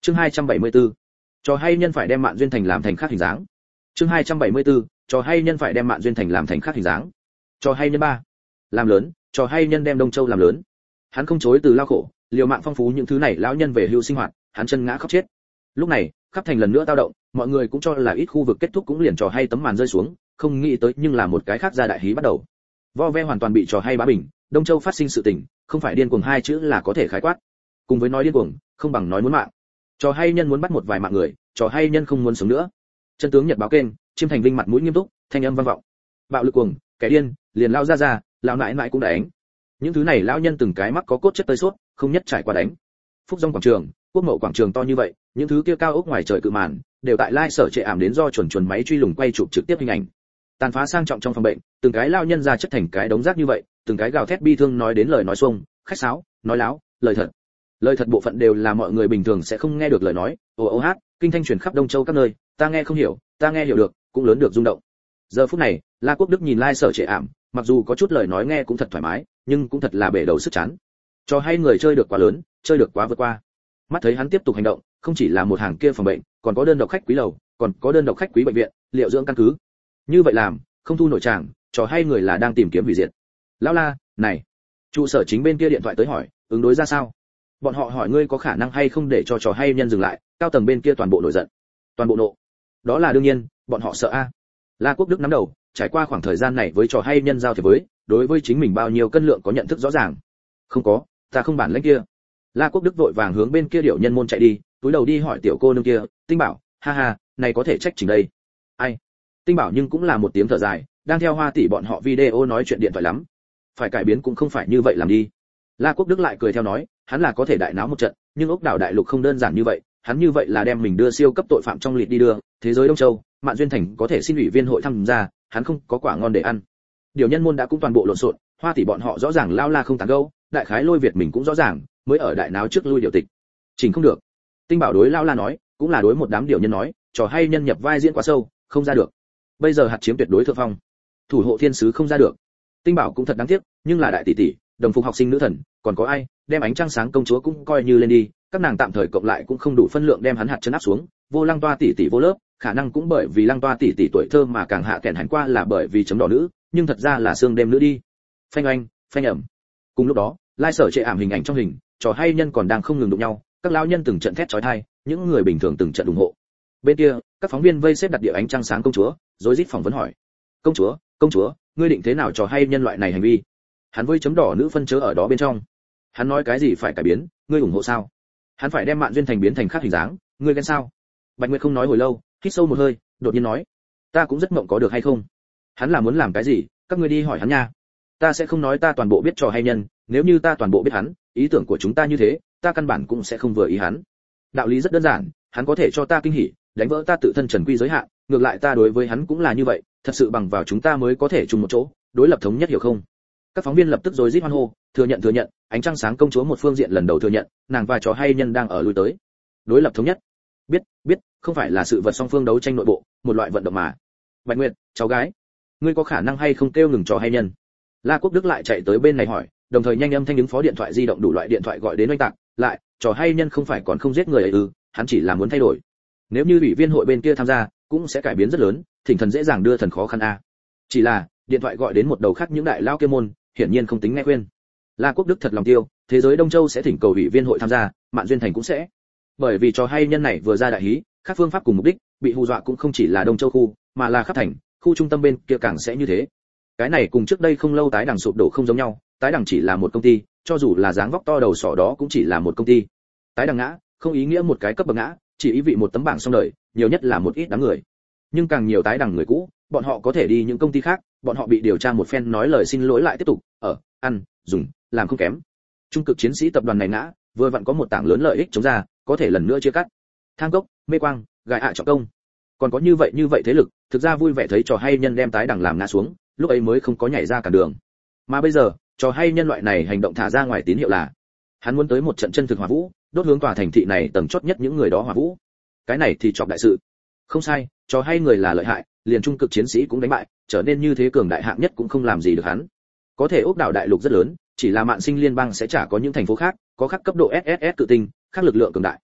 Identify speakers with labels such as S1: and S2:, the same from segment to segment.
S1: Chương 274. Trò hay nhân phải đem Mạn Duyên Thành làm thành khác hình dáng. Chương 274. Trò hay nhân phải đem Mạn Duyên Thành làm thành khác hình dáng. Trò hay nhân 3. Làm lớn, trò hay nhân đem Đông Châu làm lớn. Hắn không chối từ lao khổ, liều mạng phong phú những thứ này lão nhân về hưu sinh hoạt, hắn chân ngã khóc chết. Lúc này, khắp thành lần nữa tao động, mọi người cũng cho là ít khu vực kết thúc cũng liền trò hay tấm màn rơi xuống, không nghĩ tới nhưng là một cái khác ra đại hí bắt đầu. Vo ve hoàn toàn bị trò hay bá bình, Đông Châu phát sinh sự tình, không phải điên cuồng hai chữ là có thể khái quát. Cùng với nói điên cuồng, không bằng nói muốn mạng. Trò hay nhân muốn bắt một vài mạng người, trò hay nhân không muốn sống nữa. Chân tướng nhật báo kênh, Chiêm Thành Vinh mặt mũi nghiêm túc, thanh âm vang vọng. Bạo lực cuồng, kẻ điên, liền lao ra, lão nãi nãi cũng đánh. Những thứ này lão nhân từng cái mắc có cốt chất tơi sốt, không nhất trải qua đánh. Phúc Dông quảng trường, Quốc Mậu quảng trường to như vậy, những thứ kia cao ốc ngoài trời cự màn, đều tại lai sở trệ ảm đến do chuẩn máy truy lùng quay chụp trực tiếp hình ảnh. Tàn phá sang trọng trong phòng bệnh, từng cái lão nhân ra chất thành cái đống rác như vậy, từng cái gào thét bi thương nói đến lời nói xuông, khách sáo, nói láo, lời thật. Lời thật bộ phận đều là mọi người bình thường sẽ không nghe được lời nói, ồ hát, kinh thanh truyền khắp Đông Châu các nơi, ta nghe không hiểu, ta nghe hiểu được, cũng lớn được rung động. Giờ phút này, La Quốc Đức nhìn lai sở trệ ảm, mặc dù có chút lời nói nghe cũng thật thoải mái, nhưng cũng thật là bể đầu sức chán. Cho hay người chơi được quá lớn, chơi được quá vượt qua. Mắt thấy hắn tiếp tục hành động, không chỉ là một hàng kia phòng bệnh, còn có đơn độc khách quý lầu, còn có đơn độc khách quý bệnh viện, liệu dưỡng căn cứ. Như vậy làm, không thu nội tràng, trò hay người là đang tìm kiếm hủy diệt. Lão La, này, trụ sở chính bên kia điện thoại tới hỏi, ứng đối ra sao? Bọn họ hỏi ngươi có khả năng hay không để cho trò hay nhân dừng lại, cao tầng bên kia toàn bộ nổi giận. Toàn bộ nộ. Đó là đương nhiên, bọn họ sợ a. La Quốc Đức nắm đầu, trải qua khoảng thời gian này với trò hay nhân giao thiệp với, đối với chính mình bao nhiêu cân lượng có nhận thức rõ ràng. Không có, ta không bản lĩnh kia. La Quốc Đức vội vàng hướng bên kia điệu nhân môn chạy đi, túi đầu đi hỏi tiểu cô nương kia, Tinh Bảo, ha ha, này có thể trách chỉnh đây. Ai? Tinh Bảo nhưng cũng là một tiếng thở dài, đang theo Hoa tỷ bọn họ video nói chuyện điện thoại lắm. Phải cải biến cũng không phải như vậy làm đi. La Quốc Đức lại cười theo nói, hắn là có thể đại náo một trận, nhưng ốc đảo đại lục không đơn giản như vậy, hắn như vậy là đem mình đưa siêu cấp tội phạm trong lịt đi đưa, thế giới Đông Châu, Mạn Duyên Thành có thể xin ủy viên hội tham gia, hắn không có quả ngon để ăn. Điều nhân môn đã cũng toàn bộ lộn xộn, Hoa tỷ bọn họ rõ ràng lao la không tán gẫu, đại khái Lôi Việt mình cũng rõ ràng, mới ở đại náo trước lui điều tịch. Chỉnh không được. Tinh Bảo đối lao la nói, cũng là đối một đám điều nhân nói, trò hay nhân nhập vai diễn quá sâu, không ra được. Bây giờ hạt chiếm tuyệt đối thượng phong. Thủ hộ thiên sứ không ra được. Tinh Bảo cũng thật đáng tiếc, nhưng là đại tỷ tỷ, đồng phục học sinh nữ thần, còn có ai, đem ánh trăng sáng công chúa cũng coi như lên đi, các nàng tạm thời cộng lại cũng không đủ phân lượng đem hắn hạt chân áp xuống, vô Lăng Toa tỷ tỷ vô lớp, khả năng cũng bởi vì Lăng Toa tỷ tỷ tuổi thơ mà càng hạ kèn hành qua là bởi vì chấm đỏ nữ, nhưng thật ra là xương đêm nữ đi. Phanh oanh, phanh ẩm. Cùng lúc đó, lai sở trệ ảm hình ảnh trong hình, trò hay nhân còn đang không ngừng đụng nhau, các lão nhân từng trận thét chói tai, những người bình thường từng trận ủng hộ. Bên kia, các phóng viên vây xếp đặt địa ánh trăng sáng công chúa, rối rít phỏng vấn hỏi: công chúa, ngươi định thế nào trò hay nhân loại này hành vi? Hắn với chấm đỏ nữ phân chớ ở đó bên trong. Hắn nói cái gì phải cải biến, ngươi ủng hộ sao? Hắn phải đem Mạn Duyên Thành biến thành khác hình dáng, ngươi ghen sao? Bạch Nguyệt không nói hồi lâu, hít sâu một hơi, đột nhiên nói: ta cũng rất mộng có được hay không? Hắn là muốn làm cái gì, các ngươi đi hỏi hắn nha. Ta sẽ không nói ta toàn bộ biết trò hay nhân, nếu như ta toàn bộ biết hắn, ý tưởng của chúng ta như thế, ta căn bản cũng sẽ không vừa ý hắn. Đạo lý rất đơn giản, hắn có thể cho ta kinh hỉ, đánh vỡ ta tự thân trần quy giới hạn, ngược lại ta đối với hắn cũng là như vậy, thật sự bằng vào chúng ta mới có thể chung một chỗ, đối lập thống nhất hiểu không? Các phóng viên lập tức rối rít hoan hô, thừa nhận, ánh trăng sáng công chúa một phương diện lần đầu thừa nhận, nàng và trò hay nhân đang ở lui tới. Đối lập thống nhất. Biết, không phải là sự vật song phương đấu tranh nội bộ, một loại vận động mà. Bạch Nguyệt, cháu gái, ngươi có khả năng hay không kêu ngừng trò hay nhân? La Quốc Đức lại chạy tới bên này hỏi, đồng thời nhanh âm thanh ứng phó điện thoại di động đủ loại điện thoại gọi đến oanh tạc, lại, trò hay nhân không phải còn không giết người ấy ư, hắn chỉ là muốn thay đổi. Nếu như ủy viên hội bên kia tham gia, cũng sẽ cải biến rất lớn, thỉnh thần dễ dàng đưa thần khó khăn a. Chỉ là, điện thoại gọi đến một đầu khác những đại lao kia môn, hiển nhiên không tính nghe khuyên. La Quốc Đức thật lòng tiêu, thế giới Đông Châu sẽ thỉnh cầu ủy viên hội tham gia, Mạn Duyên Thành cũng sẽ. Bởi vì trò hay nhân này vừa ra đại hí, các phương pháp cùng mục đích, bị hù dọa cũng không chỉ là Đông Châu khu, mà là khắp thành, khu trung tâm bên kia càng sẽ như thế. Cái này cùng trước đây không lâu tái đẳng sụp đổ không giống nhau, tái đẳng chỉ là một công ty, cho dù là dáng vóc to đầu sỏ đó cũng chỉ là một công ty. Tái đẳng ngã, không ý nghĩa một cái cấp bậc ngã, chỉ ý vị một tấm bảng xong đời, nhiều nhất là một ít đám người. Nhưng càng nhiều tái đẳng người cũ, bọn họ có thể đi những công ty khác, bọn họ bị điều tra một phen nói lời xin lỗi lại tiếp tục, ăn, dùng, làm không kém. Trung cực chiến sĩ tập đoàn này ngã, vừa vặn có một tảng lớn lợi ích chống ra, có thể lần nữa chia cắt. Thang Cốc, Mê Quang, Gài Hạ Trọng Công. Còn có như vậy thế lực, thực ra vui vẻ thấy trò hay nhân đem tái đẳng làm ngã xuống, lúc ấy mới không có nhảy ra cản đường. Mà bây giờ, trò hay nhân loại này hành động thả ra ngoài tín hiệu là, hắn muốn tới một trận chân thực hỏa vũ, đốt hướng tòa thành thị này tầng chót nhất những người đó hỏa vũ. Cái này thì chọc đại sự. Không sai, trò hay người là lợi hại, liền trung cực chiến sĩ cũng đánh bại, trở nên như thế cường đại hạng nhất cũng không làm gì được hắn. Có thể ốc đảo đại lục rất lớn, chỉ là Mạn Sinh liên bang sẽ chả có những thành phố khác, có khác cấp độ SSS tự tinh, khác lực lượng cường đại.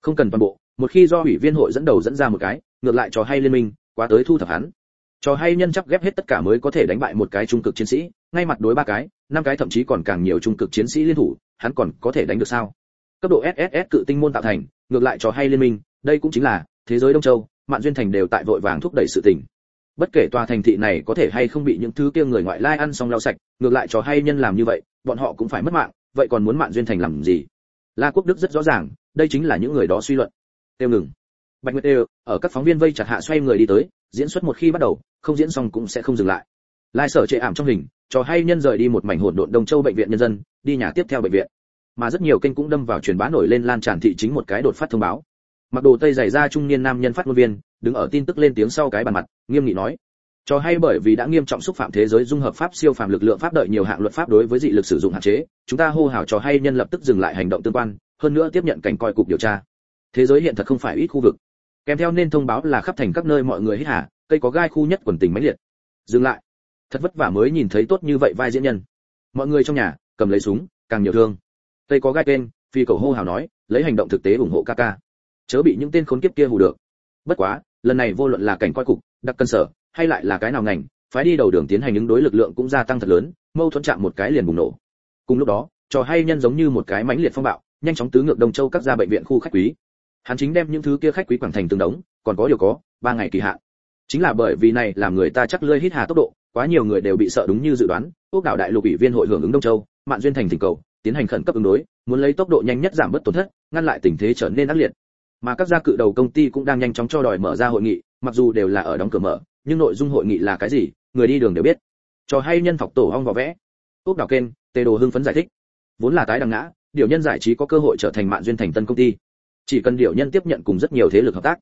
S1: Không cần toàn bộ, một khi do ủy viên hội dẫn đầu dẫn ra một cái, ngược lại trò hay liên minh, quá tới thu thập hắn. Trò hay nhân chắc ghép hết tất cả mới có thể đánh bại một cái trung cực chiến sĩ, ngay mặt đối 3 cái, 5 cái thậm chí còn càng nhiều trung cực chiến sĩ liên thủ, hắn còn có thể đánh được sao? Cấp độ SSS cự tinh môn tạo thành, ngược lại trò hay liên minh, đây cũng chính là thế giới Đông Châu, Mạn Duyên Thành đều tại vội vàng thúc đẩy sự tình. Bất kể tòa thành thị này có thể hay không bị những thứ kia người ngoại lai ăn xong lau sạch, ngược lại trò hay nhân làm như vậy, bọn họ cũng phải mất mạng, vậy còn muốn Mạn Duyên Thành làm gì? La Quốc Đức rất rõ ràng, đây chính là những người đó suy luận. Tiêu ngừng. Bạch Nguyệt đều ở các phóng viên vây chặt hạ xoay người đi tới, diễn xuất một khi bắt đầu, không diễn xong cũng sẽ không dừng lại. Lai sở trệ ảm trong hình, trò hay nhân rời đi một mảnh hỗn độn Đông Châu bệnh viện nhân dân, đi nhà tiếp theo bệnh viện. Mà rất nhiều kênh cũng đâm vào truyền bá nổi lên lan tràn thị chính một cái đột phát thông báo. Mặc đồ tây dày da trung niên nam nhân phát ngôn viên, đứng ở tin tức lên tiếng sau cái bàn mặt, nghiêm nghị nói: "Trò hay bởi vì đã nghiêm trọng xúc phạm thế giới dung hợp pháp siêu phàm lực lượng pháp đợi nhiều hạng luật pháp đối với dị lực sử dụng hạn chế, chúng ta hô hào trò hay nhân lập tức dừng lại hành động tương quan, hơn nữa tiếp nhận cảnh coi cục điều tra. Thế giới hiện thật không phải ít khu vực." Kèm theo nên thông báo là khắp thành các nơi mọi người hít hà, cây có gai khu nhất quần tình mãnh liệt. Dừng lại. Thật vất vả mới nhìn thấy tốt như vậy vai diễn nhân. Mọi người trong nhà cầm lấy súng, càng nhiều thương. Cây có gai kênh, phi cầu hô hào nói, lấy hành động thực tế ủng hộ Kaka. Chớ bị những tên khốn kiếp kia hù được. Bất quá, lần này vô luận là cảnh coi cục, đặc cân sở, hay lại là cái nào ngành, phái đi đầu đường tiến hành ứng đối lực lượng cũng gia tăng thật lớn, mâu thuẫn chạm một cái liền bùng nổ. Cùng lúc đó, trò hay nhân giống như một cái mãnh liệt phong bạo, nhanh chóng tứ ngược Đông Châu các gia bệnh viện khu khách quý. Hắn chính đem những thứ kia khách quý quảng thành từng đống, còn có điều có 3 ngày kỳ hạn. Chính là bởi vì này làm người ta chắc lưỡi hít hà tốc độ, quá nhiều người đều bị sợ đúng như dự đoán. Úc đảo đại lục ủy viên hội hưởng ứng Đông Châu, Mạn Duyên Thành thỉnh cầu, tiến hành khẩn cấp ứng đối, muốn lấy tốc độ nhanh nhất giảm bớt tổn thất, ngăn lại tình thế trở nên ác liệt. Mà các gia cự đầu công ty cũng đang nhanh chóng cho đòi mở ra hội nghị, mặc dù đều là ở đóng cửa mở, nhưng nội dung hội nghị là cái gì, người đi đường đều biết. Trò hay nhân phọc tổ ong vỏ vẽ. Úc đảo kênh, Tề Đồ hưng phấn giải thích. Vốn là tái đằng ngã, điều nhân giải trí có cơ hội trở thành Mạn Duyên Thành tân công ty. Chỉ cần điều nhân tiếp nhận cùng rất nhiều thế lực hợp tác.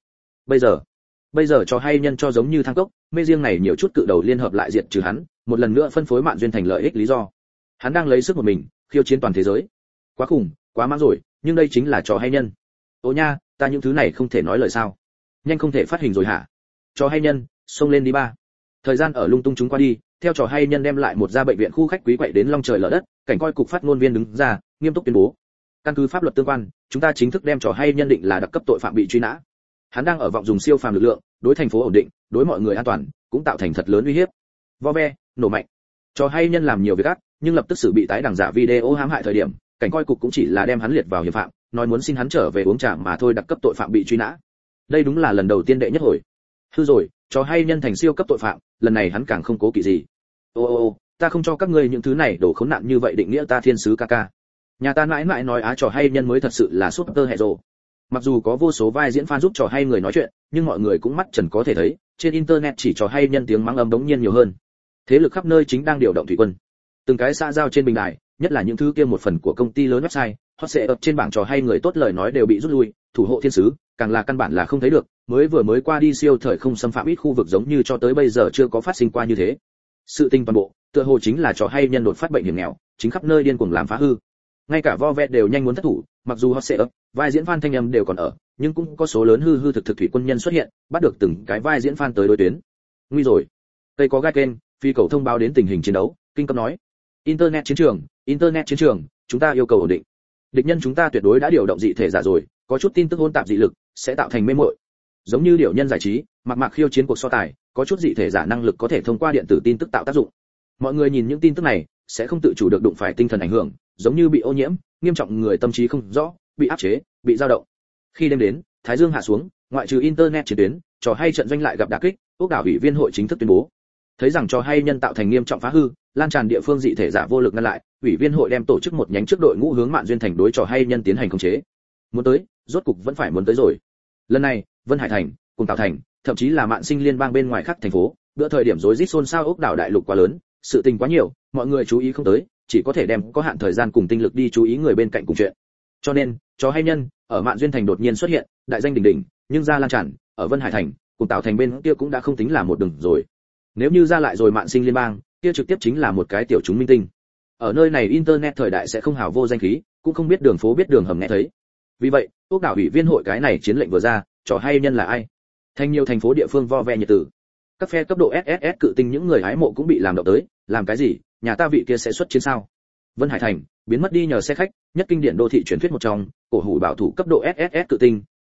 S1: Bây giờ trò hay nhân cho giống như thang cốc, mê riêng này nhiều chút cự đầu liên hợp lại diệt trừ hắn, một lần nữa phân phối Mạn Duyên Thành lợi ích lý do. Hắn đang lấy sức một mình, khiêu chiến toàn thế giới. Quá khủng, quá mãng rồi, nhưng đây chính là trò hay nhân. Ô nha, ta những thứ này không thể nói lời sao? Nhanh không thể phát hình rồi hả? Trò hay nhân, xông lên đi ba. Thời gian ở lung tung chúng qua đi, theo trò hay nhân đem lại một gia bệnh viện khu khách quý quậy đến long trời lở đất, cảnh coi cục phát ngôn viên đứng ra, nghiêm túc tuyên bố. Căn cứ pháp luật tương quan, chúng ta chính thức đem trò hay nhân định là đặc cấp tội phạm bị truy nã. Hắn đang ở vọng dùng siêu phàm lực lượng, đối thành phố ổn định, đối mọi người an toàn, cũng tạo thành thật lớn uy hiếp. Vo ve, nổ mạnh. Trò hay nhân làm nhiều việc ác, nhưng lập tức xử bị tái đẳng giả video hãm hại thời điểm, cảnh coi cục cũng chỉ là đem hắn liệt vào hiệp phạm, nói muốn xin hắn trở về uống trà mà thôi, đặc cấp tội phạm bị truy nã. Đây đúng là lần đầu tiên đệ nhất hồi. Hư rồi, trò hay nhân thành siêu cấp tội phạm, lần này hắn càng không cố kỵ gì. Ô, ta không cho các ngươi những thứ này đổ khốn nạn như vậy định nghĩa ta thiên sứ Kaka. Nhà ta mãi mãi nói trò hay nhân mới thật sự là super hero. Mặc dù có vô số vai diễn fan giúp trò hay người nói chuyện, nhưng mọi người cũng mắt trần có thể thấy, trên internet chỉ trò hay nhân tiếng mắng âm đống nhiên nhiều hơn. Thế lực khắp nơi chính đang điều động thủy quân. Từng cái xã giao trên bình đài, nhất là những thứ kia một phần của công ty lớn website, hot sẽ ập trên bảng trò hay người tốt lời nói đều bị rút lui, thủ hộ thiên sứ, càng là căn bản là không thấy được, mới qua đi siêu thời không xâm phạm ít khu vực giống như cho tới bây giờ chưa có phát sinh qua như thế. Sự tình toàn bộ, tựa hồ chính là trò hay nhân đột phát bệnh hiểm nghèo, chính khắp nơi điên cuồng làm phá hư. Ngay cả vo vẹt đều nhanh muốn thất thủ, mặc dù hot sẽ ập, vai diễn fan thanh âm đều còn ở, nhưng cũng có số lớn hư thực thủy quân nhân xuất hiện, bắt được từng cái vai diễn fan tới đối tuyến. Nguy rồi. Đây có gai kênh, phi cầu thông báo đến tình hình chiến đấu, kinh cấp nói. Internet chiến trường, chúng ta yêu cầu ổn định. Địch nhân chúng ta tuyệt đối đã điều động dị thể giả rồi, có chút tin tức hỗn tạp dị lực sẽ tạo thành mê muội. Giống như điều nhân giải trí, mạc khiêu chiến cuộc so tài, có chút dị thể giả năng lực có thể thông qua điện tử tin tức tạo tác dụng. Mọi người nhìn những tin tức này, sẽ không tự chủ được đụng phải tinh thần ảnh hưởng, giống như bị ô nhiễm, nghiêm trọng người tâm trí không rõ, bị áp chế, bị dao động. Khi đêm đến, thái dương hạ xuống, ngoại trừ internet chiến tuyến, trò hay trận doanh lại gặp đả kích, Úc đảo ủy viên hội chính thức tuyên bố, thấy rằng trò hay nhân tạo thành nghiêm trọng phá hư, lan tràn địa phương dị thể giả vô lực ngăn lại, ủy viên hội đem tổ chức một nhánh trước đội ngũ hướng Mạn Duyên Thành đối trò hay nhân tiến hành khống chế. Muốn tới, rốt cục vẫn phải muốn tới rồi. Lần này, Vân Hải Thành, cùng Tạo Thành, thậm chí là Mạn Sinh liên bang bên ngoài khác thành phố, bữa thời điểm rối rít xôn xao Úc đảo đại lục quá lớn, sự tình quá nhiều, mọi người chú ý không tới, chỉ có thể đem có hạn thời gian cùng tinh lực đi chú ý người bên cạnh cùng chuyện. Cho nên, trò hay nhân ở Mạn Duyên Thành đột nhiên xuất hiện, đại danh đỉnh đỉnh, nhưng ra lan tràn, ở Vân Hải Thành, cùng Tạo Thành bên kia cũng đã không tính là một đường rồi. Nếu như ra lại rồi Mạn Sinh liên bang, kia trực tiếp chính là một cái tiểu chúng minh tinh. Ở nơi này internet thời đại sẽ không hào vô danh khí, cũng không biết đường phố biết đường hầm nghe thấy. Vì vậy, Úc đảo ủy viên hội cái này chiến lệnh vừa ra, trò hay nhân là ai? Thành nhiều thành phố địa phương vo ve nhiệt tử. Các phe cấp độ SSS cự tinh những người hái mộ cũng bị làm động tới, làm cái gì, nhà ta vị kia sẽ xuất chiến sao? Vân Hải Thành, biến mất đi nhờ xe khách, nhất kinh điển đô thị truyền thuyết một trong, cổ hủ bảo thủ cấp độ SSS cự tinh,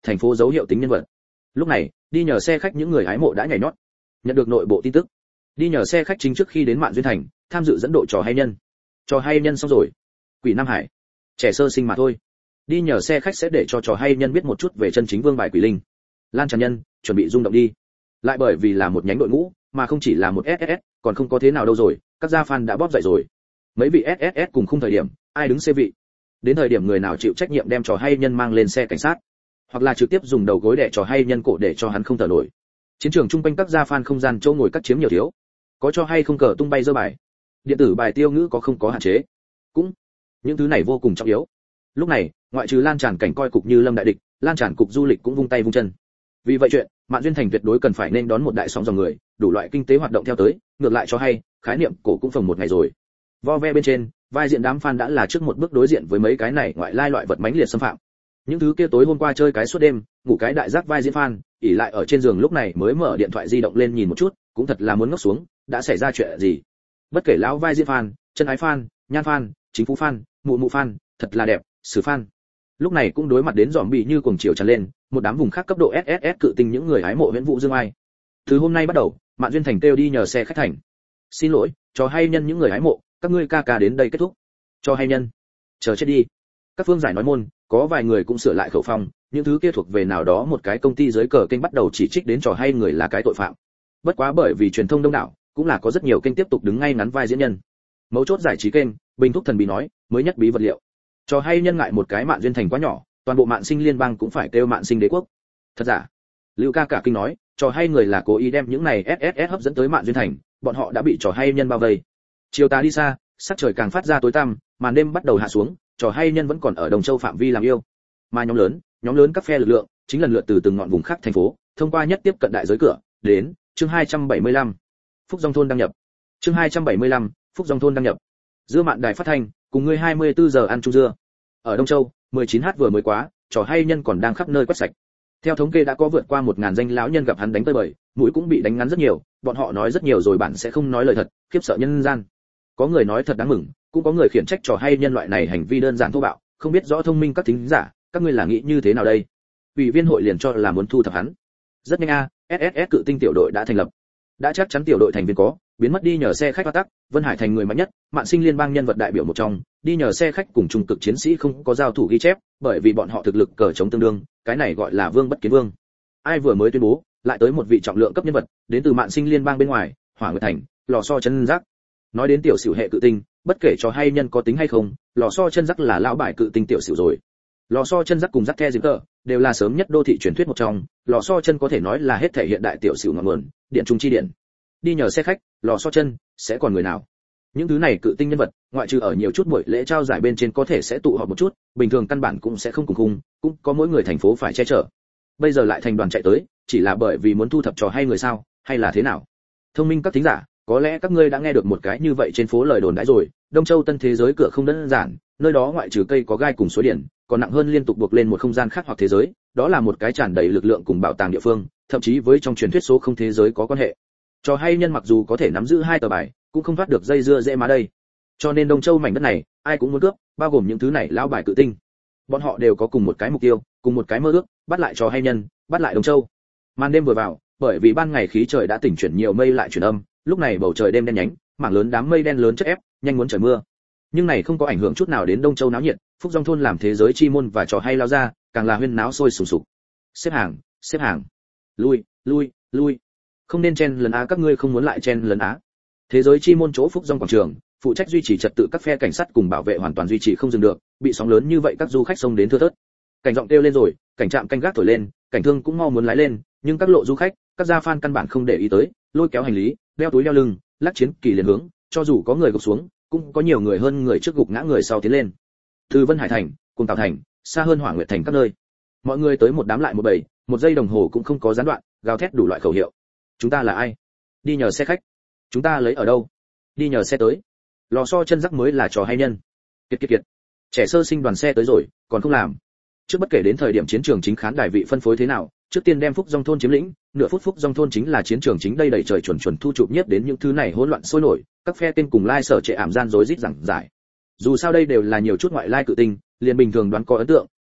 S1: thành phố dấu hiệu tính nhân vật. Lúc này, đi nhờ xe khách những người hái mộ đã nhảy nhót. Nhận được nội bộ tin tức, đi nhờ xe khách chính trước khi đến Mạn Duyên Thành, tham dự dẫn độ trò hay nhân. Trò hay nhân xong rồi. Quỷ Nam Hải, trẻ sơ sinh mà thôi. Đi nhờ xe khách sẽ để cho trò hay nhân biết một chút về chân chính vương bài quỷ linh. Lan Tràn Nhân, chuẩn bị rung động đi. Lại bởi vì là một nhánh đội ngũ, mà không chỉ là một SSS, còn không có thế nào đâu rồi, các gia fan đã bóp dậy rồi. Mấy vị SSS cùng khung thời điểm, ai đứng xe vị? Đến thời điểm người nào chịu trách nhiệm đem trò hay nhân mang lên xe cảnh sát, hoặc là trực tiếp dùng đầu gối đè trò hay nhân cổ để cho hắn không thở nổi. Chiến trường trung quanh các gia fan không gian chỗ ngồi cắt chiếm nhiều thiếu. Có cho hay không cờ tung bay dơ bài, điện tử bài tiêu ngữ có không có hạn chế. Cũng, những thứ này vô cùng trọng yếu. Lúc này, ngoại trừ Lan Tràn cảnh coi cục như Lâm đại địch, Lan Tràn cục du lịch cũng vung tay vung chân. Vì vậy chuyện, Mạn Duyên Thành tuyệt đối cần phải nên đón một đại sóng dòng người, đủ loại kinh tế hoạt động theo tới, ngược lại cho hay, khái niệm cổ cũng phồng một ngày rồi. Vo ve bên trên, vai diện đám fan đã là trước một bước đối diện với mấy cái này ngoại lai loại vật mãnh liệt xâm phạm. Những thứ kia tối hôm qua chơi cái suốt đêm, ngủ cái đại giác vai diễn fan, ỉ lại ở trên giường lúc này mới mở điện thoại di động lên nhìn một chút, cũng thật là muốn ngốc xuống, đã xảy ra chuyện gì? Bất kể lão vai diễn fan, chân ái fan, nhan fan, chính phủ fan, mụ mụ fan, thật là đẹp, sử fan. Lúc này cũng đối mặt đến zombie như cuồng chiều tràn lên, một đám vùng khác cấp độ SSS cự tinh những người hái mộ Viễn Vũ Dương Ai. Từ hôm nay bắt đầu, Mạn Duyên Thành kêu đi nhờ xe khách thành. Xin lỗi, cho hay nhân những người hái mộ, các ngươi ca ca đến đây kết thúc. Cho hay nhân, chờ chết đi. Các phương giải nói môn, có vài người cũng sửa lại khẩu phong, những thứ kia thuộc về nào đó một cái công ty dưới cờ kênh bắt đầu chỉ trích đến trò hay người là cái tội phạm. Bất quá bởi vì truyền thông đông đảo, cũng là có rất nhiều kênh tiếp tục đứng ngay ngắn vai diễn nhân. Mấu chốt giải trí kênh, Bình Thúc Thần Bí nói, mới nhất bí vật liệu. Trò hay nhân ngại một cái Mạn Duyên Thành quá nhỏ, toàn bộ Mạn Sinh liên bang cũng phải kêu Mạn Sinh đế quốc. Thật giả? Lưu ca cả kinh nói, trò hay người là cố ý đem những này SSS hấp dẫn tới Mạn Duyên Thành, bọn họ đã bị trò hay nhân bao vây. Chiều tà đi xa, sắc trời càng phát ra tối tăm, màn đêm bắt đầu hạ xuống, trò hay nhân vẫn còn ở Đồng Châu phạm vi làm yêu. Mà nhóm lớn các phe lực lượng, chính lần lượt từ từng ngọn vùng khác thành phố, thông qua nhất tiếp cận đại giới cửa, đến chương 275. Phúc Dòng thôn đăng nhập. Chương 275, Phúc Dòng thôn đăng nhập. Dưa Mạn đài phát thanh, cùng người 24 giờ ăn chung dưa. Ở Đông Châu, 19h vừa mới quá, trò hay nhân còn đang khắp nơi quét sạch. Theo thống kê đã có vượt qua 1000 danh lão nhân gặp hắn đánh tới bời, mũi cũng bị đánh ngắn rất nhiều, bọn họ nói rất nhiều rồi bạn sẽ không nói lời thật, khiếp sợ nhân gian. Có người nói thật đáng mừng, cũng có người khiển trách trò hay nhân loại này hành vi đơn giản thô bạo, không biết rõ thông minh các thính giả, các ngươi là nghĩ như thế nào đây? Ủy viên hội liền cho là muốn thu thập hắn. Rất nhanh SSS cự tinh tiểu đội đã thành lập. Đã chắc chắn tiểu đội thành viên có, biến mất đi nhờ xe khách Tắc, Vân Hải thành người mạnh nhất, Mạn Sinh liên bang nhân vật đại biểu một trong, đi nhờ xe khách cùng trung cực chiến sĩ không có giao thủ ghi chép, bởi vì bọn họ thực lực cờ chống tương đương, cái này gọi là vương bất kiến vương. Ai vừa mới tuyên bố, lại tới một vị trọng lượng cấp nhân vật, đến từ Mạn Sinh liên bang bên ngoài, Hỏa Nguyệt thành, Lò Xo chân giác. Nói đến tiểu sửu hệ cự tinh, bất kể cho hay nhân có tính hay không, Lò Xo chân giác là lão bài cự tinh tiểu sửu rồi. Lò Xo chân giác cùng giác the dính tờ đều là sớm nhất đô thị truyền thuyết một trong, Lò Xo chân có thể nói là hết thể hiện đại tiểu sửu ngọn nguồn, điện trung chi điện. Đi nhờ xe khách, Lò Xo chân sẽ còn người nào? Những thứ này cự tinh nhân vật, ngoại trừ ở nhiều chút buổi lễ trao giải bên trên có thể sẽ tụ họp một chút, bình thường căn bản cũng sẽ không cùng khung, cũng có mỗi người thành phố phải che chở. Bây giờ lại thành đoàn chạy tới, chỉ là bởi vì muốn thu thập trò hay người sao, hay là thế nào? Thông minh các thính giả, có lẽ các ngươi đã nghe được một cái như vậy trên phố lời đồn đãi rồi, Đông Châu Tân thế giới cửa không đơn giản, nơi đó ngoại trừ cây có gai cùng suối điển, còn nặng hơn liên tục buộc lên một không gian khác hoặc thế giới, đó là một cái tràn đầy lực lượng cùng bảo tàng địa phương, thậm chí với trong truyền thuyết số không thế giới có quan hệ. Trò hay nhân mặc dù có thể nắm giữ hai tờ bài, cũng không thoát được dây dưa dễ má đây. Cho nên Đông Châu mảnh đất này, ai cũng muốn cướp, bao gồm những thứ này lão bài cự tinh. Bọn họ đều có cùng một cái mục tiêu, cùng một cái mơ ước, bắt lại trò hay nhân, bắt lại Đông Châu. Màn đêm vừa vào, bởi vì ban ngày khí trời đã tỉnh chuyển nhiều mây lại chuyển âm, lúc này bầu trời đêm đen nhánh, mảng lớn đám mây đen lớn chất ép, nhanh muốn trời mưa. Nhưng này không có ảnh hưởng chút nào đến Đông Châu náo nhiệt, Phúc Dòng thôn làm thế giới chi môn và trò hay lao ra, càng là huyên náo sôi sùng sục. Xếp hàng. Lui. Không nên chen lấn á, các ngươi không muốn lại chen lấn á. Thế giới chi môn chỗ Phúc Dòng quảng trường, phụ trách duy trì trật tự các phe cảnh sát cùng bảo vệ hoàn toàn duy trì không dừng được, bị sóng lớn như vậy các du khách xông đến thưa thớt. Cảnh giọng kêu lên rồi, cảnh trạm canh gác thổi lên, cảnh thương cũng mau muốn lái lên, nhưng các lộ du khách, các gia fan căn bản không để ý tới, lôi kéo hành lý, đeo túi đeo lưng, lắc chiến kỳ liền hướng, cho dù có người gục xuống, cũng có nhiều người hơn người trước gục ngã người sau tiến lên. Từ Vân Hải thành, cùng Tào thành, xa hơn Hỏa Nguyệt thành các nơi, mọi người tới một đám lại một bầy, một giây đồng hồ cũng không có gián đoạn, gào thét đủ loại khẩu hiệu. Chúng ta là ai? Đi nhờ xe khách. Chúng ta lấy ở đâu? Đi nhờ xe tới. Lò Xo chân rắc mới là trò hay nhân. Kiệt. Trẻ sơ sinh đoàn xe tới rồi, còn không làm. Trước bất kể đến thời điểm chiến trường chính khán đài vị phân phối thế nào, trước tiên đem Phúc Dòng thôn chiếm lĩnh, nửa phút Phúc Dòng thôn chính là chiến trường chính đây đầy trời chuẩn thu chụp nhất đến những thứ này hỗn loạn sôi nổi, các phe tên cùng lai sở trệ ảm gian rối rít giảng giải. Dù sao đây đều là nhiều chút ngoại lai cự tinh, liền bình thường đoán có ấn tượng,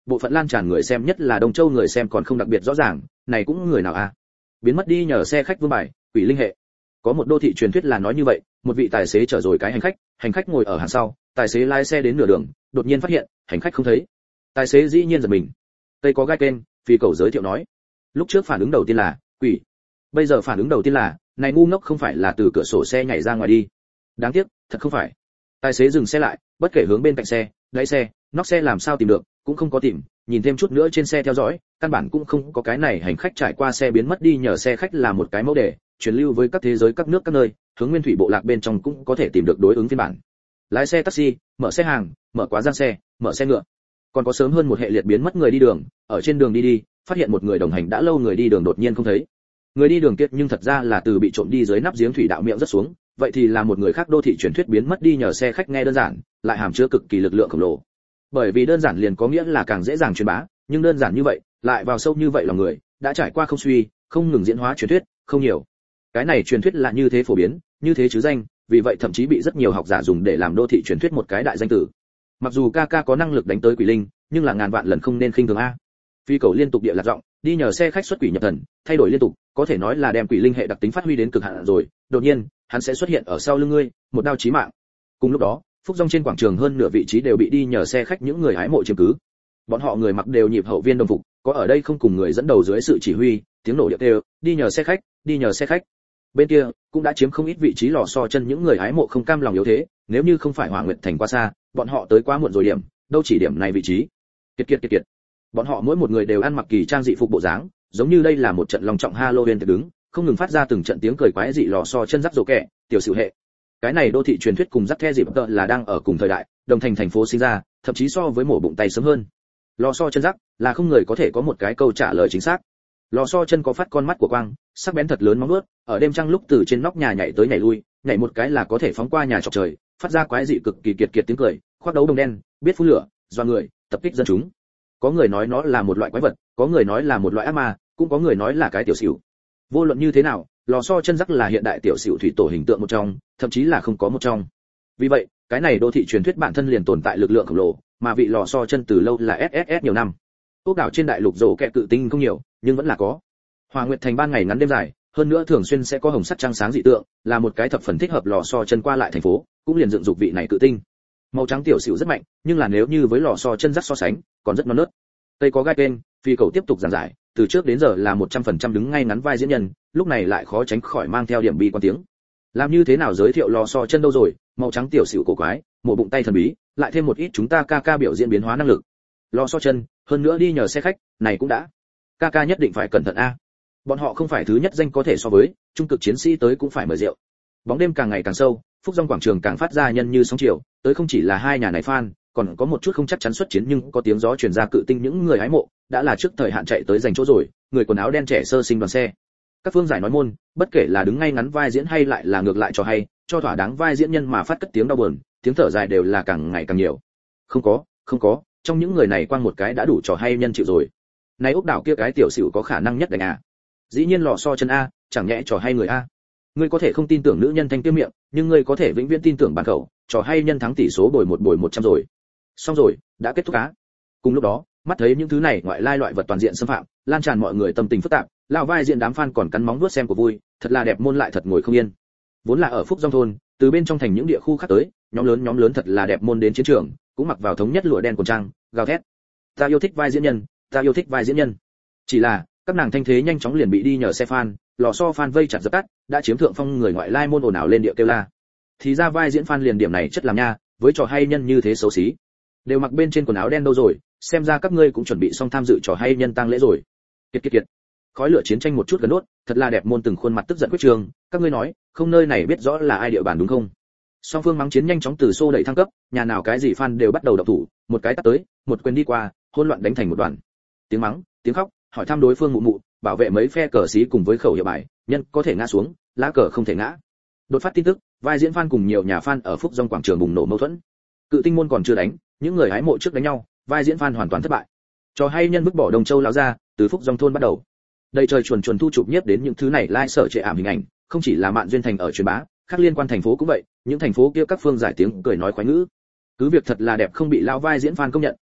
S1: bộ phận lan tràn người xem nhất là Đông Châu người xem còn không đặc biệt rõ ràng, này cũng người nào à? Biến mất đi nhờ xe khách vương bài, quỷ linh hệ. Có một đô thị truyền thuyết là nói như vậy, một vị tài xế chở rồi cái hành khách ngồi ở hàng sau, tài xế lái xe đến nửa đường, đột nhiên phát hiện, hành khách không thấy. Tài xế dĩ nhiên giật mình. Tây có gai kênh, phi cầu giới thiệu nói. Lúc trước phản ứng đầu tiên là quỷ. Bây giờ phản ứng đầu tiên là, này ngu ngốc không phải là từ cửa sổ xe nhảy ra ngoài đi. Đáng tiếc, thật không phải. Tài xế dừng xe lại, bất kể hướng bên cạnh xe, đáy xe, nóc xe làm sao tìm được, cũng không có tìm, nhìn thêm chút nữa trên xe theo dõi, căn bản cũng không có cái này hành khách trải qua xe biến mất đi nhờ xe khách là một cái mẫu đề, truyền lưu với các thế giới các nước các nơi, hướng nguyên thủy bộ lạc bên trong cũng có thể tìm được đối ứng phiên bản. Lái xe taxi, mở xe hàng, mở quá giang xe, mở xe ngựa. Còn có sớm hơn một hệ liệt biến mất người đi đường, ở trên đường đi, phát hiện một người đồng hành đã lâu người đi đường đột nhiên không thấy. Người đi đường kia nhưng thật ra là từ bị trộm đi dưới nắp giếng thủy đạo miệng rất xuống, vậy thì là một người khác đô thị truyền thuyết biến mất đi nhờ xe khách nghe đơn giản, lại hàm chứa cực kỳ lực lượng khổng lồ. Bởi vì đơn giản liền có nghĩa là càng dễ dàng truyền bá, nhưng đơn giản như vậy, lại vào sâu như vậy lòng người, đã trải qua không suy, không ngừng diễn hóa truyền thuyết, không nhiều. Cái này truyền thuyết là như thế phổ biến, như thế chứ danh, vì vậy thậm chí bị rất nhiều học giả dùng để làm đô thị truyền thuyết một cái đại danh tử. Mặc dù Kaka có năng lực đánh tới quỷ linh, nhưng là ngàn vạn lần không nên khinh thường a. Phi cầu liên tục địa lạc giọng, đi nhờ xe khách xuất quỷ nhập thần, thay đổi liên tục, có thể nói là đem quỷ linh hệ đặc tính phát huy đến cực hạn rồi. Đột nhiên, hắn sẽ xuất hiện ở sau lưng ngươi, một đao chí mạng. Cùng lúc đó, Phúc Dung trên quảng trường hơn nửa vị trí đều bị đi nhờ xe khách những người hái mộ chiếm cứ. Bọn họ người mặc đều nhịp hậu viên đồng phục, có ở đây không cùng người dẫn đầu dưới sự chỉ huy, tiếng nổ điệu đều, đi nhờ xe khách, đi nhờ xe khách. Bên kia cũng đã chiếm không ít vị trí lò xo chân những người hái mộ không cam lòng yếu thế, nếu như không phải Hỏa Nguyệt Thành quá xa, bọn họ tới quá muộn rồi điểm, đâu chỉ điểm này vị trí. Kiệt. Bọn họ mỗi một người đều ăn mặc kỳ trang dị phục bộ dáng, giống như đây là một trận long trọng Halloween thực đứng, không ngừng phát ra từng trận tiếng cười quái dị lò xo chân rắc rổ kẻ, tiểu sử hệ. Cái này đô thị truyền thuyết cùng rắc the dịp tợ là đang ở cùng thời đại, đồng thành phố sinh ra, thậm chí so với mổ bụng tay sớm hơn. Lò xo chân rắc là không người có thể có một cái câu trả lời chính xác. Lò xo chân có phát con mắt của quang, sắc bén thật lớn móng vuốt, ở đêm trăng lúc từ trên nóc nhà nhảy tới nhảy lui, nhảy một cái là có thể phóng qua nhà chọc trời, phát ra quái dị cực kỳ kiệt tiếng cười, khoác đấu đồng đen, biết phun lửa, doa người, tập kích dân chúng. Có người nói nó là một loại quái vật, có người nói là một loại ác ma, cũng có người nói là cái tiểu xỉu. Vô luận như thế nào, lò xo chân rắc là hiện đại tiểu xỉu thủy tổ hình tượng một trong, thậm chí là không có một trong. Vì vậy, cái này đô thị truyền thuyết bản thân liền tồn tại lực lượng khổng lồ, mà vị lò xo chân từ lâu là SSS nhiều năm. Ốc đảo trên đại lục rổ kẹ cự tinh không nhiều, nhưng vẫn là có. Hòa Nguyệt Thành ban ngày ngắn đêm dài, hơn nữa thường xuyên sẽ có hồng sắt trăng sáng dị tượng, là một cái thập phần thích hợp lò xo chân qua lại thành phố, cũng liền dựng dục vị này cự tinh. Màu trắng tiểu xỉu rất mạnh, nhưng là nếu như với lò xo chân rắc so sánh, còn rất non nớt. Tây có gai kênh, phi cầu tiếp tục giảng giải, từ trước đến giờ là 100% đứng ngay ngắn vai diễn nhân, lúc này lại khó tránh khỏi mang theo điểm bi quan tiếng. Làm như thế nào giới thiệu lò xo chân đâu rồi, màu trắng tiểu xỉu cổ quái, mổ bụng tay thần bí, lại thêm một ít chúng ta Kaka biểu diễn biến hóa năng lực. Lò xo chân, hơn nữa đi nhờ xe khách, này cũng đã. Kaka nhất định phải cẩn thận a. Bọn họ không phải thứ nhất danh có thể so với, trung cực chiến sĩ tới cũng phải mời rượu. Bóng đêm càng ngày càng sâu, Phúc Dung quảng trường càng phát ra nhân như sóng chiều, tới không chỉ là hai nhà này fan, còn có một chút không chắc chắn xuất chiến nhưng có tiếng gió truyền ra cự tinh những người hái mộ, đã là trước thời hạn chạy tới giành chỗ rồi, người quần áo đen trẻ sơ sinh đoàn xe. Các phương giải nói môn, bất kể là đứng ngay ngắn vai diễn hay lại là ngược lại cho hay, cho thỏa đáng vai diễn nhân mà phát cất tiếng đau buồn, tiếng thở dài đều là càng ngày càng nhiều. Không có, trong những người này quang một cái đã đủ trò hay nhân chịu rồi. Này ốc đảo kia cái tiểu xỉu có khả năng nhất đánh à? Dĩ nhiên lò xo chân a, chẳng nhẽ trò hay người a. Ngươi có thể không tin tưởng nữ nhân thanh tiêu miệng, nhưng ngươi có thể vĩnh viễn tin tưởng bản khẩu, trò hay nhân thắng tỷ số bồi 100 rồi. Xong rồi, đã kết thúc á. Cùng lúc đó, mắt thấy những thứ này ngoại lai loại vật toàn diện xâm phạm, lan tràn mọi người tâm tình phức tạp, lão vai diện đám fan còn cắn móng vuốt xem của vui, thật là đẹp môn lại thật ngồi không yên. Vốn là ở Phúc Dung thôn, từ bên trong thành những địa khu khác tới, nhóm lớn thật là đẹp môn đến chiến trường, cũng mặc vào thống nhất lụa đen quần trang, gào thét. Ta yêu thích vai diễn nhân, ta yêu thích vai diễn nhân. Chỉ là, các nàng thanh thế nhanh chóng liền bị đi nhờ xe fan, lò xo fan vây chặt dập tắt, đã chiếm thượng phong người ngoại lai môn ồn ào lên địa kêu la. Thì ra vai diễn fan liền điểm này chất làm nha, với trò hay nhân như thế xấu xí. Đều mặc bên trên quần áo đen đâu rồi, xem ra các ngươi cũng chuẩn bị xong tham dự trò hay nhân tang lễ rồi. Kiệt. Khói lửa chiến tranh một chút gần đốt, thật là đẹp môn từng khuôn mặt tức giận quyết trường, các ngươi nói, không nơi này biết rõ là ai địa bàn đúng không? Song phương mắng chiến nhanh chóng từ xô đẩy thăng cấp, nhà nào cái gì fan đều bắt đầu động thủ, một cái tát tới, một quyền đi qua, hỗn loạn đánh thành một đoàn. Tiếng mắng, tiếng khóc, hỏi thăm đối phương mụ, bảo vệ mấy phe cờ xí cùng với khẩu hiệu bài, nhân có thể ngã xuống, lá cờ không thể ngã. Đột phát tin tức, vai diễn fan cùng nhiều nhà fan ở Phúc Dung quảng trường bùng nổ mâu thuẫn. Cự tinh môn còn chưa đánh, những người hái mộ trước đánh nhau, vai diễn fan hoàn toàn thất bại. Trò hay nhân vứt bỏ Đồng Châu lão ra, từ Phúc Dung thôn bắt đầu. Đây trời chuồn thu chụp nhiếp đến những thứ này lai sở trệ ảm hình ảnh, không chỉ là Mạn Duyên Thành ở truyền bá, khác liên quan thành phố cũng vậy, những thành phố kia các phương giải tiếng cười nói khoái ngữ. Cứ việc thật là đẹp không bị lão vai diễn fan công nhận,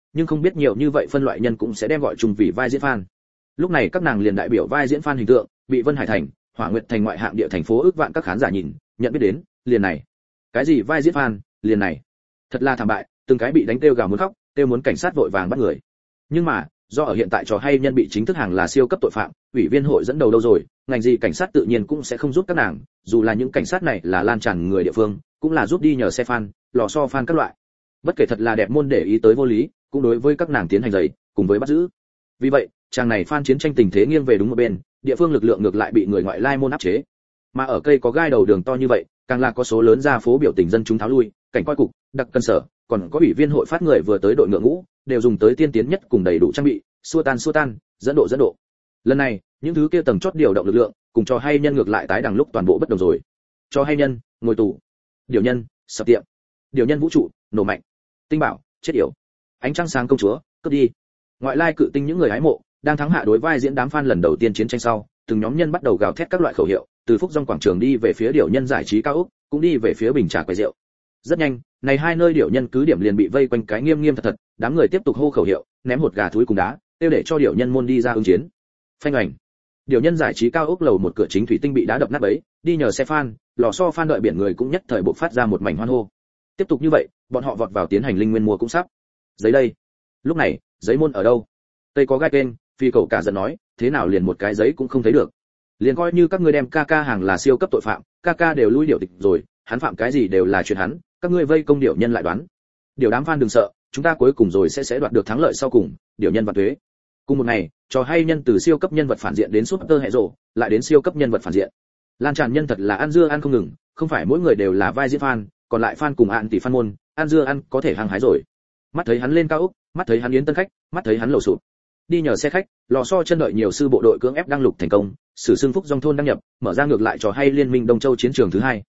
S1: nhưng không biết nhiều như vậy phân loại nhân cũng sẽ đem gọi chung vì vai diễn fan. Lúc này các nàng liền đại biểu vai diễn fan hình tượng, bị Vân Hải Thành, Hỏa Nguyệt Thành ngoại hạng địa thành phố ước vạn các khán giả nhìn, nhận biết đến, liền này. Cái gì vai diễn fan, liền này. Thật là thảm bại, từng cái bị đánh kêu gào muốn khóc, kêu muốn cảnh sát vội vàng bắt người. Nhưng mà, do ở hiện tại trò hay nhân bị chính thức hàng là siêu cấp tội phạm, ủy viên hội dẫn đầu đâu rồi, ngành gì cảnh sát tự nhiên cũng sẽ không giúp các nàng, dù là những cảnh sát này là lan tràn người địa phương, cũng là giúp đi nhờ xe fan, lò xo fan các loại. Bất kể thật là đẹp môn để ý tới vô lý, cũng đối với các nàng tiến hành giấy, cùng với bắt giữ. Vì vậy, chàng này fan chiến tranh tình thế nghiêng về đúng một bên, địa phương lực lượng ngược lại bị người ngoại lai môn áp chế. Mà ở cây có gai đầu đường to như vậy, càng là có số lớn ra phố biểu tình dân chúng tháo lui, cảnh coi cục, đặc cân sở, còn có ủy viên hội phát người vừa tới đội ngựa ngũ, đều dùng tới tiên tiến nhất cùng đầy đủ trang bị, xua tan, dẫn độ. Lần này, những thứ kia tầng chót điều động lực lượng, cùng cho hay nhân ngược lại tái đằng lúc toàn bộ bất đồng rồi. Cho hay nhân, ngồi tù. Điều nhân, sập tiệm. Điều nhân vũ trụ, nổ mạnh. Tinh bảo, chết yểu. Ánh trăng sáng công chúa, cướp đi. Ngoại lai cự tinh những người hái mộ, đang thắng hạ đối vai diễn đám fan lần đầu tiên chiến tranh sau, từng nhóm nhân bắt đầu gào thét các loại khẩu hiệu, từ Phúc Dòng quảng trường đi về phía điều nhân giải trí cao ốc, cũng đi về phía bình trà quầy rượu. Rất nhanh, này hai nơi điều nhân cứ điểm liền bị vây quanh cái nghiêm thật, đám người tiếp tục hô khẩu hiệu, ném hột gà thúi cùng đá, tiêu để cho điều nhân môn đi ra ứng chiến. Phanh ảnh. Điều nhân giải trí cao ốc lầu một cửa chính thủy tinh bị đá đập nát bấy, đi nhờ xe fan, lò xo fan đợi biển người cũng nhất thời bộc phát ra một mảnh hoan hô. Tiếp tục như vậy, bọn họ vọt vào tiến hành linh nguyên mua cũng sắp. Giấy đây. Lúc này, giấy môn ở đâu? Tây có gai kênh, phi cầu cả giận nói, thế nào liền một cái giấy cũng không thấy được. Liền coi như các ngươi đem ca hàng là siêu cấp tội phạm, ca đều lui điều tịch rồi, hắn phạm cái gì đều là chuyện hắn, các ngươi vây công điều nhân lại đoán. Điều đám fan đừng sợ, chúng ta cuối cùng rồi sẽ đoạt được thắng lợi sau cùng, điều nhân và thuế. Cùng một ngày, trò hay nhân từ siêu cấp nhân vật phản diện đến super hệ rồ, lại đến siêu cấp nhân vật phản diện. Lan tràn nhân thật là ăn dưa ăn không ngừng, không phải mỗi người đều là vai diễn fan, còn lại fan cùng án tỷ fan môn, ăn dưa ăn có thể hăng hái rồi. Mắt thấy hắn lên cao ốc, mắt thấy hắn yến tân khách, mắt thấy hắn lầu sụp. Đi nhờ xe khách, lò xo chân đợi nhiều sư bộ đội cưỡng ép đăng lục thành công, sử xương Phúc Dòng thôn đăng nhập, mở ra ngược lại trò hay liên minh Đông Châu chiến trường thứ hai.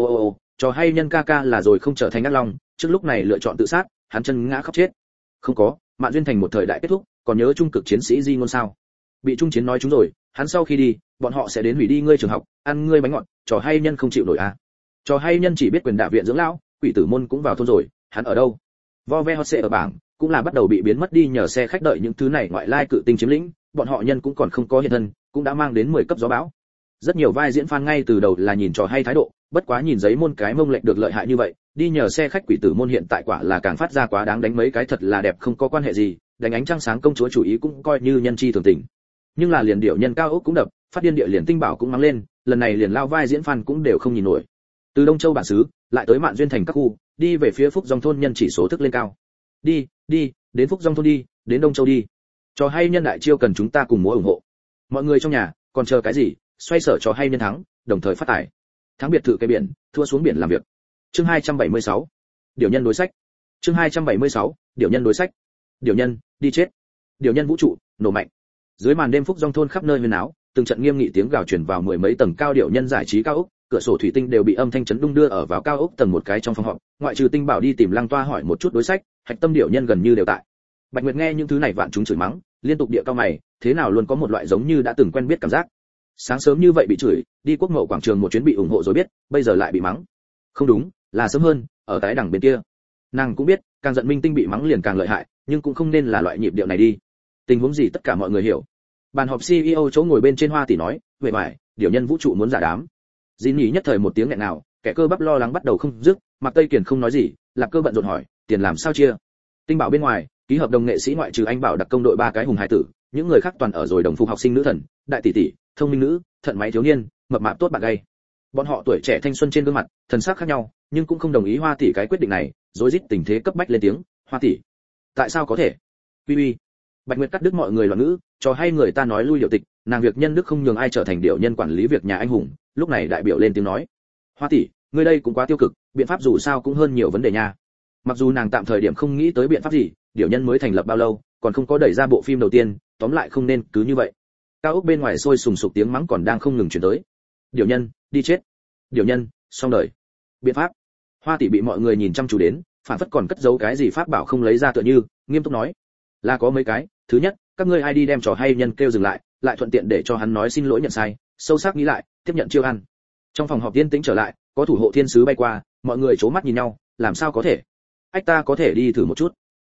S1: Trò hay nhân ca là rồi không trở thành ác long, trước lúc này lựa chọn tự sát, hắn chân ngã khóc chết. Không có, Mạn Duyên Thành một thời đại kết thúc, còn nhớ trung cực chiến sĩ Di Ngôn sao? Bị trung chiến nói chúng rồi, hắn sau khi đi, bọn họ sẽ đến hủy đi ngươi trường học, ăn ngươi bánh ngọt, trò hay nhân không chịu nổi à? Trò hay nhân chỉ biết quyền đả viện dưỡng lão, quỷ tử môn cũng vào thôn rồi, hắn ở đâu? Vo ve hot sẽ ở bảng, cũng là bắt đầu bị biến mất đi nhờ xe khách đợi những thứ này ngoại lai cự tinh chiếm lĩnh, bọn họ nhân cũng còn không có hiện thân, cũng đã mang đến 10 cấp gió bão. Rất nhiều vai diễn fan ngay từ đầu là nhìn trò hay thái độ, bất quá nhìn giấy môn cái mông lệnh được lợi hại như vậy, đi nhờ xe khách quỷ tử môn hiện tại quả là càng phát ra quá đáng đánh mấy cái thật là đẹp không có quan hệ gì, đánh ánh trăng sáng công chúa chủ ý cũng coi như nhân chi thường tình. Nhưng là liền điệu nhân cao ốc cũng đập, phát điên địa liền tinh bảo cũng mang lên, lần này liền lao vai diễn fan cũng đều không nhìn nổi. Từ Đông Châu bản xứ, lại tới Mạn Duyên Thành các khu, đi về phía Phúc Dòng thôn nhân chỉ số thức lên cao. Đi, đến Phúc Dòng thôn đi, đến Đông Châu đi. Trò hay nhân đại chiêu cần chúng ta cùng múa ủng hộ. Mọi người trong nhà, còn chờ cái gì, xoay sở trò hay nhân thắng, đồng thời phát tài. Thắng biệt thự cây biển, thua xuống biển làm việc. Chương 276. Điều nhân đối sách. Chương 276. Điều nhân đối sách. Điều nhân, đi chết. Điều nhân vũ trụ, nổ mạnh. Dưới màn đêm Phúc Dòng thôn khắp nơi huyên náo, từng trận nghiêm nghị tiếng gào truyền vào mười mấy tầng cao điều nhân giải trí cao ốc, cửa sổ thủy tinh đều bị âm thanh chấn đung đưa ở vào cao ốc tầng một cái trong phòng họp, ngoại trừ Tinh Bảo đi tìm Lăng Toa hỏi một chút đối sách, hạch tâm điều nhân gần như đều tại. Bạch Nguyệt nghe những thứ này vạn chúng chửi mắng, liên tục địa cao mày, thế nào luôn có một loại giống như đã từng quen biết cảm giác. Sáng sớm như vậy bị chửi, đi Quốc Mậu quảng trường một chuyến bị ủng hộ rồi biết, bây giờ lại bị mắng. Không đúng, là sớm hơn, ở tái đẳng bên kia. Nàng cũng biết, càng giận minh tinh bị mắng liền càng lợi hại, nhưng cũng không nên là loại nhịp điệu này đi. Tình huống gì tất cả mọi người hiểu. Bàn họp CEO chỗ ngồi bên trên Hoa tỷ nói, "Vậy mải, điều nhân vũ trụ muốn giả đám." Dĩ nhỉ nhất thời một tiếng nghẹn nào, kẻ cơ bắp lo lắng bắt đầu không dứt, Mạc Tây Kiền không nói gì, Lạp Cơ bận rộn hỏi, "Tiền làm sao chia?" Tinh Bảo bên ngoài, ký hợp đồng nghệ sĩ ngoại trừ anh Bảo đặc công đội ba cái hùng hải tử, những người khác toàn ở rồi đồng phục học sinh nữ thần, đại tỷ tỷ, thông minh nữ, thận máy thiếu niên, mập mạp tốt bạn gay. Bọn họ tuổi trẻ thanh xuân trên gương mặt, thần sắc khác nhau, nhưng cũng không đồng ý Hoa tỷ cái quyết định này, rối rít tình thế cấp bách lên tiếng, "Hoa tỷ, tại sao có thể?" "Uy." Bạch Nguyệt cắt đứt mọi người loạn ngữ, cho hay người ta nói lui điệu tịch, nàng việc nhân đức không nhường ai trở thành điệu nhân quản lý việc nhà anh hùng, lúc này đại biểu lên tiếng nói, "Hoa tỷ, ngươi đây cũng quá tiêu cực, biện pháp dù sao cũng hơn nhiều vấn đề nha." Mặc dù nàng tạm thời điểm không nghĩ tới biện pháp gì, điệu nhân mới thành lập bao lâu, còn không có đẩy ra bộ phim đầu tiên, tóm lại không nên cứ như vậy. Cao ốc bên ngoài sôi sùng sục tiếng mắng còn đang không ngừng truyền tới. "Điệu nhân, đi chết. Điệu nhân, xong đời. Biện pháp." Hoa tỷ bị mọi người nhìn chăm chú đến, phản phất còn cất giấu cái gì pháp bảo không lấy ra tựa như, nghiêm túc nói, "Là có mấy cái, thứ nhất, các ngươi ai đi đem trò hay nhân kêu dừng lại, lại thuận tiện để cho hắn nói xin lỗi nhận sai, sâu sắc nghĩ lại, tiếp nhận chiêu ăn." Trong phòng họp yên tĩnh trở lại, có thủ hộ thiên sứ bay qua, mọi người chố mắt nhìn nhau, làm sao có thể? Ách ta có thể đi thử một chút.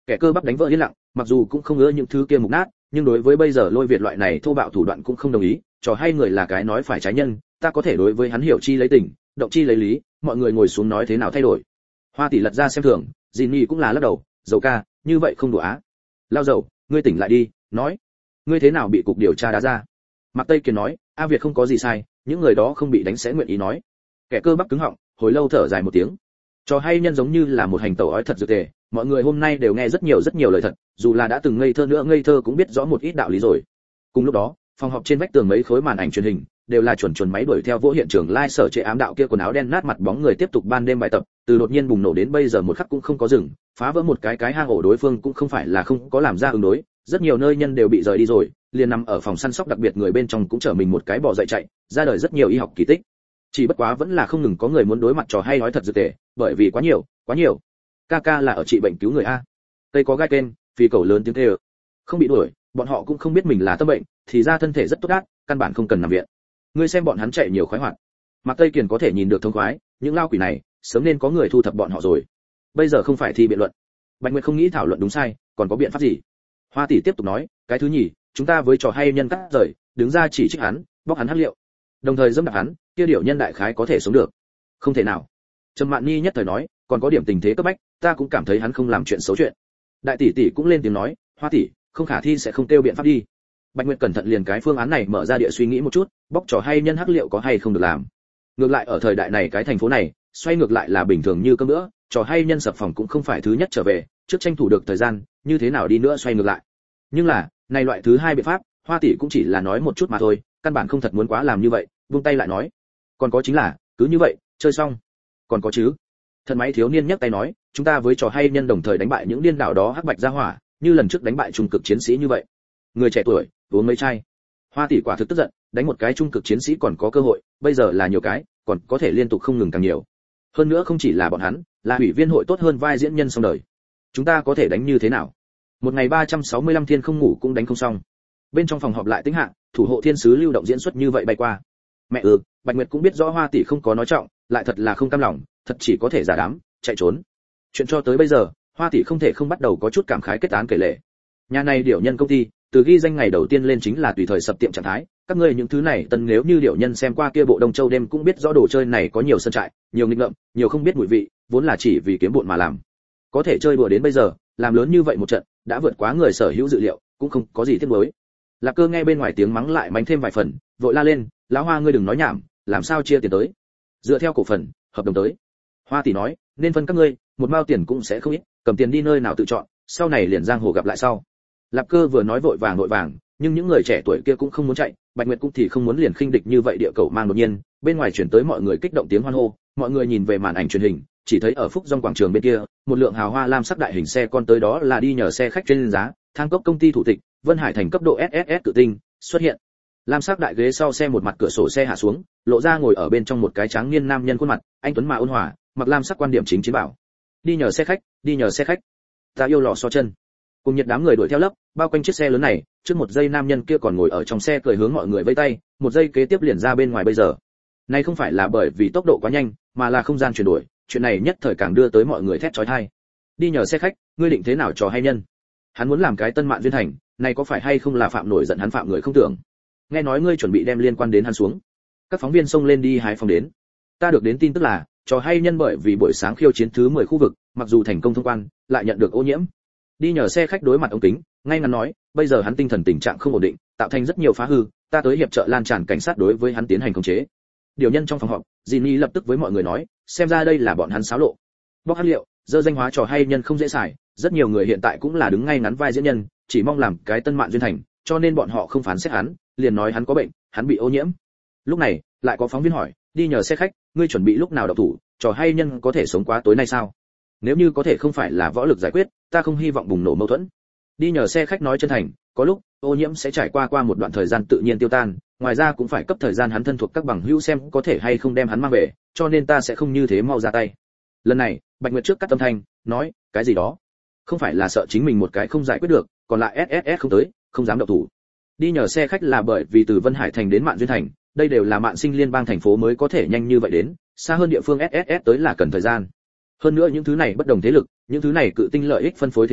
S1: Kẻ cơ bắp đánh vỡ yên lặng, mặc dù cũng không ngứa những thứ kia mục nát, nhưng đối với bây giờ Lôi Việt loại này thô bạo thủ đoạn cũng không đồng ý, trò hay người là cái nói phải trái nhân, ta có thể đối với hắn hiểu chi lấy tình, động chi lấy lý, mọi người ngồi xuống nói thế nào thay đổi. Hoa tỷ lật ra xem thường, Jinny cũng là lắc đầu, dầu ca, như vậy không đủ á. Lao dầu, ngươi tỉnh lại đi, nói, ngươi thế nào bị cục điều tra đá ra? Mạc Tây Kiền nói, A Việt không có gì sai, những người đó không bị đánh sẽ nguyện ý nói. Kẻ cơ bắp cứng họng, hồi lâu thở dài một tiếng. Trò hay nhân giống như là một hành tẩu ói thật dược tề, mọi người hôm nay đều nghe rất nhiều lời thật, dù là đã từng ngây thơ nữa ngây thơ cũng biết rõ một ít đạo lý rồi. Cùng lúc đó, phòng họp trên vách tường mấy khối màn ảnh truyền hình đều là chuẩn máy đuổi theo vỗ hiện trường lai sở trệ ám đạo kia quần áo đen nát mặt bóng người tiếp tục ban đêm bài tập, từ đột nhiên bùng nổ đến bây giờ một khắc cũng không có dừng, phá vỡ một cái hang ổ đối phương cũng không phải là không có làm ra ứng đối, rất nhiều nơi nhân đều bị rời đi rồi, liền nằm ở phòng săn sóc đặc biệt người bên trong cũng trở mình một cái bò dậy chạy, ra đời rất nhiều y học kỳ tích. Chỉ bất quá vẫn là không ngừng có người muốn đối mặt trò hay nói thật dược tề, bởi vì quá nhiều. Ca là ở trị bệnh cứu người a. Tây có gai kênh, phi cầu lớn tiếng kêu. Không bị đuổi, bọn họ cũng không biết mình là tâm bệnh, thì ra thân thể rất tốt đát, căn bản không cần nằm viện. Ngươi xem bọn hắn chạy nhiều khoái hoạt. Mạc Tây Kiền có thể nhìn được thông khoái, những lao quỷ này, sớm nên có người thu thập bọn họ rồi. Bây giờ không phải thi biện luận. Bạch Nguyệt không nghĩ thảo luận đúng sai, còn có biện pháp gì? Hoa tỷ tiếp tục nói, cái thứ nhì, chúng ta với trò hay nhân cắt rời, đứng ra chỉ trích hắn, bóc hắn hắc liệu. Đồng thời dẫm đạp hắn, kia điểu nhân đại khái có thể sống được. Không thể nào. Trầm Mạn Nhi nhất thời nói, còn có điểm tình thế cấp bách, ta cũng cảm thấy hắn không làm chuyện xấu chuyện. Đại tỷ tỷ cũng lên tiếng nói, Hoa tỷ, không khả thi sẽ không tiêu biện pháp đi. Bạch Nguyệt cẩn thận liền cái phương án này mở ra địa suy nghĩ một chút, bóc trò hay nhân hắc liệu có hay không được làm. Ngược lại ở thời đại này cái thành phố này, xoay ngược lại là bình thường như cơm nữa, trò hay nhân sập phòng cũng không phải thứ nhất trở về, trước tranh thủ được thời gian, như thế nào đi nữa xoay ngược lại. Nhưng là, này loại thứ hai biện pháp, Hoa tỷ cũng chỉ là nói một chút mà thôi, căn bản không thật muốn quá làm như vậy, buông tay lại nói. Còn có chính là, cứ như vậy, chơi xong. Còn có chứ. Thần máy thiếu niên nhấc tay nói, chúng ta với trò hay nhân đồng thời đánh bại những điên đảo đó hắc bạch gia hỏa, như lần trước đánh bại trung cực chiến sĩ như vậy. Người trẻ tuổi, uống mấy chai. Hoa tỷ quả thực tức giận, đánh một cái trung cực chiến sĩ còn có cơ hội, bây giờ là nhiều cái, còn có thể liên tục không ngừng càng nhiều. Hơn nữa không chỉ là bọn hắn, là ủy viên hội tốt hơn vai diễn nhân xong đời. Chúng ta có thể đánh như thế nào? Một ngày 365 thiên không ngủ cũng đánh không xong. Bên trong phòng họp lại tĩnh hạ, thủ hộ thiên sứ lưu động diễn xuất như vậy bay qua. Mẹ Bạch Nguyệt cũng biết rõ Hoa tỷ không có nói trọng, lại thật là không cam lòng, thật chỉ có thể giả đám, chạy trốn. Chuyện cho tới bây giờ, Hoa tỷ không thể không bắt đầu có chút cảm khái kết án kể lể. Nhà này điểu nhân công ty, từ ghi danh ngày đầu tiên lên chính là tùy thời sập tiệm trạng thái, các ngươi những thứ này tần nếu như điểu nhân xem qua kia bộ Đông Châu đêm cũng biết rõ đồ chơi này có nhiều sơn trại, nhiều nghịch ngợm, nhiều không biết mùi vị, vốn là chỉ vì kiếm bộn mà làm. Có thể chơi đùa đến bây giờ, làm lớn như vậy một trận, đã vượt quá người sở hữu dự liệu, cũng không có gì tiếc nuối. Lạc Cơ nghe bên ngoài tiếng mắng lại mánh thêm vài phần, vội la lên, lão Hoa ngươi đừng nói nhảm, làm sao chia tiền tới? Dựa theo cổ phần, hợp đồng tới. Hoa tỷ nói, nên phân các ngươi, một mao tiền cũng sẽ không ít, cầm tiền đi nơi nào tự chọn, sau này liền giang hồ gặp lại sau. Lạc Cơ vừa nói vội vàng, nhưng những người trẻ tuổi kia cũng không muốn chạy, Bạch Nguyệt cũng thì không muốn liền khinh địch như vậy địa cầu mang đột nhiên, bên ngoài chuyển tới mọi người kích động tiếng hoan hô, mọi người nhìn về màn ảnh truyền hình, chỉ thấy ở Phúc Dòng quảng trường bên kia, một lượng hào hoa lam sắc đại hình xe con tới đó là đi nhờ xe khách chuyên giá, thang cốc công ty thủ tịch, Vân Hải thành cấp độ SSS cự tinh, xuất hiện. Lam sắc đại ghế sau xe một mặt cửa sổ xe hạ xuống, lộ ra ngồi ở bên trong một cái tráng niên nam nhân khuôn mặt, anh tuấn mà ôn hòa, mặc lam sắc quan điểm chính chiến bảo. Đi nhờ xe khách. Ta yêu lò xo chân. Cùng nhiệt đám người đuổi theo lấp, bao quanh chiếc xe lớn này, trước một giây nam nhân kia còn ngồi ở trong xe cười hướng mọi người vẫy tay, một giây kế tiếp liền ra bên ngoài bây giờ. Này không phải là bởi vì tốc độ quá nhanh, mà là không gian chuyển đổi, chuyện này nhất thời càng đưa tới mọi người thét chói tai. Đi nhờ xe khách, ngươi định thế nào trò hay nhân? Hắn muốn làm cái Tân Mạn Duyên Thành, này có phải hay không là phạm nổi giận hắn phạm người không tưởng. Nghe nói ngươi chuẩn bị đem liên quan đến hắn xuống. Các phóng viên xông lên đi hái phòng đến. Ta được đến tin tức là, trò hay nhân bởi vì buổi sáng khiêu chiến thứ 10 khu vực, mặc dù thành công thông quan, lại nhận được ô nhiễm. Đi nhờ xe khách đối mặt ống kính, ngay ngắn nói, bây giờ hắn tinh thần tình trạng không ổn định, tạo thành rất nhiều phá hư, ta tới hiệp trợ lan tràn cảnh sát đối với hắn tiến hành khống chế. Điều nhân trong phòng họp, Jinny lập tức với mọi người nói, xem ra đây là bọn hắn xáo lộ. Bóc hắc liệu, dơ danh hóa trò hay nhân không dễ xài, rất nhiều người hiện tại cũng là đứng ngay ngắn vai diễn nhân, chỉ mong làm cái Tân Mạn Duyên Thành, cho nên bọn họ không phán xét hắn, liền nói hắn có bệnh, hắn bị ô nhiễm. Lúc này, lại có phóng viên hỏi, đi nhờ xe khách, ngươi chuẩn bị lúc nào động thủ, trò hay nhân có thể sống quá tối nay sao? Nếu như có thể không phải là võ lực giải quyết, ta không hy vọng bùng nổ mâu thuẫn. Đi nhờ xe khách nói chân thành, có lúc ô nhiễm sẽ trải qua một đoạn thời gian tự nhiên tiêu tan, ngoài ra cũng phải cấp thời gian hắn thân thuộc các bằng hữu xem có thể hay không đem hắn mang về, cho nên ta sẽ không như thế mau ra tay. Lần này, Bạch Nguyệt trước cắt âm thanh, nói, cái gì đó? Không phải là sợ chính mình một cái không giải quyết được, còn lại SSS không tới, không dám động thủ. Đi nhờ xe khách là bởi vì từ Vân Hải thành đến Mạn Duyên thành, đây đều là Mạn Sinh liên bang thành phố mới có thể nhanh như vậy đến, xa hơn địa phương SSS tới là cần thời gian. Hơn nữa những thứ này bất đồng thế lực, những thứ này cự tinh lợi ích phân phối thế nào,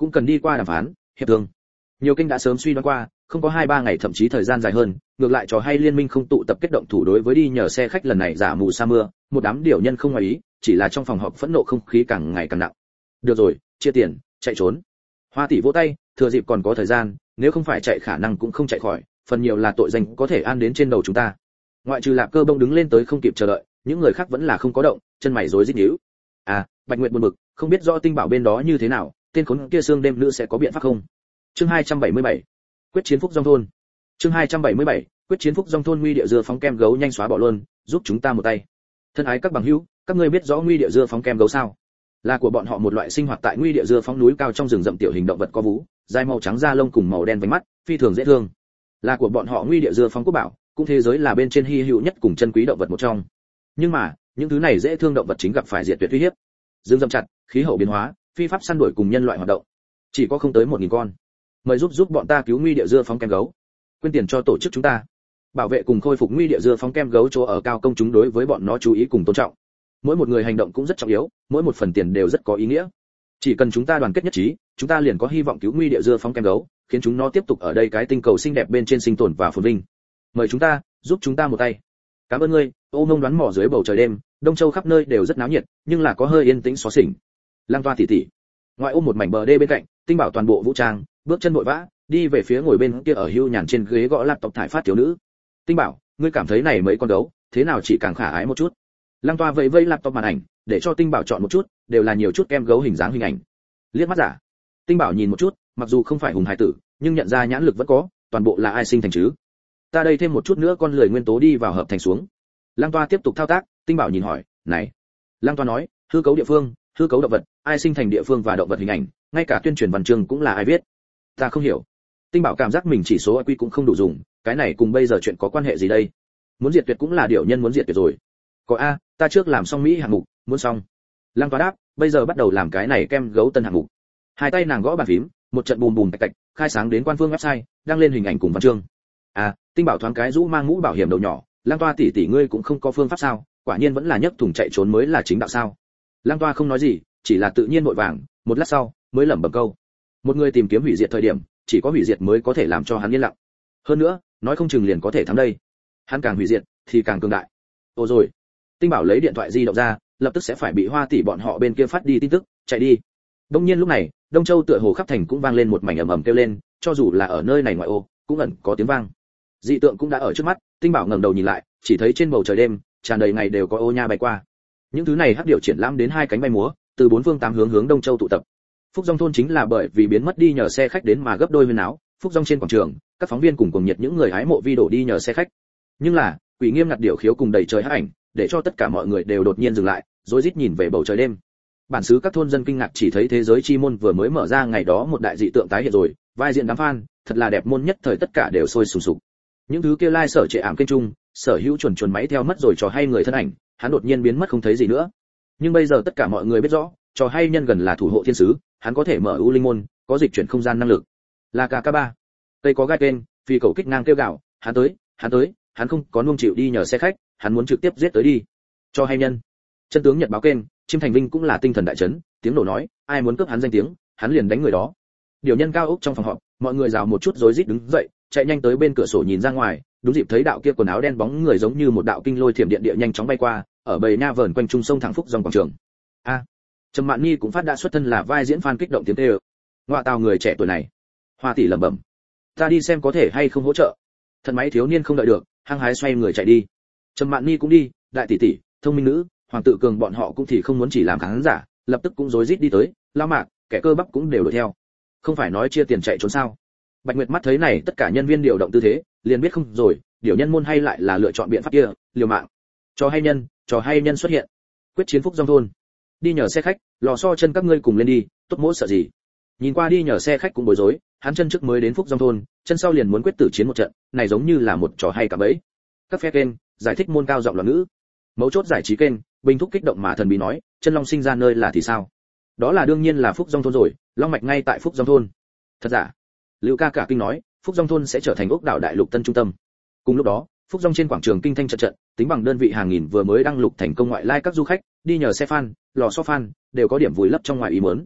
S1: cũng cần đi qua đàm phán hiệp thương. Nhiều kênh đã sớm suy đoán qua, không có 2-3 ngày thậm chí thời gian dài hơn, ngược lại trò hay liên minh không tụ tập kết động thủ đối với đi nhờ xe khách lần này giả mù sa mưa, một đám điều nhân không ngoài ý, chỉ là trong phòng họp phẫn nộ không khí càng ngày càng nặng. Được rồi, chia tiền, chạy trốn. Hoa tỷ vỗ tay, thừa dịp còn có thời gian, nếu không phải chạy khả năng cũng không chạy khỏi, phần nhiều là tội danh có thể an đến trên đầu chúng ta. Ngoại trừ Lạp Cơ Bông đứng lên tới không kịp chờ đợi, những người khác vẫn là không có động, chân mày rối rít nhíu. À, Bạch Nguyệt buồn bực, không biết rõ Tinh Bảo bên đó như thế nào, tên khốn kia xương đêm nữ sẽ có biện pháp không? Chương 277. Quyết chiến Phúc Dòng thôn. Chương 277. Quyết chiến Phúc Dòng thôn nguy địa dưa phóng kem gấu nhanh xóa bỏ luôn, giúp chúng ta một tay. Thân ái các bằng hữu, các ngươi biết rõ nguy địa dưa phóng kem gấu sao? Là của bọn họ một loại sinh hoạt tại nguy địa dưa phóng núi cao trong rừng rậm tiểu hình động vật có vú, dài màu trắng da lông cùng màu đen vành mắt, phi thường dễ thương. Là của bọn họ nguy địa dưa phóng quốc bảo, cũng thế giới là bên trên hi hữu nhất cùng chân quý động vật một trong. Nhưng mà, những thứ này dễ thương động vật chính gặp phải diệt tuyệt uy hiếp. Rừng rậm chặt, khí hậu biến hóa, phi pháp săn đuổi cùng nhân loại hoạt động. Chỉ có không tới 1000 con. Mời giúp bọn ta cứu nguy địa dưa phóng kem gấu. Quyên tiền cho tổ chức chúng ta. Bảo vệ cùng khôi phục nguy địa dưa phóng kem gấu chỗ ở cao công chúng đối với bọn nó chú ý cùng tôn trọng. Mỗi một người hành động cũng rất trọng yếu, mỗi một phần tiền đều rất có ý nghĩa. Chỉ cần chúng ta đoàn kết nhất trí, chúng ta liền có hy vọng cứu nguy địa dưa phóng kem gấu, khiến chúng nó tiếp tục ở đây cái tinh cầu xinh đẹp bên trên sinh tồn và phồn vinh. Mời chúng ta, giúp chúng ta một tay. Cảm ơn ngươi. Ô Mông đoán mò dưới bầu trời đêm, Đông Châu khắp nơi đều rất náo nhiệt, nhưng là có hơi yên tĩnh xóa xỉnh. Lang Toa tỉ tỉ, ngoại ôm một mảnh bờ đê bên cạnh, Tinh Bảo toàn bộ vũ trang, bước chân vội vã, đi về phía ngồi bên kia ở hưu nhàn trên ghế gõ laptop thải phát thiếu nữ. Tinh Bảo, ngươi cảm thấy này mấy con gấu, thế nào chỉ càng khả ái một chút. Lang Toa vẫy vẫy laptop màn ảnh, để cho Tinh Bảo chọn một chút, đều là nhiều chút kem gấu hình dáng hình ảnh. Liếc mắt giả. Tinh Bảo nhìn một chút, mặc dù không phải hùng hải tử, nhưng nhận ra nhãn lực vẫn có, toàn bộ là ai sinh thành chứ. Ta đây thêm một chút nữa con lười nguyên tố đi vào hợp thành xuống. Lang Toa tiếp tục thao tác, Tinh Bảo nhìn hỏi, này. Lang Toa nói, hư cấu địa phương, hư cấu động vật, ai sinh thành địa phương và động vật hình ảnh, ngay cả tuyên truyền văn chương cũng là ai viết. Ta không hiểu. Tinh Bảo cảm giác mình chỉ số IQ cũng không đủ dùng, cái này cùng bây giờ chuyện có quan hệ gì đây? Muốn diệt tuyệt cũng là điểu nhân muốn diệt tuyệt rồi. Có a, ta trước làm xong Mỹ hạng mục, muốn xong. Lang Toa đáp, bây giờ bắt đầu làm cái này kem gấu tân hạng mục. Hai tay nàng gõ bàn phím, một trận bùm bùm tạch tạch, khai sáng đến quan phương website, đăng lên hình ảnh cùng văn chương. À, Tinh Bảo thoáng cái rũ mang mũ bảo hiểm đầu nhỏ, Lang Toa tỷ tỷ ngươi cũng không có phương pháp sao? Quả nhiên vẫn là nhấc thùng chạy trốn mới là chính đạo sao? Lang Toa không nói gì, chỉ là tự nhiên vội vàng, một lát sau mới lẩm bẩm câu. Một người tìm kiếm hủy diệt thời điểm, chỉ có hủy diệt mới có thể làm cho hắn yên lặng. Hơn nữa, nói không chừng liền có thể thắng đây. Hắn càng hủy diệt thì càng cường đại. Ồ rồi. Tinh Bảo lấy điện thoại di động ra, lập tức sẽ phải bị Hoa tỷ bọn họ bên kia phát đi tin tức, chạy đi. Đông nhiên lúc này, Đông Châu tựa hồ khắp thành cũng vang lên một mảnh ầm ầm kêu lên, cho dù là ở nơi này ngoại ô, cũng ẩn có tiếng vang. Dị tượng cũng đã ở trước mắt, Tinh Bảo ngẩng đầu nhìn lại, chỉ thấy trên bầu trời đêm, tràn đầy ngày đều có ô nha bay qua. Những thứ này hắc điểu triển lãm đến hai cánh bay múa, từ bốn phương tám hướng Đông Châu tụ tập. Phúc Dòng thôn chính là bởi vì biến mất đi nhờ xe khách đến mà gấp đôi huyên áo. Phúc Dòng trên quảng trường, các phóng viên cùng nhiệt những người hái mộ vi đổ đi nhờ xe khách. Nhưng là, quỷ nghiêm ngặt điểu khiếu cùng đầy trời hắc ảnh, để cho tất cả mọi người đều đột nhiên dừng lại, rối rít nhìn về bầu trời đêm. Bản xứ các thôn dân kinh ngạc chỉ thấy thế giới chi môn vừa mới mở ra ngày đó một đại dị tượng tái hiện rồi, vai diện đám fan, thật là đẹp môn nhất thời tất cả đều sôi sùng sục. Những thứ kia lai sở trệ ảm kênh trung, sở hữu chuẩn máy theo mất rồi trò hay người thân ảnh, hắn đột nhiên biến mất không thấy gì nữa. Nhưng bây giờ tất cả mọi người biết rõ, trò hay nhân gần là thủ hộ thiên sứ, hắn có thể mở u linh môn, có dịch chuyển không gian năng lực. Là KK3. Cây có gai kênh, phi cầu kích ngang kêu gạo, hắn tới, hắn không có nuông chịu đi nhờ xe khách, hắn muốn trực tiếp giết tới đi. Trò hay nhân. Chân tướng nhật báo kênh, Chim Thành Vinh cũng là tinh thần đại chấn, tiếng nổ nói, ai muốn cướp hắn danh tiếng, hắn liền đánh người đó. Điều nhân cao ốc trong phòng họp, mọi người rào một chút rối rít đứng dậy, chạy nhanh tới bên cửa sổ nhìn ra ngoài, đúng dịp thấy đạo kia quần áo đen bóng người giống như một đạo kinh lôi thiểm điện địa nhanh chóng bay qua, ở bầy nha vờn quanh trung sông thẳng Phúc Dòng quảng trường. A, Trầm Mạn Nhi cũng phát đã xuất thân là vai diễn fan kích động tiếng tê ơ. Ngoại tào người trẻ tuổi này. Hoa tỷ lẩm bẩm, ta đi xem có thể hay không hỗ trợ. Thần máy thiếu niên không đợi được, hăng hái xoay người chạy đi. Trầm Mạn Nhi cũng đi, đại tỷ tỷ, thông minh nữ, Hoàng tự cường bọn họ cũng thì không muốn chỉ làm khán giả, lập tức cũng rối rít đi tới, Lão Mạc, kẻ cơ bắp cũng đều đuổi theo. Không phải nói chia tiền chạy trốn sao? Bạch Nguyệt mắt thấy này tất cả nhân viên điều động tư thế, liền biết không rồi, điều nhân môn hay lại là lựa chọn biện pháp kia, liều mạng. Trò hay nhân xuất hiện. Quyết chiến Phúc Dòng thôn. Đi nhờ xe khách, lò xo chân các ngươi cùng lên đi, tốt mỗ sợ gì? Nhìn qua đi nhờ xe khách cũng bối rối, hắn chân trước mới đến Phúc Dòng thôn, chân sau liền muốn quyết tử chiến một trận, này giống như là một trò hay cả bấy. Các phe kênh giải thích môn cao giọng loạn ngữ. Mấu chốt giải trí kênh, bình thúc kích động mà thần bí nói, chân long sinh ra nơi là thì sao? Đó là đương nhiên là Phúc Dòng thôn rồi, long mạch ngay tại Phúc Dòng thôn. Thật giả? Lưu ca cả kinh nói, Phúc Dòng thôn sẽ trở thành ốc đảo đại lục tân trung tâm. Cùng lúc đó, Phúc Dòng trên quảng trường kinh thanh trận trận, tính bằng đơn vị hàng nghìn vừa mới đăng lục thành công ngoại lai các du khách, đi nhờ xe fan, lò xo fan, đều có điểm vùi lấp trong ngoài ý muốn.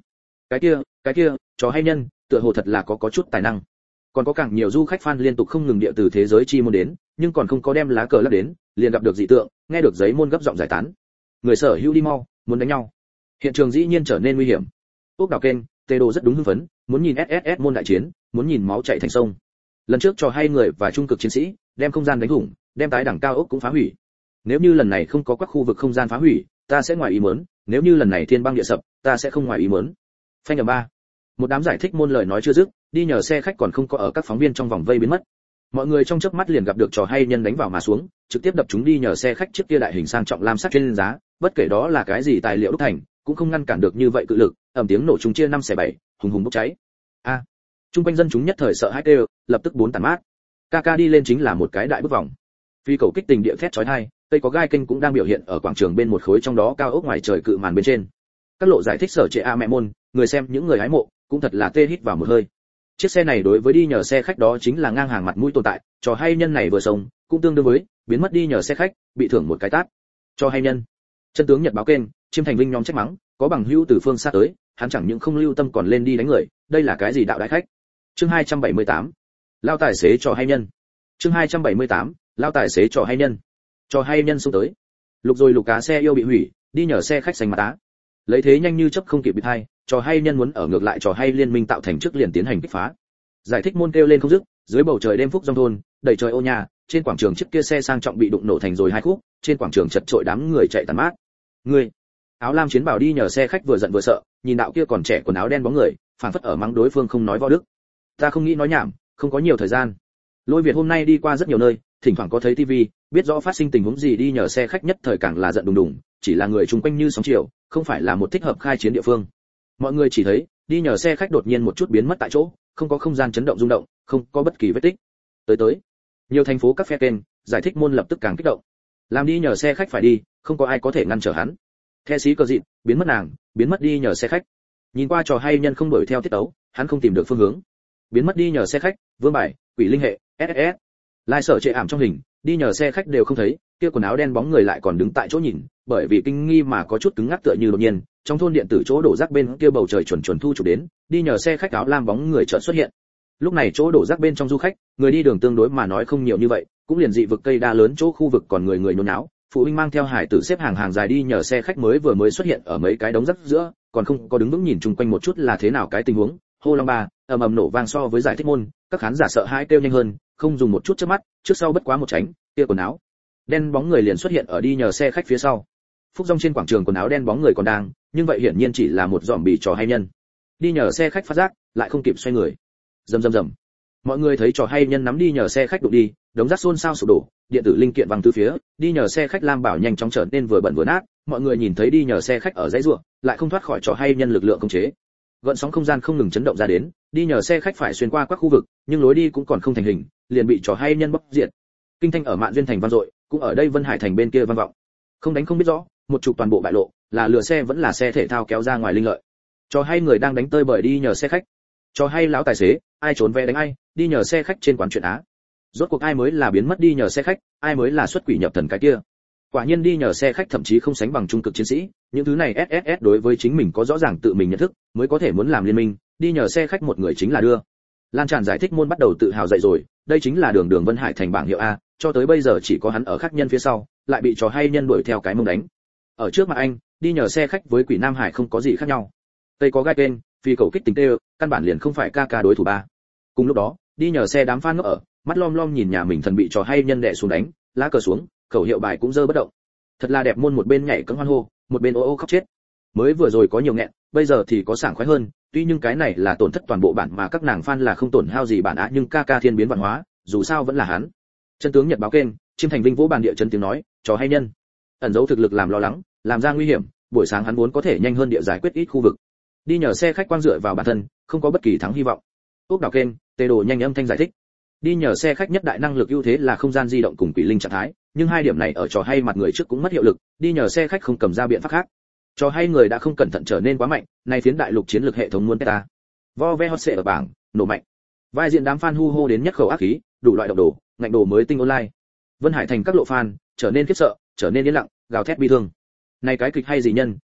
S1: Cái kia, trò hay nhân, tựa hồ thật là có chút tài năng. Còn có càng nhiều du khách fan liên tục không ngừng địa từ thế giới chi môn đến, nhưng còn không có đem lá cờ lắc đến, liền gặp được dị tượng, nghe được giấy môn gấp giọng giải tán. Người sở hữu đi mau, muốn đánh nhau. Hiện trường dĩ nhiên trở nên nguy hiểm. Úc đào kênh, Tê Đồ rất đúng hưng phấn, muốn nhìn SSS môn đại chiến, muốn nhìn máu chảy thành sông. Lần trước trò hay người và trung cực chiến sĩ, đem không gian đánh thủng, đem tái đẳng cao ốc cũng phá hủy. Nếu như lần này không có các khu vực không gian phá hủy, ta sẽ ngoài ý muốn, nếu như lần này thiên băng địa sập, ta sẽ không ngoài ý muốn. Phanh ở 3. Một đám giải thích môn lời nói chưa dứt, đi nhờ xe khách còn không có ở các phóng viên trong vòng vây biến mất. Mọi người trong chớp mắt liền gặp được trò hay nhân đánh vào mà xuống, trực tiếp đập chúng đi nhờ xe khách chiếc kia đại hình sang trọng lam sắc trên giá, bất kể đó là cái gì tài liệu đúc thành, cũng không ngăn cản được như vậy cự lực, ầm tiếng nổ chúng chia 5 xẻ 7, hùng hùng bốc cháy. Trung quanh dân chúng nhất thời sợ hãi kêu, lập tức bốn tàn mát. Kaka đi lên chính là một cái đại bước vòng. Phi cầu kích tình địa thét chói tai, cây có gai kênh cũng đang biểu hiện ở quảng trường bên một khối trong đó cao ốc ngoài trời cự màn bên trên. Các lộ giải thích sở trệ a mẹ môn, người xem những người hái mộ, cũng thật là tê hít vào một hơi. Chiếc xe này đối với đi nhờ xe khách đó chính là ngang hàng mặt mũi tồn tại, trò hay nhân này vừa sống, cũng tương đương với biến mất đi nhờ xe khách, bị thưởng một cái tát. Trò hay nhân. Chân tướng Nhật báo kênh, Chiêm Thành Vinh nhóm trách mắng, có bằng hữu từ phương xa tới, hắn chẳng những không lưu tâm còn lên đi đánh người, đây là cái gì đạo đại khách. Chương 278. Lao tài xế trò hay nhân. Chương 278. Lao tài xế trò hay nhân. Trò hay nhân xông tới. Lục rồi lục cá xe yêu bị hủy, đi nhờ xe khách xanh mặt tá. Lấy thế nhanh như chớp không kịp bị thay, trò hay nhân muốn ở ngược lại trò hay liên minh tạo thành trước liền tiến hành kích phá. Giải thích môn kêu lên không dứt, dưới bầu trời đêm phúc dòng thôn, đầy trời ô nhà, trên quảng trường chiếc kia xe sang trọng bị đụng nổ thành rồi hai khúc, trên quảng trường chật chội đám người chạy tàn mát. Người áo lam chiến bảo đi nhờ xe khách vừa giận vừa sợ, nhìn đạo kia còn trẻ quần áo đen bóng người, phảng phất ở mắng đối phương không nói võ đức. Ta không nghĩ nói nhảm, không có nhiều thời gian. Lôi Việt hôm nay đi qua rất nhiều nơi, thỉnh thoảng có thấy tivi, biết rõ phát sinh tình huống gì đi nhờ xe khách nhất thời càng là giận đùng đùng, chỉ là người chung quanh như sóng chiều, không phải là một thích hợp khai chiến địa phương. Mọi người chỉ thấy, đi nhờ xe khách đột nhiên một chút biến mất tại chỗ, không có không gian chấn động rung động, không có bất kỳ vết tích. Tới, nhiều thành phố các phe kênh, giải thích môn lập tức càng kích động. Làm đi nhờ xe khách phải đi, không có ai có thể ngăn trở hắn. The xí cờ dịn, biến mất nàng, biến mất đi nhờ xe khách. Nhìn qua trò hay nhân không đuổi theo tiết tấu, hắn không tìm được phương hướng. Biến mất đi nhờ xe khách, vương bài, quỷ linh hệ, SSS. Lai sở trệ ảm trong hình, đi nhờ xe khách đều không thấy, kia quần áo đen bóng người lại còn đứng tại chỗ nhìn, bởi vì kinh nghi mà có chút cứng ngắc tựa như đột nhiên, trong thôn điện tử chỗ đổ rác bên kia bầu trời chuẩn chuẩn thu chụp đến, đi nhờ xe khách áo lam bóng người chợt xuất hiện. Lúc này chỗ đổ rác bên trong du khách, người đi đường tương đối mà nói không nhiều như vậy, cũng liền dị vực cây đa lớn chỗ khu vực còn người nhốn nháo, phụ huynh mang theo hải tử xếp hàng dài đi nhờ xe khách mới xuất hiện ở mấy cái đống rác giữa, còn không có đứng vững nhìn chung quanh một chút là thế nào cái tình huống. Hô long ba, ầm ầm nổ vang so với giải thích môn, các khán giả sợ hãi kêu nhanh hơn, không dùng một chút chớp mắt, trước sau bất quá một tránh, kia quần áo đen bóng người liền xuất hiện ở đi nhờ xe khách phía sau. Phúc Dung trên quảng trường quần áo đen bóng người còn đang, nhưng vậy hiển nhiên chỉ là một dòm bị trò hay nhân. Đi nhờ xe khách phát giác, lại không kịp xoay người. Rầm. Mọi người thấy trò hay nhân nắm đi nhờ xe khách đụng đi, đống rác xôn xao sụp đổ, điện tử linh kiện văng tứ phía, đi nhờ xe khách lam bảo nhanh chóng trở nên vừa bẩn vừa nát, mọi người nhìn thấy đi nhờ xe khách ở dãy ruộng, lại không thoát khỏi trò hay nhân lực lượng khống chế. Gợn sóng không gian không ngừng chấn động ra đến, đi nhờ xe khách phải xuyên qua các khu vực, nhưng lối đi cũng còn không thành hình, liền bị trò hay nhân bóc diệt. Kinh thanh ở Mạn Duyên thành vang dội, cũng ở đây Vân Hải thành bên kia vang vọng. Không đánh không biết rõ, một chục toàn bộ bại lộ, là lừa xe vẫn là xe thể thao kéo ra ngoài linh lợi. Trò hay người đang đánh tơi bời đi nhờ xe khách. Trò hay lão tài xế, ai trốn vé đánh ai, đi nhờ xe khách trên quán chuyện á. Rốt cuộc ai mới là biến mất đi nhờ xe khách, ai mới là xuất quỷ nhập thần cái kia. Quả nhiên đi nhờ xe khách thậm chí không sánh bằng trung cực chiến sĩ, những thứ này SSS đối với chính mình có rõ ràng tự mình nhận thức, mới có thể muốn làm liên minh, đi nhờ xe khách một người chính là đưa. Lan Tràn giải thích môn bắt đầu tự hào dậy rồi, đây chính là đường Vân Hải thành bảng hiệu A, cho tới bây giờ chỉ có hắn ở khác nhân phía sau, lại bị trò hay nhân đuổi theo cái mông đánh. Ở trước mặt anh, đi nhờ xe khách với Quỷ Nam Hải không có gì khác nhau. Tây có gai tên, phi cầu kích tính tê, căn bản liền không phải ca đối thủ ba. Cùng lúc đó, đi nhờ xe đám fan ngốc ở, mắt lom nhìn nhà mình thần bị trò hay nhân đè xuống đánh, lá cờ xuống, khẩu hiệu bài cũng dơ bất động. Thật là đẹp môn một bên nhảy cẫng hoan hô, một bên ô khóc chết. Mới vừa rồi có nhiều nghẹn, bây giờ thì có sảng khoái hơn, tuy nhưng cái này là tổn thất toàn bộ bản mà các nàng fan là không tổn hao gì bản á, nhưng ca thiên biến vạn hóa, dù sao vẫn là hắn. Chân tướng Nhật báo kênh, Chiêm Thành Vinh vỗ bàn địa chân tiếng nói, trò hay nhân, ẩn giấu thực lực làm lo lắng, làm ra nguy hiểm, buổi sáng hắn muốn có thể nhanh hơn địa giải quyết ít khu vực. Đi nhờ xe khách quang dựa vào bản thân, không có bất kỳ thắng hy vọng. Úc đào kênh, Tê Đồ nhanh âm thanh giải thích. Đi nhờ xe khách nhất đại năng lực ưu thế là không gian di động cùng quỷ linh trạng thái, nhưng hai điểm này ở trò hay mặt người trước cũng mất hiệu lực, đi nhờ xe khách không cầm ra biện pháp khác. Trò hay người đã không cẩn thận trở nên quá mạnh, nay phiến đại lục chiến lược hệ thống muốn beta. Vo ve hot sẽ ở bảng, nổ mạnh. Vai diện đám fan hu hô đến nhất khẩu ác khí, đủ loại độc đồ, ngạnh đồ mới tinh online. Vân Hải thành các lộ fan trở nên khiếp sợ, trở nên yên lặng, gào thét bi thương. Này cái kịch hay gì nhân,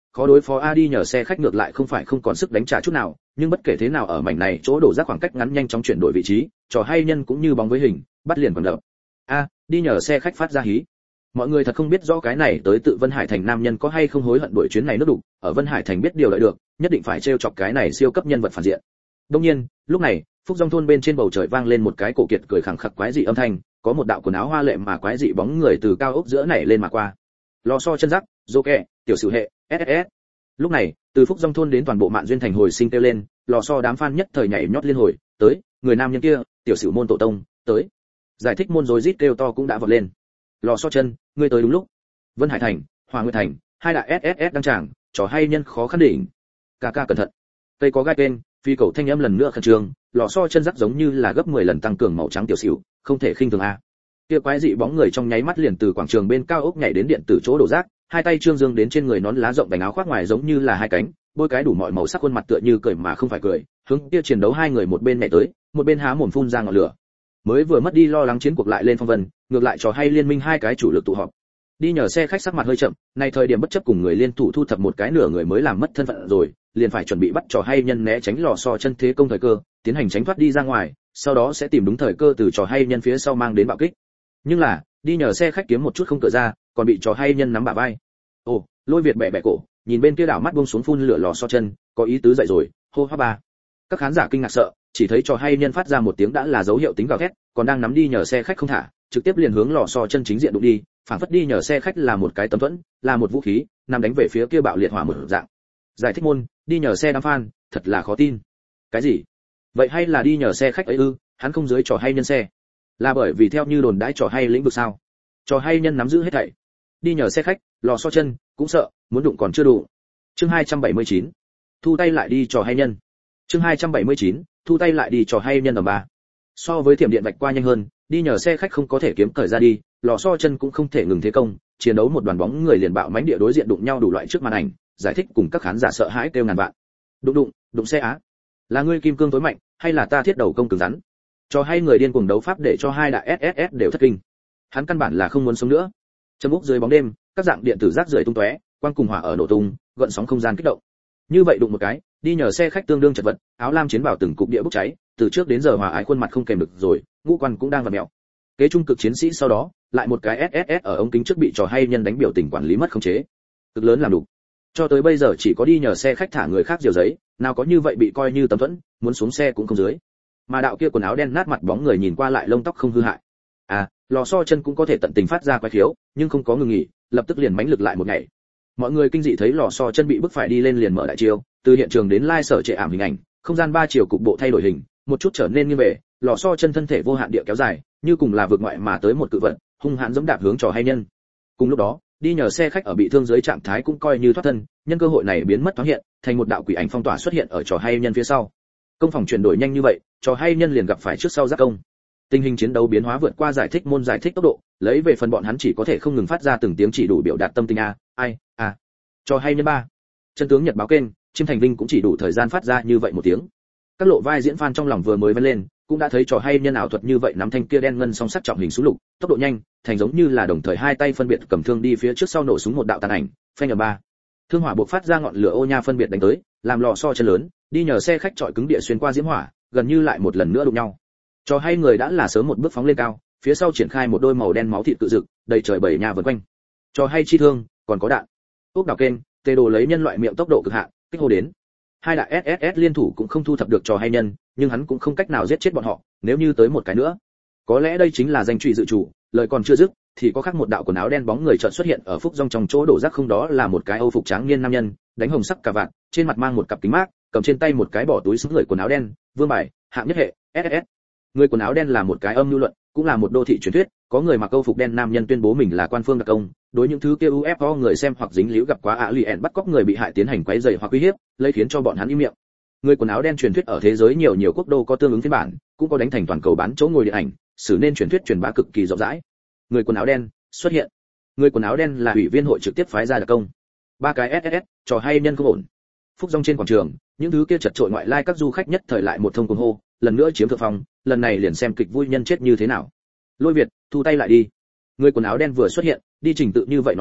S1: khó đối phó a. Đi nhờ xe khách ngược lại không phải không còn sức đánh trả chút nào, nhưng bất kể thế nào ở mảnh này chỗ đổ rác khoảng cách ngắn nhanh chóng chuyển đổi vị trí, trò hay nhân cũng như bóng với hình, bắt liền còn đập. A, đi nhờ xe khách phát ra hí. Mọi người thật không biết rõ cái này tới tự Vân Hải Thành nam nhân có hay không hối hận đuổi chuyến này nước đục, ở Vân Hải Thành biết điều lại được, nhất định phải trêu chọc cái này siêu cấp nhân vật phản diện. Đương nhiên, lúc này, Phúc Dòng thôn bên trên bầu trời vang lên một cái cổ kiệt cười khẳng khặc quái dị âm thanh, có một đạo quần áo hoa lệ mà quái dị bóng người từ cao ốc giữa nảy lên mà qua. Lò xo chân rắc, dô kẹ, tiểu sử hệ, SSS. Lúc này, từ Phúc Dòng thôn đến toàn bộ Mạn Duyên Thành hồi sinh kêu lên, lò xo đám fan nhất thời nhảy nhót liên hồi, tới, người nam nhân kia, tiểu sử môn tổ tông, tới. Giải thích môn rối rít kêu to cũng đã vọt lên. Lò xo chân, ngươi tới đúng lúc. Vân Hải Thành, Hoàng Nguyệt Thành, hai đại SSS đăng tràng, trò hay nhân khó khăn đỉnh. Ca cẩn thận. Cây có gai kênh, phi cầu thanh âm lần nữa khẩn trương, lò xo chân rắc giống như là gấp 10 lần tăng cường màu trắng tiểu xỉu, không thể khinh thường a. Kia quái dị bóng người trong nháy mắt liền từ quảng trường bên cao ốc nhảy đến điện tử chỗ đổ rác, hai tay trương dương đến trên người nón lá rộng đánh áo khoác ngoài giống như là hai cánh, bôi cái đủ mọi màu sắc khuôn mặt tựa như cười mà không phải cười, hướng kia chiến đấu hai người một bên nhảy tới, một bên há mồm phun ra ngọn lửa. Mới vừa mất đi lo lắng chiến cuộc lại lên phong vân, ngược lại trò hay liên minh hai cái chủ lực tụ họp. Đi nhờ xe khách sắc mặt hơi chậm, này thời điểm bất chấp cùng người liên thủ thu thập một cái nửa người mới làm mất thân phận rồi, liền phải chuẩn bị bắt trò hay nhân né tránh lò xo chân thế công thời cơ, tiến hành tránh thoát đi ra ngoài, sau đó sẽ tìm đúng thời cơ từ trò hay nhân phía sau mang đến bạo kích. Nhưng là, đi nhờ xe khách kiếm một chút không cửa ra, còn bị trò hay nhân nắm bả vai. Ồ, Lôi Việt bẻ bẻ cổ, nhìn bên kia đảo mắt buông xuống phun lửa lò xo chân, có ý tứ dậy rồi, hô hoa ba. Các khán giả kinh ngạc sợ, chỉ thấy trò hay nhân phát ra một tiếng đã là dấu hiệu tính gào thét, còn đang nắm đi nhờ xe khách không thả, trực tiếp liền hướng lò xo chân chính diện đụng đi, phản phất đi nhờ xe khách là một cái tấm thuẫn, là một vũ khí, nằm đánh về phía kia bạo liệt hỏa một dạng. Giải thích môn, đi nhờ xe đám fan, thật là khó tin. Cái gì? Vậy hay là đi nhờ xe khách ấy ư? Hắn không dưới trò hay nhân xe, là bởi vì theo như đồn đãi trò hay lĩnh vực sao? Trò hay nhân nắm giữ hết thảy. Đi nhờ xe khách, lò xo chân cũng sợ, muốn đụng còn chưa đủ. Chương 279. Thu tay lại đi trò hay nhân. Chương 279. Thu tay lại đi trò hay nhân ở ba. So với thiểm điện vạch qua nhanh hơn, đi nhờ xe khách không có thể kiếm cởi ra đi, lò xo chân cũng không thể ngừng thế công, chiến đấu một đoàn bóng người liền bạo mãnh địa đối diện đụng nhau đủ loại trước màn ảnh, giải thích cùng các khán giả sợ hãi kêu ngàn vạn. Đụng xe á. Là ngươi kim cương tối mạnh, hay là ta thiết đầu công cứng rắn? Cho hay người điên cuồng đấu pháp để cho hai đại SSS đều thất kinh. Hắn căn bản là không muốn sống nữa. Châm úc dưới bóng đêm, các dạng điện tử rác rưởi tung tóe, quang cùng hỏa ở nổ tung, gợn sóng không gian kích động. Như vậy đụng một cái, đi nhờ xe khách tương đương chật vật, áo lam chiến bào từng cục địa bốc cháy, từ trước đến giờ hòa ái khuôn mặt không kèm được rồi, ngũ quan cũng đang vặn mèo. Kế trung cực chiến sĩ sau đó, lại một cái SSS ở ống kính trước bị trò hay nhân đánh biểu tình quản lý mất khống chế. Cực lớn làm đủ. Cho tới bây giờ chỉ có đi nhờ xe khách thả người khác diều giấy, nào có như vậy bị coi như tấm thuẫn, muốn xuống xe cũng không dưới. Mà đạo kia quần áo đen nát mặt bóng người nhìn qua lại lông tóc không hư hại. À, lò xo chân cũng có thể tận tình phát ra quái khiếu, nhưng không có ngừng nghỉ, lập tức liền mãnh lực lại một ngày. Mọi người kinh dị thấy lò xo chân bị bức phải đi lên liền mở đại chiêu, từ hiện trường đến live sở trệ ảm hình ảnh, không gian ba chiều cục bộ thay đổi hình, một chút trở nên nghiêng về, lò xo chân thân thể vô hạn địa kéo dài, như cùng là vượt ngoại mà tới một cự vật, hung hãn giẫm đạp hướng trò hay nhân. Cùng lúc đó, đi nhờ xe khách ở bị thương dưới trạng thái cũng coi như thoát thân, nhân cơ hội này biến mất thoáng hiện, thành một đạo quỷ ảnh phong tỏa xuất hiện ở trò hay nhân phía sau. Công phòng chuyển đổi nhanh như vậy, trò hay nhân liền gặp phải trước sau giác công. Tình hình chiến đấu biến hóa vượt qua giải thích môn giải thích tốc độ, lấy về phần bọn hắn chỉ có thể không ngừng phát ra từng tiếng chỉ đủ biểu đạt tâm tình a, ai, a. Trò hay nhân ba. Chân tướng nhật báo kênh, Chiêm Thành Vinh cũng chỉ đủ thời gian phát ra như vậy một tiếng. Các lộ vai diễn fan trong lòng vừa mới vén lên, cũng đã thấy trò hay nhân ảo thuật như vậy nắm thanh kia đen ngân song sắc trọng hình súng lục, tốc độ nhanh, thành giống như là đồng thời hai tay phân biệt cầm thương đi phía trước sau nổ súng một đạo tàn ảnh, phanh ở ba. Thương hỏa buộc phát ra ngọn lửa ô nha phân biệt đánh tới, làm lò xo chân lớn, đi nhờ xe khách trọi cứng địa xuyên qua diễm hỏa, gần như lại một lần nữa đụng nhau. Trò hay người đã là sớm một bước phóng lên cao, phía sau triển khai một đôi màu đen máu thịt cự dực, đầy trời bảy nhà vần quanh. Trò hay chi thương, còn có đạn. Ốc đảo kênh, tê đồ lấy nhân loại miệng tốc độ cực hạn, kích hô đến. Hai đại SSS liên thủ cũng không thu thập được trò hay nhân, nhưng hắn cũng không cách nào giết chết bọn họ, nếu như tới một cái nữa. Có lẽ đây chính là danh trụy dự chủ, lời còn chưa dứt, thì có khác một đạo quần áo đen bóng người chợt xuất hiện ở phúc rong trong chỗ đổ rác không, đó là một cái Âu phục trắng niên nam nhân, đánh hồng sắc cà vạt, trên mặt mang một cặp kính mát, cầm trên tay một cái bỏ túi xứng người quần áo đen, vương bài, hạng nhất hệ, SSS. Người quần áo đen là một cái âm lưu luận, cũng là một đô thị truyền thuyết, có người mặc Âu phục đen nam nhân tuyên bố mình là quan phương đặc công, đối những thứ kia UFO người xem hoặc dính líu gặp quá alien bắt cóc người bị hại tiến hành quấy rầy hoặc uy hiếp, lấy khiến cho bọn hắn im miệng. Người quần áo đen truyền thuyết ở thế giới nhiều quốc đô có tương ứng phiên bản, cũng có đánh thành toàn cầu bán chỗ ngồi điện ảnh, xử nên truyền thuyết truyền bá cực kỳ rộng rãi. Người quần áo đen xuất hiện. Người quần áo đen là ủy viên hội trực tiếp phái ra đặc công. Ba cái SSS, trò hay nhân không ổn. Phúc rong trên quảng trường, những thứ kia chật chội ngoại lai các du khách nhất thời lại một thông cuồng hô, lần nữa chiếm thượng phong, lần này liền xem kịch vui nhân chết như thế nào. Lôi Việt, thu tay lại đi. Người quần áo đen vừa xuất hiện, đi trình tự như vậy nói câu,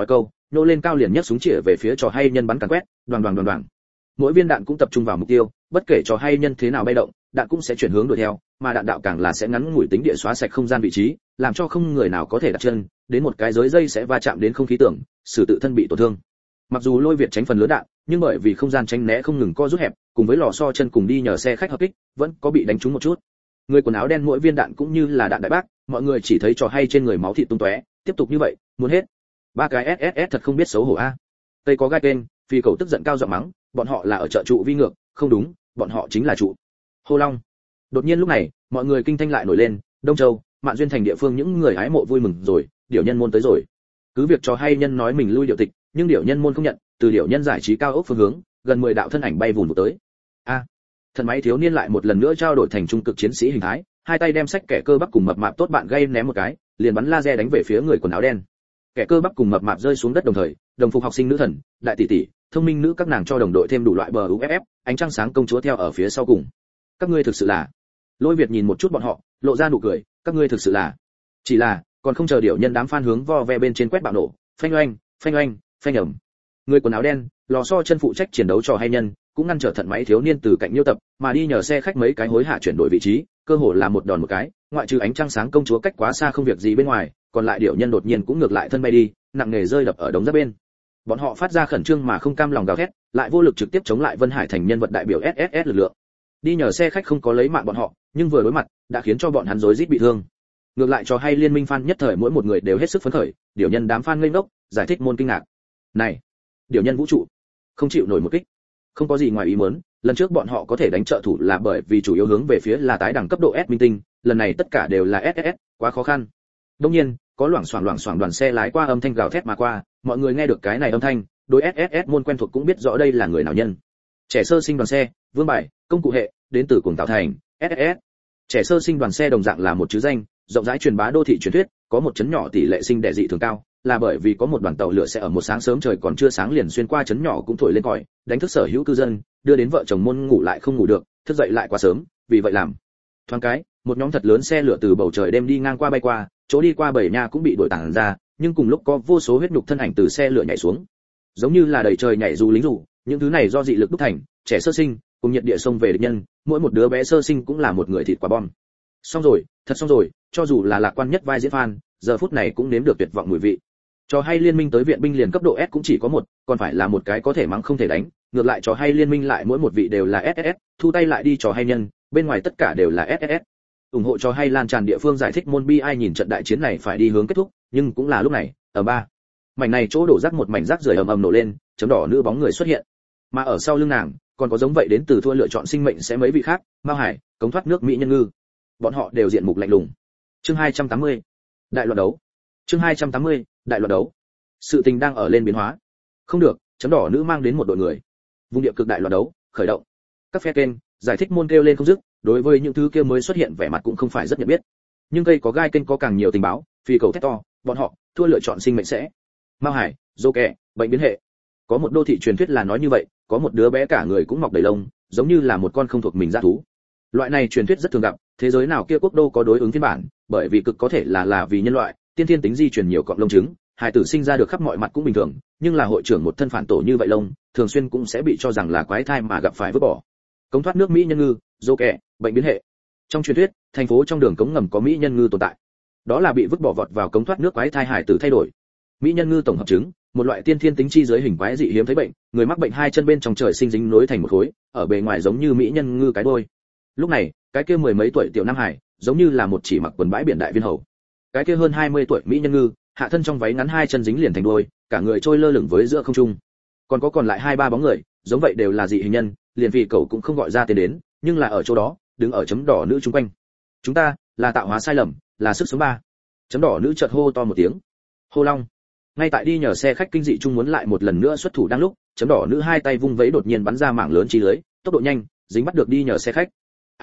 S1: nhô lên cao liền nhấc súng chĩa về phía trò hay nhân bắn càn quét, đoàng đoàng đoàng đoàng. Mỗi viên đạn cũng tập trung vào mục tiêu, bất kể trò hay nhân thế nào bay động, đạn cũng sẽ chuyển hướng đuổi theo, mà đạn đạo càng là sẽ ngắn ngủi tính địa xóa sạch không gian vị trí, làm cho không người nào có thể đặt chân, đến một cái giới dây sẽ va chạm đến không khí tưởng, xử tự thân bị tổn thương. Mặc dù Lôi Việt tránh phần lớn đạn, nhưng bởi vì không gian tránh né không ngừng co rút hẹp, cùng với lò xo chân cùng đi nhờ xe khách hợp kích, vẫn có bị đánh trúng một chút. Người quần áo đen mỗi viên đạn cũng như là đạn đại bác, mọi người chỉ thấy trò hay trên người máu thịt tung tóe, tiếp tục như vậy, muốn hết. Ba cái SSS thật không biết xấu hổ a. Tây có gai tên, phi cầu tức giận cao giọng mắng, bọn họ là ở chợ trụ vi ngược, không đúng, bọn họ chính là trụ. Hô Long. Đột nhiên lúc này, mọi người kinh thanh lại nổi lên, Đông Châu, Mạn Duyên thành địa phương những người hái mộ vui mừng rồi, điểu nhân môn tới rồi. Cứ việc trò hay nhân nói mình lui điệu tịch, nhưng điểu nhân môn không nhận, từ điểu nhân giải trí cao ốc phương hướng, gần 10 đạo thân ảnh bay vụn tới. A. Thần máy thiếu niên lại một lần nữa trao đổi thành trung cực chiến sĩ hình thái, hai tay đem sách kẻ cơ bắp cùng mập mạp tốt bạn gây ném một cái, liền bắn laser đánh về phía người quần áo đen. Kẻ cơ bắp cùng mập mạp rơi xuống đất đồng thời, đồng phục học sinh nữ thần, đại tỷ tỷ, thông minh nữ các nàng cho đồng đội thêm đủ loại bờ UFF, ánh trăng sáng công chúa theo ở phía sau cùng. Các ngươi thực sự là. Lôi Việt nhìn một chút bọn họ, lộ ra nụ cười, các ngươi thực sự là. Chỉ là, còn không chờ điểu nhân đám fan hướng vo ve bên trên quét bạo nổ, phanh oanh, phanh oanh, phanh ầm. Người quần áo đen, lò xo chân phụ trách chiến đấu trò hay nhân, cũng ngăn trở thận máy thiếu niên từ cạnh nhiêu tập, mà đi nhờ xe khách mấy cái hối hạ chuyển đổi vị trí, cơ hồ là một đòn một cái, ngoại trừ ánh trăng sáng công chúa cách quá xa không việc gì bên ngoài, còn lại điểu nhân đột nhiên cũng ngược lại thân bay đi, nặng nề rơi đập ở đống giáp bên. Bọn họ phát ra khẩn trương mà không cam lòng gào thét, lại vô lực trực tiếp chống lại Vân Hải thành nhân vật đại biểu SSS lực lượng. Đi nhờ xe khách không có lấy mạng bọn họ, nhưng vừa đối mặt, đã khiến cho bọn hắn rối rít bị thương. Ngược lại cho hay liên minh fan nhất thời mỗi một người đều hết sức phấn khởi, điểu nhân đám fan ngây ngốc, giải thích môn kinh ngạc. Này, điểu nhân vũ trụ, không chịu nổi một kích. Không có gì ngoài ý muốn, lần trước bọn họ có thể đánh trợ thủ là bởi vì chủ yếu hướng về phía là tái đẳng cấp độ S minh tinh, lần này tất cả đều là SSS, quá khó khăn. Đương nhiên, có loảng xoảng đoàn xe lái qua âm thanh gào thét mà qua, mọi người nghe được cái này âm thanh, đối SSS môn quen thuộc cũng biết rõ đây là người nào nhân. Trẻ sơ sinh đoàn xe, vương bài, công cụ hệ, đến từ cùng tạo thành, SSS. Trẻ sơ sinh đoàn xe đồng dạng là một chữ danh, rộng rãi truyền bá đô thị truyền thuyết, có một chấn nhỏ tỷ lệ sinh đẻ dị thường cao, là bởi vì có một đoàn tàu lửa sẽ ở một sáng sớm trời còn chưa sáng liền xuyên qua chấn nhỏ cũng thổi lên còi, đánh thức sở hữu cư dân, đưa đến vợ chồng môn ngủ lại không ngủ được, thức dậy lại quá sớm, vì vậy làm. Thoáng cái, một nhóm thật lớn xe lửa từ bầu trời đêm đi ngang qua bay qua, chỗ đi qua bảy nhà cũng bị đuổi tản ra, nhưng cùng lúc có vô số huyết nhục thân ảnh từ xe lửa nhảy xuống, giống như là đầy trời nhảy dù lính dù, những thứ này do dị lực đúc thành, trẻ sơ sinh, cùng nhiệt địa sông về địch nhân, mỗi một đứa bé sơ sinh cũng là một người thịt quả bom. Xong rồi, thật xong rồi, cho dù là lạc quan nhất vai diễn fan, giờ phút này cũng nếm được tuyệt vọng mùi vị. Trò hay liên minh tới viện binh liền cấp độ S cũng chỉ có một, còn phải là một cái có thể mắng không thể đánh, ngược lại trò hay liên minh lại mỗi một vị đều là SSS, thu tay lại đi trò hay nhân, bên ngoài tất cả đều là SSS. Ủng hộ trò hay lan tràn địa phương giải thích môn bi ai nhìn trận đại chiến này phải đi hướng kết thúc, nhưng cũng là lúc này, ở ba mảnh này chỗ đổ rác một mảnh rác rưởi ầm ầm nổ lên, chấm đỏ nữ bóng người xuất hiện, mà ở sau lưng nàng còn có giống vậy đến từ thua lựa chọn sinh mệnh sẽ mấy vị khác, Mao Hải, cống thoát nước Mỹ Nhân Ngư, bọn họ đều diện mục lạnh lùng. Chương 280, đại loạn đấu. Chương 280, đại loạn đấu. Sự tình đang ở lên biến hóa. Không được, chấm đỏ nữ mang đến một đội người. Vùng địa cực đại loạn đấu khởi động. Các phe kênh giải thích môn kêu lên không dứt, đối với những thứ kia mới xuất hiện vẻ mặt cũng không phải rất nhận biết. Nhưng cây có gai kênh có càng nhiều tình báo, phi cầu thét to, bọn họ thua lựa chọn sinh mệnh sẽ. Mao Hải, dô kẹ, bệnh biến hệ. Có một đô thị truyền thuyết là nói như vậy, có một đứa bé cả người cũng mọc đầy lông, giống như là một con không thuộc mình dã thú. Loại này truyền thuyết rất thường gặp, thế giới nào kia quốc đô có đối ứng phiên bản, bởi vì cực có thể là vì nhân loại, tiên thiên tính di truyền nhiều cọng lông trứng, hài tử sinh ra được khắp mọi mặt cũng bình thường, nhưng là hội trưởng một thân phản tổ như vậy lông, thường xuyên cũng sẽ bị cho rằng là quái thai mà gặp phải vứt bỏ. Cống thoát nước Mỹ Nhân Ngư, dô kẹ, bệnh biến hệ. Trong truyền thuyết, thành phố trong đường cống ngầm có Mỹ Nhân Ngư tồn tại. Đó là bị vứt bỏ vọt vào cống thoát nước quái thai hài tử thay đổi. Mỹ Nhân Ngư tổng hợp trứng, một loại tiên thiên tính chi giới hình quái dị hiếm thấy bệnh, người mắc bệnh hai chân bên trong trời sinh dính nối thành một khối, ở bề ngoài giống như Mỹ Nhân Ngư cái đuôi. Lúc này, cái kia mười mấy tuổi tiểu nam hải, giống như là một chỉ mặc quần bãi biển đại viên hầu. Cái kia hơn 20 tuổi Mỹ Nhân Ngư, hạ thân trong váy ngắn hai chân dính liền thành đuôi, cả người trôi lơ lửng với giữa không trung. Còn lại hai ba bóng người, giống vậy đều là dị hình nhân, liền vì cậu cũng không gọi ra tên đến, nhưng là ở chỗ đó, đứng ở chấm đỏ nữ chung quanh. Chúng ta là tạo hóa sai lầm, là sức sống ba. Chấm đỏ nữ chợt hô to một tiếng. Hô Long. Ngay tại đi nhờ xe khách kinh dị chung muốn lại một lần nữa xuất thủ đang lúc, chấm đỏ nữ hai tay vung vẫy đột nhiên bắn ra mảng lớn chi lưới, tốc độ nhanh, dính bắt được đi nhờ xe khách.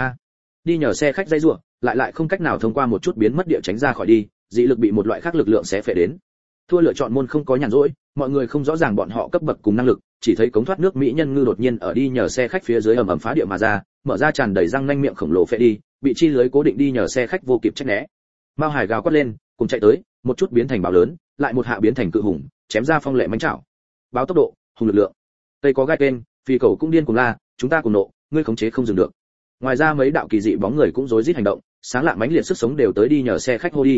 S1: Đi nhờ xe khách dây rùa, lại không cách nào thông qua một chút biến mất địa tránh ra khỏi đi, dị lực bị một loại khác lực lượng xé phệ đến. Thua lựa chọn môn không có nhàn rỗi, mọi người không rõ ràng bọn họ cấp bậc cùng năng lực, chỉ thấy cống thoát nước Mỹ Nhân Ngư đột nhiên ở đi nhờ xe khách phía dưới ầm ầm phá địa mà ra, mở ra tràn đầy răng nanh miệng khổng lồ phệ đi, bị chi lưới cố định đi nhờ xe khách vô kịp tránh né. Mao Hải gào quát lên, cùng chạy tới, một chút biến thành bão lớn, lại một hạ biến thành cự hùng, chém ra phong lệ mánh chảo. Báo tốc độ, hùng lực lượng. Tây có gai kênh, phi cầu cũng điên cuồng la, chúng ta cùng nộ, ngươi khống chế không dừng được. Ngoài ra mấy đạo kỳ dị bóng người cũng rối rít hành động, sáng lạng mãnh liệt sức sống đều tới đi nhờ xe khách hô đi.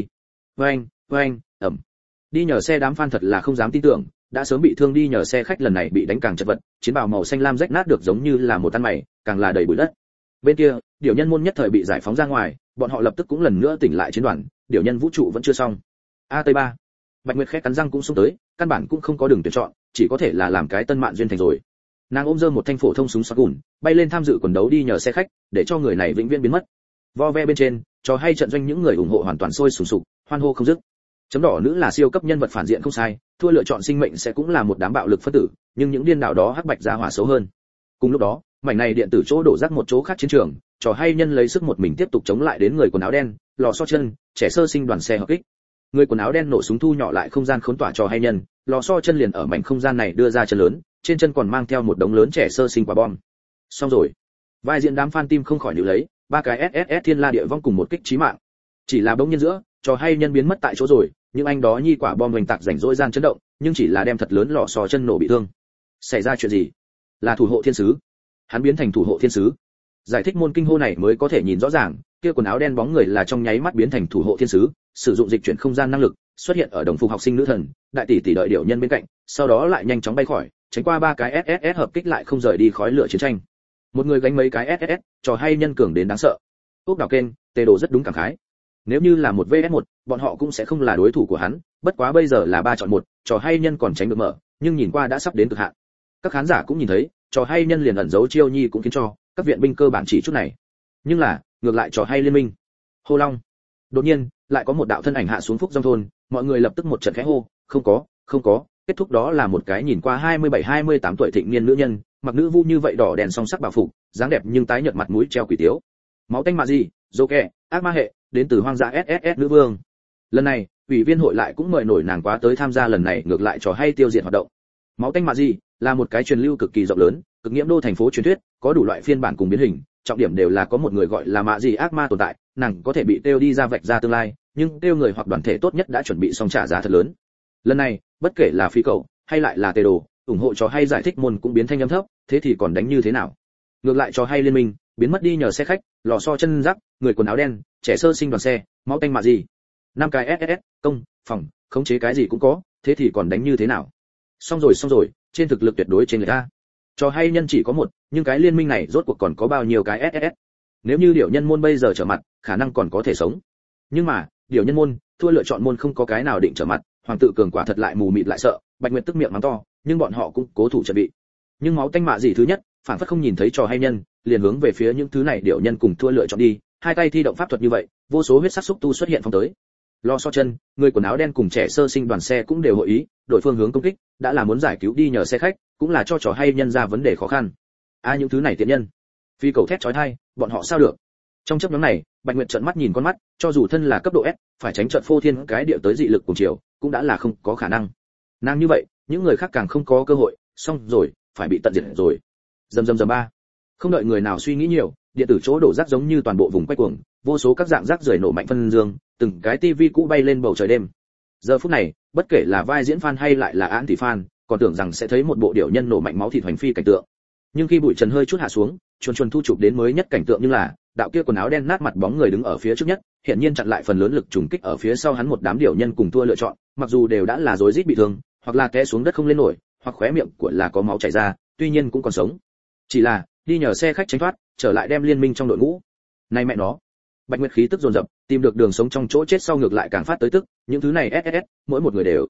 S1: Oeng, ầm. Đi nhờ xe đám fan thật là không dám tin tưởng, đã sớm bị thương đi nhờ xe khách lần này bị đánh càng chật vật, chiến bào màu xanh lam rách nát được giống như là một tan mày, càng là đầy bụi đất. Bên kia, điểu nhân môn nhất thời bị giải phóng ra ngoài, bọn họ lập tức cũng lần nữa tỉnh lại chiến đoàn, điểu nhân vũ trụ vẫn chưa xong. A Tây 3. Bạch Nguyệt khẽ cắn răng cũng xông tới, căn bản cũng không có đường tuyển chọn, chỉ có thể là làm cái tân mạn duyên thành rồi. Nàng ôm giơ một thanh phổ thông súng shotgun, bay lên tham dự quần đấu đi nhờ xe khách, để cho người này vĩnh viễn biến mất. Vo ve bên trên, trò hay trận doanh những người ủng hộ hoàn toàn sôi sùng sục, hoan hô không dứt. Chấm đỏ nữ là siêu cấp nhân vật phản diện không sai, thua lựa chọn sinh mệnh sẽ cũng là một đám bạo lực phân tử, nhưng những điên đảo đó hắc bạch ra hỏa xấu hơn. Cùng lúc đó, mảnh này điện tử chỗ đổ rác một chỗ khác chiến trường, trò hay nhân lấy sức một mình tiếp tục chống lại đến người quần áo đen, lò xo chân, trẻ sơ sinh đoàn xe hợp kích. Người quần áo đen nổ súng thu nhỏ lại không gian khốn tỏa trò hay nhân, lò xo chân liền ở mảnh không gian này đưa ra chân lớn, trên chân còn mang theo một đống lớn trẻ sơ sinh quả bom. Xong rồi. Vai diễn đám fan tim không khỏi níu lấy, ba cái SSS thiên la địa vong cùng một kích chí mạng. Chỉ là bỗng nhiên giữa, trò hay nhân biến mất tại chỗ rồi, nhưng anh đó nhi quả bom hoành tạc rảnh rỗi gian chấn động, nhưng chỉ là đem thật lớn lò xo chân nổ bị thương. Xảy ra chuyện gì? Là thủ hộ thiên sứ. Hắn biến thành thủ hộ thiên sứ. Giải thích môn kinh hô này mới có thể nhìn rõ ràng, kia quần áo đen bóng người là trong nháy mắt biến thành thủ hộ thiên sứ, sử dụng dịch chuyển không gian năng lực, xuất hiện ở đồng phục học sinh nữ thần, đại tỷ tỷ đợi điểu nhân bên cạnh, sau đó lại nhanh chóng bay khỏi, tránh qua ba cái SSS hợp kích lại không rời đi khói lửa chiến tranh. Một người gánh mấy cái SSS, trò hay nhân cường đến đáng sợ. Úc đào kênh, tê đồ rất đúng cảm khái. Nếu như là một vs1, bọn họ cũng sẽ không là đối thủ của hắn, bất quá bây giờ là 3 chọn 1, trò hay nhân còn tránh được mở, nhưng nhìn qua đã sắp đến cực hạn. Các khán giả cũng nhìn thấy, trò hay nhân liền ẩn giấu chiêu nhi cũng khiến cho các viện binh cơ bản chỉ chút này. Nhưng là, ngược lại trò hay liên minh. Hô Long. Đột nhiên, lại có một đạo thân ảnh hạ xuống phúc trong thôn, mọi người lập tức một trận khẽ hô, không có, kết thúc đó là một cái nhìn qua 27-28 tuổi thịnh niên nữ nhân, mặc nữ vu như vậy đỏ đèn song sắc bảo phục, dáng đẹp nhưng tái nhợt mặt mũi treo quỷ tiếu. Máu tanh mạ gì, Joker, ác ma hệ, đến từ hoang dã SSS nữ vương. Lần này, ủy viên hội lại cũng mời nổi nàng quá tới tham gia lần này ngược lại trò hay tiêu diệt hoạt động. Máu tanh mạ gì là một cái truyền lưu cực kỳ rộng lớn, cực nghiễm đô thành phố truyền thuyết, có đủ loại phiên bản cùng biến hình, trọng điểm đều là có một người gọi là mạ gì ác ma tồn tại, nàng có thể bị tiêu đi ra vạch ra tương lai, nhưng tiêu người hoặc đoàn thể tốt nhất đã chuẩn bị xong trả giá thật lớn. Lần này, bất kể là phi cầu hay lại là tê đồ, ủng hộ trò hay giải thích môn cũng biến thanh âm thấp, thế thì còn đánh như thế nào? Ngược lại trò hay liên minh biến mất đi nhờ xe khách, lò xo chân rắc, người quần áo đen, trẻ sơ sinh đoàn xe, máu tanh mạ gì, 5 cái SSS, công, phòng, khống chế cái gì cũng có, thế thì còn đánh như thế nào? Xong rồi, trên thực lực tuyệt đối trên người ta. Trò hay nhân chỉ có một, nhưng cái liên minh này rốt cuộc còn có bao nhiêu cái SSS? Nếu như điểu nhân môn bây giờ trở mặt, khả năng còn có thể sống. Nhưng mà, điểu nhân môn, thua lựa chọn môn không có cái nào định trở mặt, hoàng tự cường quả thật lại mù mịt lại sợ, Bạch Nguyệt tức miệng mắng to, nhưng bọn họ cũng cố thủ chuẩn bị. Nhưng máu tanh mạ gì thứ nhất, phản phất không nhìn thấy trò hay nhân, liền hướng về phía những thứ này điểu nhân cùng thua lựa chọn đi, hai tay thi động pháp thuật như vậy, vô số huyết sắc xúc tu xuất hiện phong tới. Lo so chân, người quần áo đen cùng trẻ sơ sinh đoàn xe cũng đều hội ý, đổi phương hướng công kích, đã là muốn giải cứu đi nhờ xe khách, cũng là cho trò hay nhân ra vấn đề khó khăn. Những thứ này tiện nhân. Phi cầu thét chói tai, bọn họ sao được? Trong chớp nhoáng này, Bạch Nguyệt trợn mắt nhìn con mắt, cho dù thân là cấp độ S, phải tránh trận phô thiên cái địa tới dị lực cùng chiều, cũng đã là không có khả năng. Nàng như vậy, những người khác càng không có cơ hội, xong rồi, phải bị tận diệt rồi. Rầm ba. Không đợi người nào suy nghĩ nhiều, điện tử chỗ đổ rác giống như toàn bộ vùng quay cuồng, vô số các dạng rác rưởi nổ mạnh phân dương, từng cái tivi cũ bay lên bầu trời đêm. Giờ phút này, bất kể là vai diễn fan hay lại là án tỷ fan, còn tưởng rằng sẽ thấy một bộ điểu nhân nổ mạnh máu thịt hoành phi cảnh tượng. Nhưng khi bụi trần hơi chút hạ xuống, chuồn thu chụp đến mới nhất cảnh tượng, nhưng là đạo kia quần áo đen nát mặt bóng người đứng ở phía trước nhất, hiện nhiên chặn lại phần lớn lực trùng kích ở phía sau hắn một đám điểu nhân cùng thua lựa chọn, mặc dù đều đã là rối rít bị thương, hoặc là té xuống đất không lên nổi, hoặc khóe miệng của là có máu chảy ra, tuy nhiên cũng còn sống. Chỉ là đi nhờ xe khách tránh thoát, trở lại đem liên minh trong đội ngũ. Này mẹ nó. Bạch Nguyệt khí tức dồn dập, tìm được đường sống trong chỗ chết sau ngược lại càng phát tới tức, những thứ này SSS, mỗi một người đều.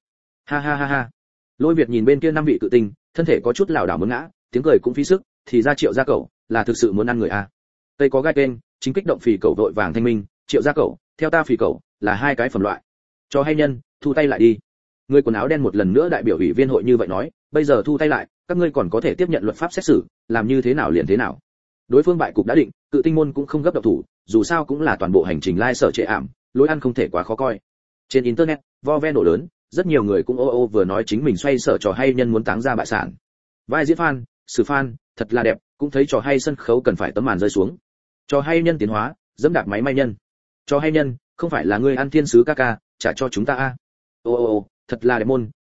S1: Ha. Lôi Việt nhìn bên kia 5 vị cự tinh, thân thể có chút lảo đảo muốn ngã, tiếng cười cũng phí sức, thì ra Triệu gia cẩu là thực sự muốn ăn người a. Tây có gai kênh, chính kích động phì cẩu vội vàng thanh minh, Triệu gia cẩu, theo ta phì cẩu, là hai cái phẩm loại. Cho hay nhân, thu tay lại đi. Người quần áo đen một lần nữa đại biểu ủy viên hội như vậy nói, bây giờ thu tay lại, các ngươi còn có thể tiếp nhận luật pháp xét xử, làm như thế nào liền thế nào. Đối phương bại cục đã định, cự tinh môn cũng không gấp động thủ, dù sao cũng là toàn bộ hành trình lai sở trệ ảm, lối ăn không thể quá khó coi. Trên internet, vo ve nổ lớn, rất nhiều người cũng ô vừa nói chính mình xoay sở trò hay nhân muốn táng ra bại sản. Vai diễn fan, sử fan, thật là đẹp, cũng thấy trò hay sân khấu cần phải tấm màn rơi xuống. Trò hay nhân tiến hóa, dẫm đạp máy may nhân. Trò hay nhân, không phải là ngươi ăn thiên sứ ca ca, trả cho chúng ta a. Thật là đẹp môn,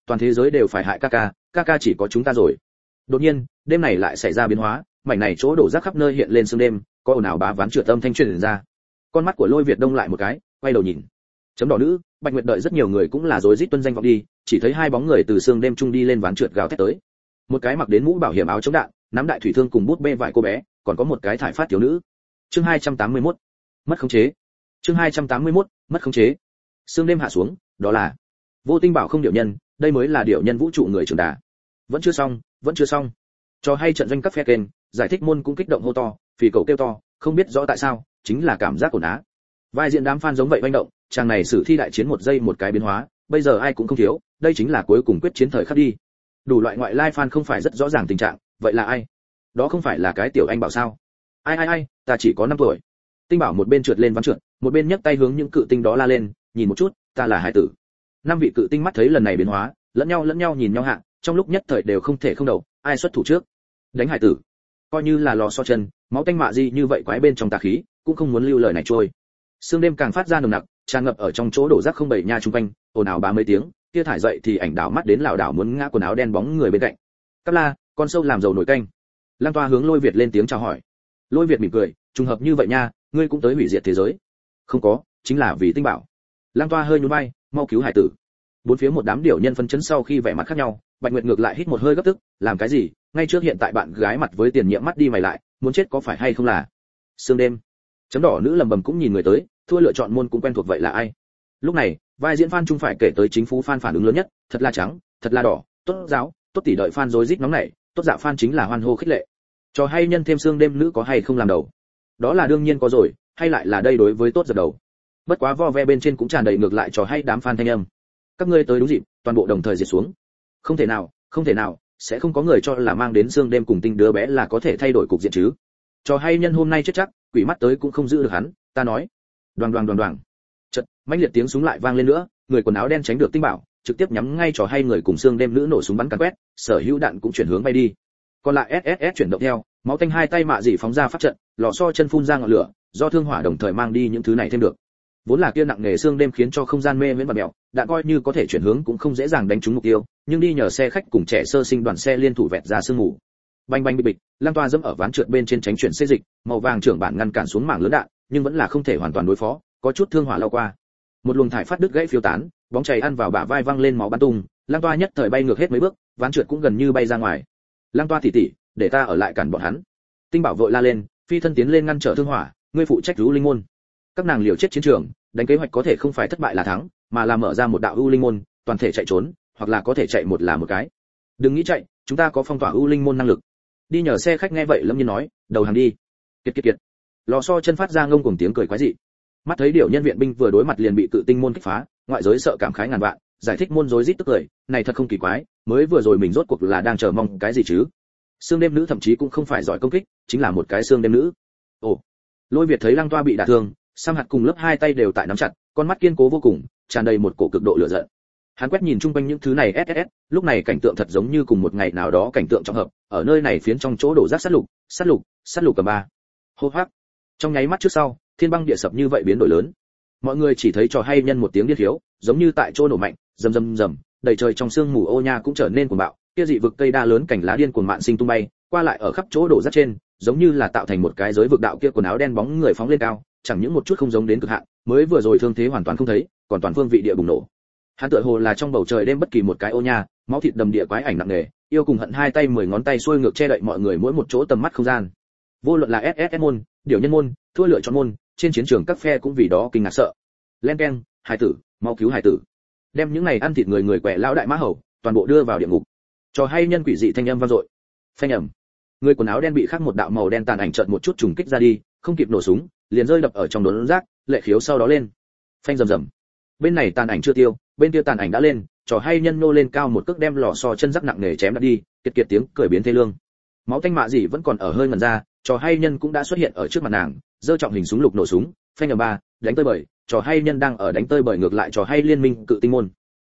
S1: toàn thế giới đều phải hại ca ca chỉ có chúng ta rồi. Đột nhiên, đêm này lại xảy ra biến hóa, mảnh này chỗ đổ rác khắp nơi hiện lên sương đêm, có ồn ào bá ván trượt âm thanh truyền ra. Con mắt của Lôi Việt đông lại một cái, quay đầu nhìn. Chấm đỏ nữ, Bạch Nguyệt đợi rất nhiều người cũng là rối rít tuân danh vọng đi, chỉ thấy hai bóng người từ sương đêm trung đi lên ván trượt gào thét tới. Một cái mặc đến mũ bảo hiểm áo chống đạn, nắm đại thủy thương cùng bút bê vải cô bé, còn có một cái thải phát thiếu nữ. Chương 281. Mất khống chế. Chương 281. Mất khống chế. Sương đêm hạ xuống, đó là Vô Tinh bảo không điệu nhân, đây mới là điệu nhân vũ trụ người trưởng đà. Vẫn chưa xong, vẫn chưa xong. Cho hay trận doanh các phe kênh, giải thích môn cũng kích động hô to, phì cầu kêu to, không biết rõ tại sao, chính là cảm giác ổn á. Vai diễn đám fan giống vậy manh động, chàng này sử thi đại chiến một giây một cái biến hóa, bây giờ ai cũng không thiếu, đây chính là cuối cùng quyết chiến thời khắc đi. Đủ loại ngoại lai fan không phải rất rõ ràng tình trạng, vậy là ai? Đó không phải là cái tiểu anh bảo sao? Ai, ta chỉ có 5 tuổi. Tinh bảo một bên trượt lên ván trượt, một bên nhấc tay hướng những cự tinh đó la lên, nhìn một chút, ta là hải tử. 5 vị cự tinh mắt thấy lần này biến hóa, lẫn nhau nhìn nhau hạ, trong lúc nhất thời đều không thể không đầu, ai xuất thủ trước? Đánh hải tử. Coi như là lò xo chân, máu tanh mạ gì như vậy quái bên trong tà khí, cũng không muốn lưu lời này trôi. Sương đêm càng phát ra nồng nặc, tràn ngập ở trong chỗ đổ rác không bảy nha chung quanh, ồn ào 30 tiếng, kia thải dậy thì ảnh đảo mắt đến lảo đảo muốn ngã quần áo đen bóng người bên cạnh. Cáp la, con sâu làm dầu nổi canh. Lang Toa hướng Lôi Việt lên tiếng chào hỏi. Lôi Việt mỉm cười, trùng hợp như vậy nha, ngươi cũng tới hủy diệt thế giới. Không có, chính là vì Tinh bảo. Lang Toa hơi nhún vai, mau cứu hải tử. Bốn phía một đám điểu nhân phân chấn sau khi vẻ mặt khác nhau, Bạch Nguyệt ngược lại hít một hơi gấp tức, làm cái gì? Ngay trước hiện tại bạn gái mặt với tiền nhiệm mắt đi mày lại, muốn chết có phải hay không là? Sương đêm. Chấm đỏ nữ lầm bầm cũng nhìn người tới, thua lựa chọn môn cũng quen thuộc vậy là ai? Lúc này, vai diễn fan trung phải kể tới chính phủ fan phản ứng lớn nhất, thật là trắng, thật là đỏ, tốt giáo, tốt tỷ đợi fan rối rít nóng nảy, tốt dạ fan chính là hoan hô khích lệ. Trò hay nhân thêm Sương đêm nữ có hay không làm đầu? Đó là đương nhiên có rồi, hay lại là đây đối với tốt giật đầu. Bất quá vo ve bên trên cũng tràn đầy ngược lại trò hay đám fan thanh âm. Các ngươi tới đúng dịp, toàn bộ đồng thời diệt xuống. Không thể nào, sẽ không có người cho là mang đến Sương đêm cùng Tinh đứa bé là có thể thay đổi cục diện chứ. Trò hay nhân hôm nay chết chắc, quỷ mắt tới cũng không giữ được hắn, ta nói. Đoàng. Chợt, mãnh liệt tiếng súng lại vang lên nữa, người quần áo đen tránh được Tinh bảo, trực tiếp nhắm ngay trò hay người cùng Sương đêm nữ nổ súng bắn càn quét, sở hữu đạn cũng chuyển hướng bay đi. Còn lại SSS chuyển động theo, máu tanh hai tay mạ dị phóng ra phát trận, lò xo chân phun ra ngọn lửa, do thương hỏa đồng thời mang đi những thứ này thêm được. Vốn là kia nặng nghề Sương đêm khiến cho không gian mê miễn và mèo, đạn coi như có thể chuyển hướng cũng không dễ dàng đánh trúng mục tiêu, nhưng đi nhờ xe khách cùng trẻ sơ sinh đoàn xe liên thủ vẹt ra sương mù. Bành bành bịch, Lang Toa dẫm ở ván trượt bên trên tránh chuyển xê dịch, màu vàng trưởng bản ngăn cản xuống mảng lớn đạn, nhưng vẫn là không thể hoàn toàn đối phó, có chút thương hỏa lao qua. Một luồng thải phát đứt gãy phiêu tán, bóng chảy ăn vào bả vai văng lên máu bắn tung, Lang Toa nhất thời bay ngược hết mấy bước, ván trượt cũng gần như bay ra ngoài. Lang Toa tỷ, để ta ở lại cản bọn hắn. Tinh bảo vội la lên, phi thân tiến lên ngăn trở thương hỏa, ngươi phụ trách U Linh môn. Các nàng liều chết chiến trường, đánh kế hoạch có thể không phải thất bại là thắng, mà là mở ra một đạo U Linh môn, toàn thể chạy trốn, hoặc là có thể chạy một là một cái. Đừng nghĩ chạy, chúng ta có phong tỏa U Linh môn năng lực. Đi nhờ xe khách nghe vậy Lâm Nhiên nói, đầu hàng đi. Kiệt. Lò xo chân phát ra ngông cuồng tiếng cười quái dị. Mắt thấy điểu nhân viện binh vừa đối mặt liền bị cự tinh môn kích phá, ngoại giới sợ cảm khái ngàn vạn, giải thích môn rối rít tức cười, này thật không kỳ quái, mới vừa rồi mình rốt cuộc là đang chờ mong cái gì chứ? Sương đêm nữ thậm chí cũng không phải giỏi công kích, chính là một cái sương đêm nữ. Ồ. Lôi Việt thấy Lang Toa bị đả thương, Sam hạt cùng lớp hai tay đều tại nắm chặt, con mắt kiên cố vô cùng, tràn đầy một cổ cực độ lửa giận. Hắn quét nhìn chung quanh những thứ này SSS, lúc này cảnh tượng thật giống như cùng một ngày nào đó cảnh tượng trọng hợp, ở nơi này phiến trong chỗ đổ rác sát lục cầm ba. Hô hoắc. Trong nháy mắt trước sau, thiên băng địa sập như vậy biến đổi lớn. Mọi người chỉ thấy trò hay nhân một tiếng điếc hiếu, giống như tại chỗ nổ mạnh, rầm, đầy trời trong sương mù ô nha cũng trở nên cuồng bạo, kia dị vực cây đa lớn cảnh lá điên cuồng mạn sinh tung bay, qua lại ở khắp chỗ đổ rác trên, giống như là tạo thành một cái giới vực đạo kia quần áo đen bóng người phóng lên cao, chẳng những một chút không giống đến cực hạn, mới vừa rồi thương thế hoàn toàn không thấy, còn toàn phương vị địa bùng nổ. Hắn tựa hồ là trong bầu trời đêm bất kỳ một cái ô nha, máu thịt đầm địa quái ảnh nặng nề, yêu cùng hận hai tay 10 ngón tay xuôi ngược che đậy mọi người mỗi một chỗ tầm mắt không gian. Vô luận là SSS môn, điểu nhân môn, thua lựa chọn môn, trên chiến trường các phe cũng vì đó kinh ngạc sợ. Len keng, hải tử, mau cứu hải tử. Đem những này ăn thịt người quẻ lão đại mã hầu, toàn bộ đưa vào địa ngục. Trò hay nhân quỷ dị thanh âm vang dội. Phanh ầm. Người quần áo đen bị khắc một đạo màu đen tàn ảnh chợt một chút trùng kích ra đi, không kịp nổ súng, liền rơi đập ở trong đốn rác, lệ khiếu sau đó lên. Phanh rầm. Bên này tàn ảnh chưa tiêu, bên kia tàn ảnh đã lên, trò hay nhân nô lên cao một cước đem lò xo chân rắc nặng nề chém đã đi, kiệt tiếng cười biến thê lương. Máu tanh mạ gì vẫn còn ở hơi ngần ra, trò hay nhân cũng đã xuất hiện ở trước mặt nàng, giơ trọng hình súng lục nổ súng, phanh ở ba, đánh tơi bời, trò hay nhân đang ở đánh tơi bời ngược lại trò hay liên minh cự tinh môn.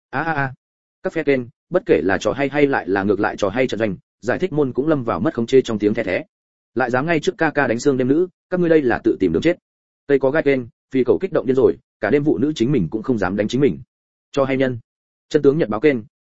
S1: Các phe kênh, bất kể là trò hay lại là ngược lại trò hay trận doanh, giải thích môn cũng lâm vào mất khống chế trong tiếng thét thé. Lại dám ngay trước ca đánh xương đêm nữ, các ngươi đây là tự tìm đường chết. Tây có gai kênh, phi cầu kích động điên rồi, cả đêm vụ nữ chính mình cũng không dám đánh chính mình. Cho hay nhân. Chân tướng nhật báo kênh,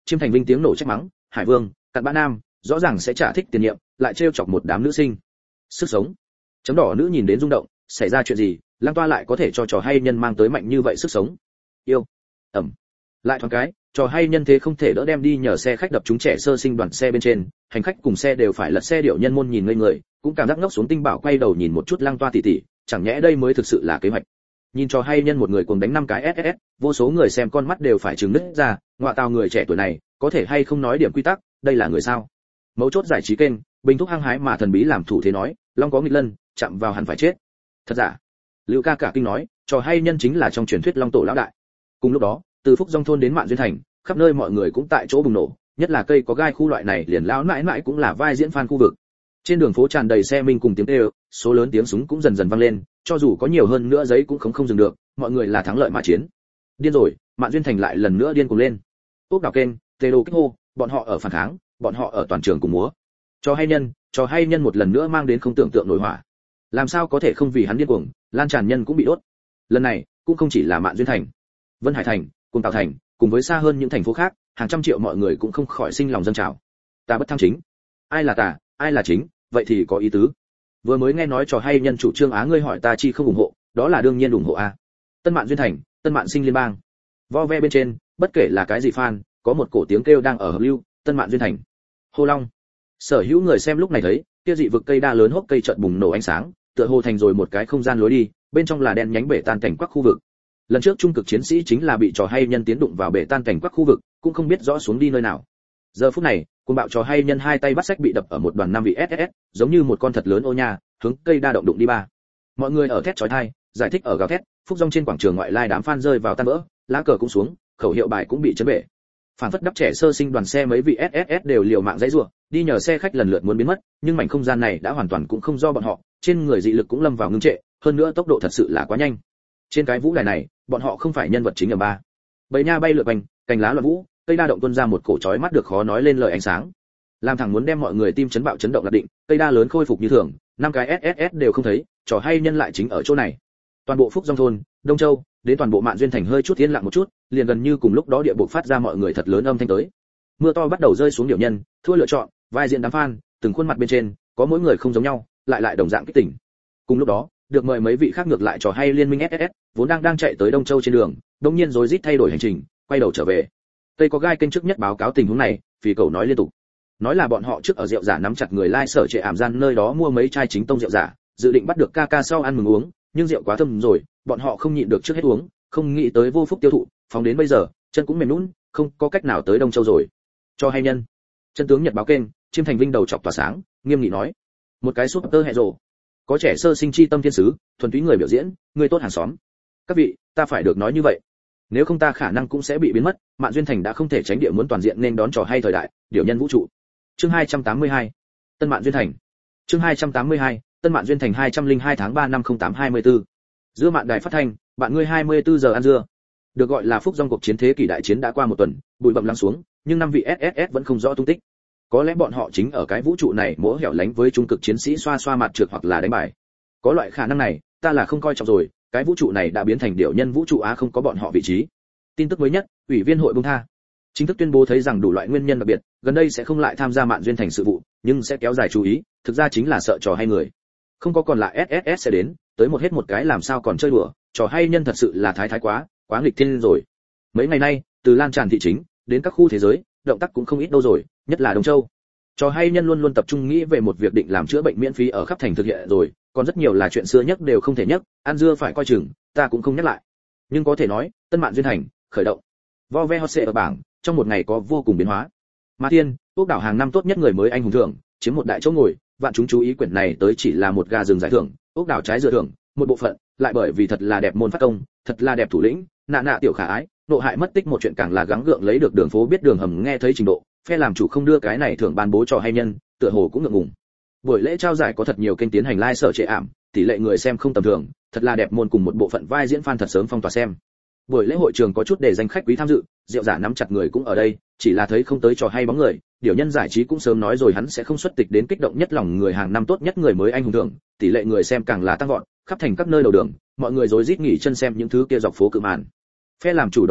S1: Chiêm Thành Vinh tiếng nổ trách mắng, Hải Vương, cặn bã nam, rõ ràng sẽ trả thích tiền nhiệm, lại trêu chọc một đám nữ sinh. Sức sống. Chấm đỏ nữ nhìn đến rung động, xảy ra chuyện gì, Lăng Toa lại có thể cho trò hay nhân mang tới mạnh như vậy sức sống. Yêu. Ẩm. Lại thoáng cái, trò hay nhân thế không thể đỡ đem đi nhờ xe khách đập trúng trẻ sơ sinh đoàn xe bên trên, hành khách cùng xe đều phải lật xe điệu nhân môn nhìn ngây người, cũng cảm giác ngốc xuống tinh bảo quay đầu nhìn một chút Lăng Toa tỷ tỷ, chẳng nhẽ đây mới thực sự là kế hoạch. Nhìn trò hay nhân một người cuồng đánh 5 cái SSS, vô số người xem con mắt đều phải trừng nứt ra, ngọa tào người trẻ tuổi này, có thể hay không nói điểm quy tắc, đây là người sao? Mấu chốt giải trí kênh, bình thúc hăng hái mà thần bí làm thủ thế nói, long có nghịch lân, chạm vào hẳn phải chết. Thật giả? Lưu ca cả kinh nói, trò hay nhân chính là trong truyền thuyết long tổ lão đại. Cùng lúc đó, từ Phúc Dòng thôn đến Mạn Duyên thành, khắp nơi mọi người cũng tại chỗ bùng nổ, nhất là cây có gai khu loại này liền lão mãi mãi cũng là vai diễn fan khu vực. Trên đường phố tràn đầy xe minh cùng tiếng kêu, số lớn tiếng súng cũng dần dần vang lên, cho dù có nhiều hơn nữa giấy cũng không dừng được, mọi người là thắng lợi mà chiến. Điên rồi, Mạn Duyên thành lại lần nữa điên cuồng lên. Ốc đảo kênh, tê đồ kích hô, bọn họ ở phản kháng, bọn họ ở toàn trường cùng múa. Trò hay nhân một lần nữa mang đến không tưởng tượng nổi hỏa. Làm sao có thể không vì hắn điên cuồng, lan tràn nhân cũng bị đốt. Lần này, cũng không chỉ là Mạn Duyên thành, Vân Hải thành, cùng Tào thành, cùng với xa hơn những thành phố khác, hàng trăm triệu mọi người cũng không khỏi sinh lòng dâng trào. Ta bất tham chính. Ai là tà, ai là chính, vậy thì có ý tứ. Vừa mới nghe nói trò hay nhân chủ trương Á ngươi hỏi ta chi không ủng hộ, đó là đương nhiên ủng hộ a. Tân Mạn Duyên thành, Tân Mạn sinh liên bang. Vo ve bên trên, bất kể là cái gì fan, có một cổ tiếng kêu đang ở hợp lưu, Tân Mạn Duyên thành. Hô Long. Sở hữu người xem lúc này thấy, kia dị vực cây đa lớn hốc cây chợt bùng nổ ánh sáng, tựa hồ thành rồi một cái không gian lối đi, bên trong là đen nhánh bể tan cảnh quắc khu vực. Lần trước trung cực chiến sĩ chính là bị trò hay nhân tiến đụng vào bể tan cảnh quắc khu vực, cũng không biết rõ xuống đi nơi nào. Giờ phút này, cuồng bạo trò hay nhân hai tay bắt sách bị đập ở một đoàn 5 vị SSS, giống như một con thật lớn ô nha, hướng cây đa động đụng đi ba. Mọi người ở thét chói tai, giải thích ở gào thét, Phúc Dòng trên quảng trường ngoại lai đám fan rơi vào tan vỡ, lá cờ cũng xuống, khẩu hiệu bài cũng bị chấn bể. Phản phất đắp trẻ sơ sinh đoàn xe mấy vị SSS đều liều mạng dãy rủa, đi nhờ xe khách lần lượt muốn biến mất, nhưng mảnh không gian này đã hoàn toàn cũng không do bọn họ, trên người dị lực cũng lâm vào ngưng trệ, hơn nữa tốc độ thật sự là quá nhanh. Trên cái vũ đài này, bọn họ không phải nhân vật chính ở ba. Bầy nha bay lượn quanh, cành lá loạn vũ, cây đa động tuôn ra một cổ chói mắt được khó nói lên lời ánh sáng. Làm thẳng muốn đem mọi người tim chấn bạo chấn động là định, cây đa lớn khôi phục như thường, 5 cái SSS đều không thấy, trò hay nhân lại chính ở chỗ này. Toàn bộ Phúc Dòng thôn, Đông Châu, đến toàn bộ Mạn Duyên thành hơi chút yên lặng một chút, liền gần như cùng lúc đó địa bộ phát ra mọi người thật lớn âm thanh tới. Mưa to bắt đầu rơi xuống điệu nhân, thua lựa chọn, vai diễn đám fan, từng khuôn mặt bên trên, có mỗi người không giống nhau, lại đồng dạng kích tỉnh. Cùng lúc đó, được mời mấy vị khác ngược lại trò hay liên minh SSS, vốn đang chạy tới Đông Châu trên đường, đột nhiên rối rít thay đổi hành trình, quay đầu trở về. Tây có gai kênh trước nhất báo cáo tình huống này, vì cầu nói liên tục. Nói là bọn họ trước ở rượu giả nắm chặt người lai sở trệ ảm gian nơi đó mua mấy chai chính tông rượu giả, dự định bắt được ca sau ăn mừng uống, nhưng rượu quá thơm rồi, bọn họ không nhịn được trước hết uống, không nghĩ tới vô phúc tiêu thụ, phóng đến bây giờ, chân cũng mềm nhũn, không có cách nào tới Đông Châu rồi. Cho hay nhân. Chân tướng nhật báo kênh, Chiêm Thành Vinh đầu chọc tỏa sáng, nghiêm nghị nói: một cái súp tơ hệ rồ, có trẻ sơ sinh chi tâm thiên sứ, thuần túy người biểu diễn, người tốt hàng xóm. Các vị, ta phải được nói như vậy, nếu không ta khả năng cũng sẽ bị biến mất. Mạn Duyên thành đã không thể tránh địa muốn toàn diện nên đón trò hay thời đại, điều nhân vũ trụ. Chương 282. Tân Mạn Duyên thành. Chương 282. Tân Mạn Duyên thành 202 tháng 3 năm 0824. Dưa Mạn đài phát thanh, bạn ngươi 24 giờ ăn dưa. Được gọi là Phúc Dòng cuộc chiến thế kỷ đại chiến đã qua một tuần, bụi bặm lắng xuống, nhưng 5 vị SSS vẫn không rõ tung tích. Có lẽ bọn họ chính ở cái vũ trụ này mỗ hẻo lánh với trung cực chiến sĩ xoa mặt trượt hoặc là đánh bài. Có loại khả năng này, ta là không coi trọng rồi, cái vũ trụ này đã biến thành điểu nhân vũ trụ á, không có bọn họ vị trí. Tin tức mới nhất, ủy viên hội buông tha, chính thức tuyên bố thấy rằng đủ loại nguyên nhân đặc biệt, gần đây sẽ không lại tham gia Mạn Duyên thành sự vụ, nhưng sẽ kéo dài chú ý, thực ra chính là sợ trò hay người. Không có còn lại SSS sẽ đến, tới một hết một cái làm sao còn chơi đùa, trò hay nhân thật sự là thái quá nghịch thiên rồi. Mấy ngày nay, từ lan tràn thị chính đến các khu thế giới, động tác cũng không ít đâu rồi, nhất là Đông Châu. Trò hay nhân luôn luôn tập trung nghĩ về một việc định làm chữa bệnh miễn phí ở khắp thành thực hiện rồi, còn rất nhiều là chuyện xưa nhất đều không thể nhắc, ăn dưa phải coi chừng, ta cũng không nhắc lại. Nhưng có thể nói, Tân Mạn Duyên thành khởi động. Vo ve hot seat ở bảng, trong một ngày có vô cùng biến hóa. Ma Thiên, ốc đảo hàng năm tốt nhất người mới anh hùng thưởng, chiếm một đại chỗ ngồi, vạn chúng chú ý quyển này tới chỉ là một gà rừng giải thưởng, ốc đảo trái dừa thưởng, một bộ phận, lại bởi vì thật là đẹp môn phát công, thật là đẹp thủ lĩnh, nạ tiểu khả ái, nộ hại mất tích một chuyện càng là gắng gượng lấy được đường phố biết đường hầm nghe thấy trình độ, phe làm chủ không đưa cái này thưởng ban bố cho hay nhân, tựa hồ cũng ngượng ngùng. Buổi lễ trao giải có thật nhiều kênh tiến hành live sở trệ ảm, tỷ lệ người xem không tầm thường, thật là đẹp môn cùng một bộ phận vai diễn fan thật sớm phong tỏa xem. Buổi lễ hội trường có chút để danh khách quý tham dự, rượu giả nắm chặt người cũng ở đây, chỉ là thấy không tới trò hay bóng người, điều nhân giải trí cũng sớm nói rồi hắn sẽ không xuất tịch đến kích động nhất lòng người hàng năm tốt nhất người mới anh hùng thưởng, tỷ lệ người xem càng là tăng vọt, khắp thành các nơi đầu đường, mọi người rối rít nghỉ chân xem những thứ kia dọc phố cự màn. Phe làm chủ độc đáo,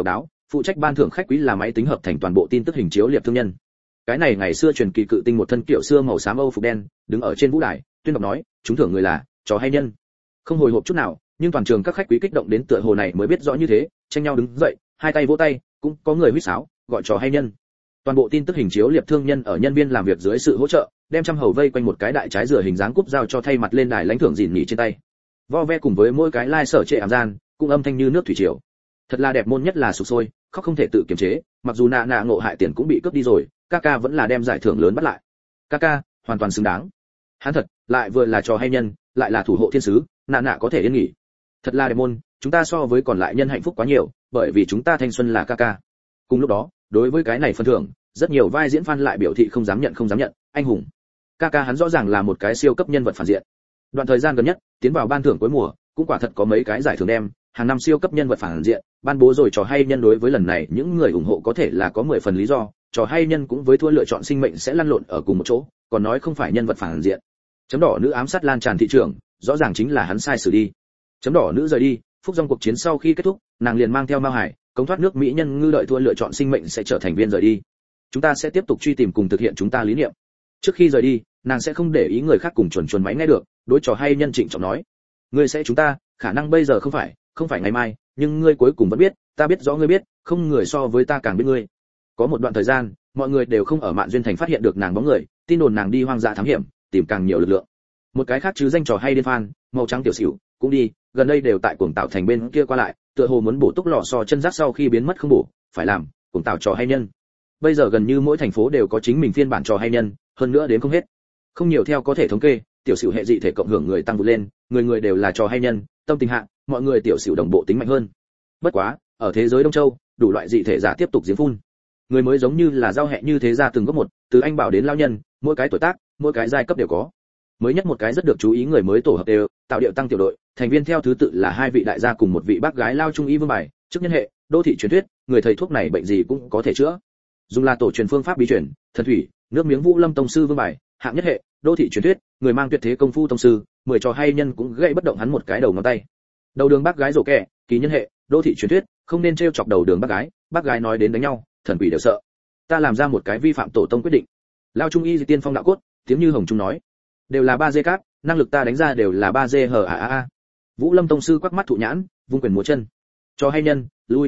S1: phụ trách ban thưởng khách quý là máy tính hợp thành toàn bộ tin tức hình chiếu liệp thương nhân. Cái này ngày xưa truyền kỳ cự tinh một thân kiểu xưa màu xám âu phục đen, đứng ở trên vũ đài, tuyên đọc nói, chúng thưởng người là trò hay nhân. Không hồi hộp chút nào, nhưng toàn trường các khách quý kích động đến tựa hồ này mới biết rõ như thế, tranh nhau đứng dậy, hai tay vỗ tay, cũng có người huýt sáo, gọi trò hay nhân. Toàn bộ tin tức hình chiếu liệp thương nhân ở nhân viên làm việc dưới sự hỗ trợ, đem trăm hầu vây quanh một cái đại trái dừa hình dáng cúp giao cho thay mặt lên đài lãnh thưởng dìn nhỉ trên tay. Vo ve cùng với mỗi cái lai sở trệ ảm gian, cũng âm thanh như nước thủy triều. Thật là đẹp, môn nhất là sục sôi, khóc không thể tự kiềm chế, mặc dù nạ ngộ hại tiền cũng bị cướp đi rồi, Kaka vẫn là đem giải thưởng lớn bắt lại. Kaka hoàn toàn xứng đáng. Hắn thật, lại vừa là trò hay nhân, lại là thủ hộ thiên sứ, nạ có thể yên nghỉ. Thật là đẹp môn, chúng ta so với còn lại nhân hạnh phúc quá nhiều, bởi vì chúng ta thanh xuân là Kaka. Cùng lúc đó, đối với cái này phần thưởng, rất nhiều vai diễn fan lại biểu thị không dám nhận, anh hùng. Kaka hắn rõ ràng là một cái siêu cấp nhân vật phản diện. Đoạn thời gian gần nhất, tiến vào ban thưởng cuối mùa, cũng quả thật có mấy cái giải thưởng đem, hàng năm siêu cấp nhân vật phản diện, ban bố rồi trò hay nhân đối với lần này những người ủng hộ có thể là có 10 phần lý do, trò hay nhân cũng với thua lựa chọn sinh mệnh sẽ lăn lộn ở cùng một chỗ, còn nói không phải nhân vật phản diện. Chấm đỏ nữ ám sát lan tràn thị trường, rõ ràng chính là hắn sai xử đi. Chấm đỏ nữ rời đi, phúc dòng cuộc chiến sau khi kết thúc, nàng liền mang theo Mao Hải, cống thoát nước mỹ nhân ngư đợi thua lựa chọn sinh mệnh sẽ trở thành viên rời đi. Chúng ta sẽ tiếp tục truy tìm cùng thực hiện chúng ta lý niệm. Trước khi rời đi, nàng sẽ không để ý người khác cùng chuồn máy nghe được, đối trò hay nhân trịnh trọng nói: ngươi sẽ chúng ta, khả năng bây giờ không phải ngày mai, nhưng ngươi cuối cùng vẫn biết, ta biết rõ ngươi biết, không người so với ta càng biết ngươi. Có một đoạn thời gian, mọi người đều không ở Mạn Duyên Thành phát hiện được nàng bóng người, tin đồn nàng đi hoang dã thám hiểm, tìm càng nhiều lực lượng. Một cái khác chứ danh trò hay điên fan, màu trắng tiểu xỉu, cũng đi, gần đây đều tại Cuồng Tạo Thành bên kia qua lại, tựa hồ muốn bổ túc lò xo chân rác sau khi biến mất không bổ, phải làm Cuồng Tạo trò hay nhân. Bây giờ gần như mỗi thành phố đều có chính mình phiên bản trò hay nhân, hơn nữa đến không hết. Không nhiều theo có thể thống kê, tiểu xỉu hệ dị thể cộng hưởng người tăng vụt lên, người đều là trò hay nhân, tâm tình hạ, mọi người tiểu xỉu đồng bộ tính mạnh hơn. Bất quá, ở thế giới Đông Châu, đủ loại dị thể giả tiếp tục giếng phun. Người mới giống như là giao hẹ như thế ra từng gốc một, từ anh bảo đến lao nhân, mỗi cái tuổi tác, mỗi cái giai cấp đều có. Mới nhất một cái rất được chú ý người mới tổ hợp đều, tạo điệu tăng tiểu đội, thành viên theo thứ tự là hai vị đại gia cùng một vị bác gái lao trung y vương bài, chức nhân hệ, đô thị truyền thuyết, người thầy thuốc này bệnh gì cũng có thể chữa. Dùng là tổ truyền phương pháp bí truyền, thần thủy, nước miếng Vũ Lâm tông sư vương bài, hạng nhất hệ, đô thị truyền thuyết, người mang tuyệt thế công phu tông sư, 10 trò hay nhân cũng gãy bất động hắn một cái đầu ngón tay. Đầu đường bác gái rổ kẻ, kỳ nhân hệ, đô thị truyền thuyết, không nên trêu chọc đầu đường bác gái nói đến đánh nhau, thần quỷ đều sợ. Ta làm ra một cái vi phạm tổ tông quyết định. Lao trung y tiên phong đạo cốt, tiếng như hồng trung nói, đều là 3G cáp, năng lực ta đánh ra đều là 3G hở a. Vũ Lâm tông sư quắc mắt thụ nhãn, vung quyền múa chân. Trò hay nhân,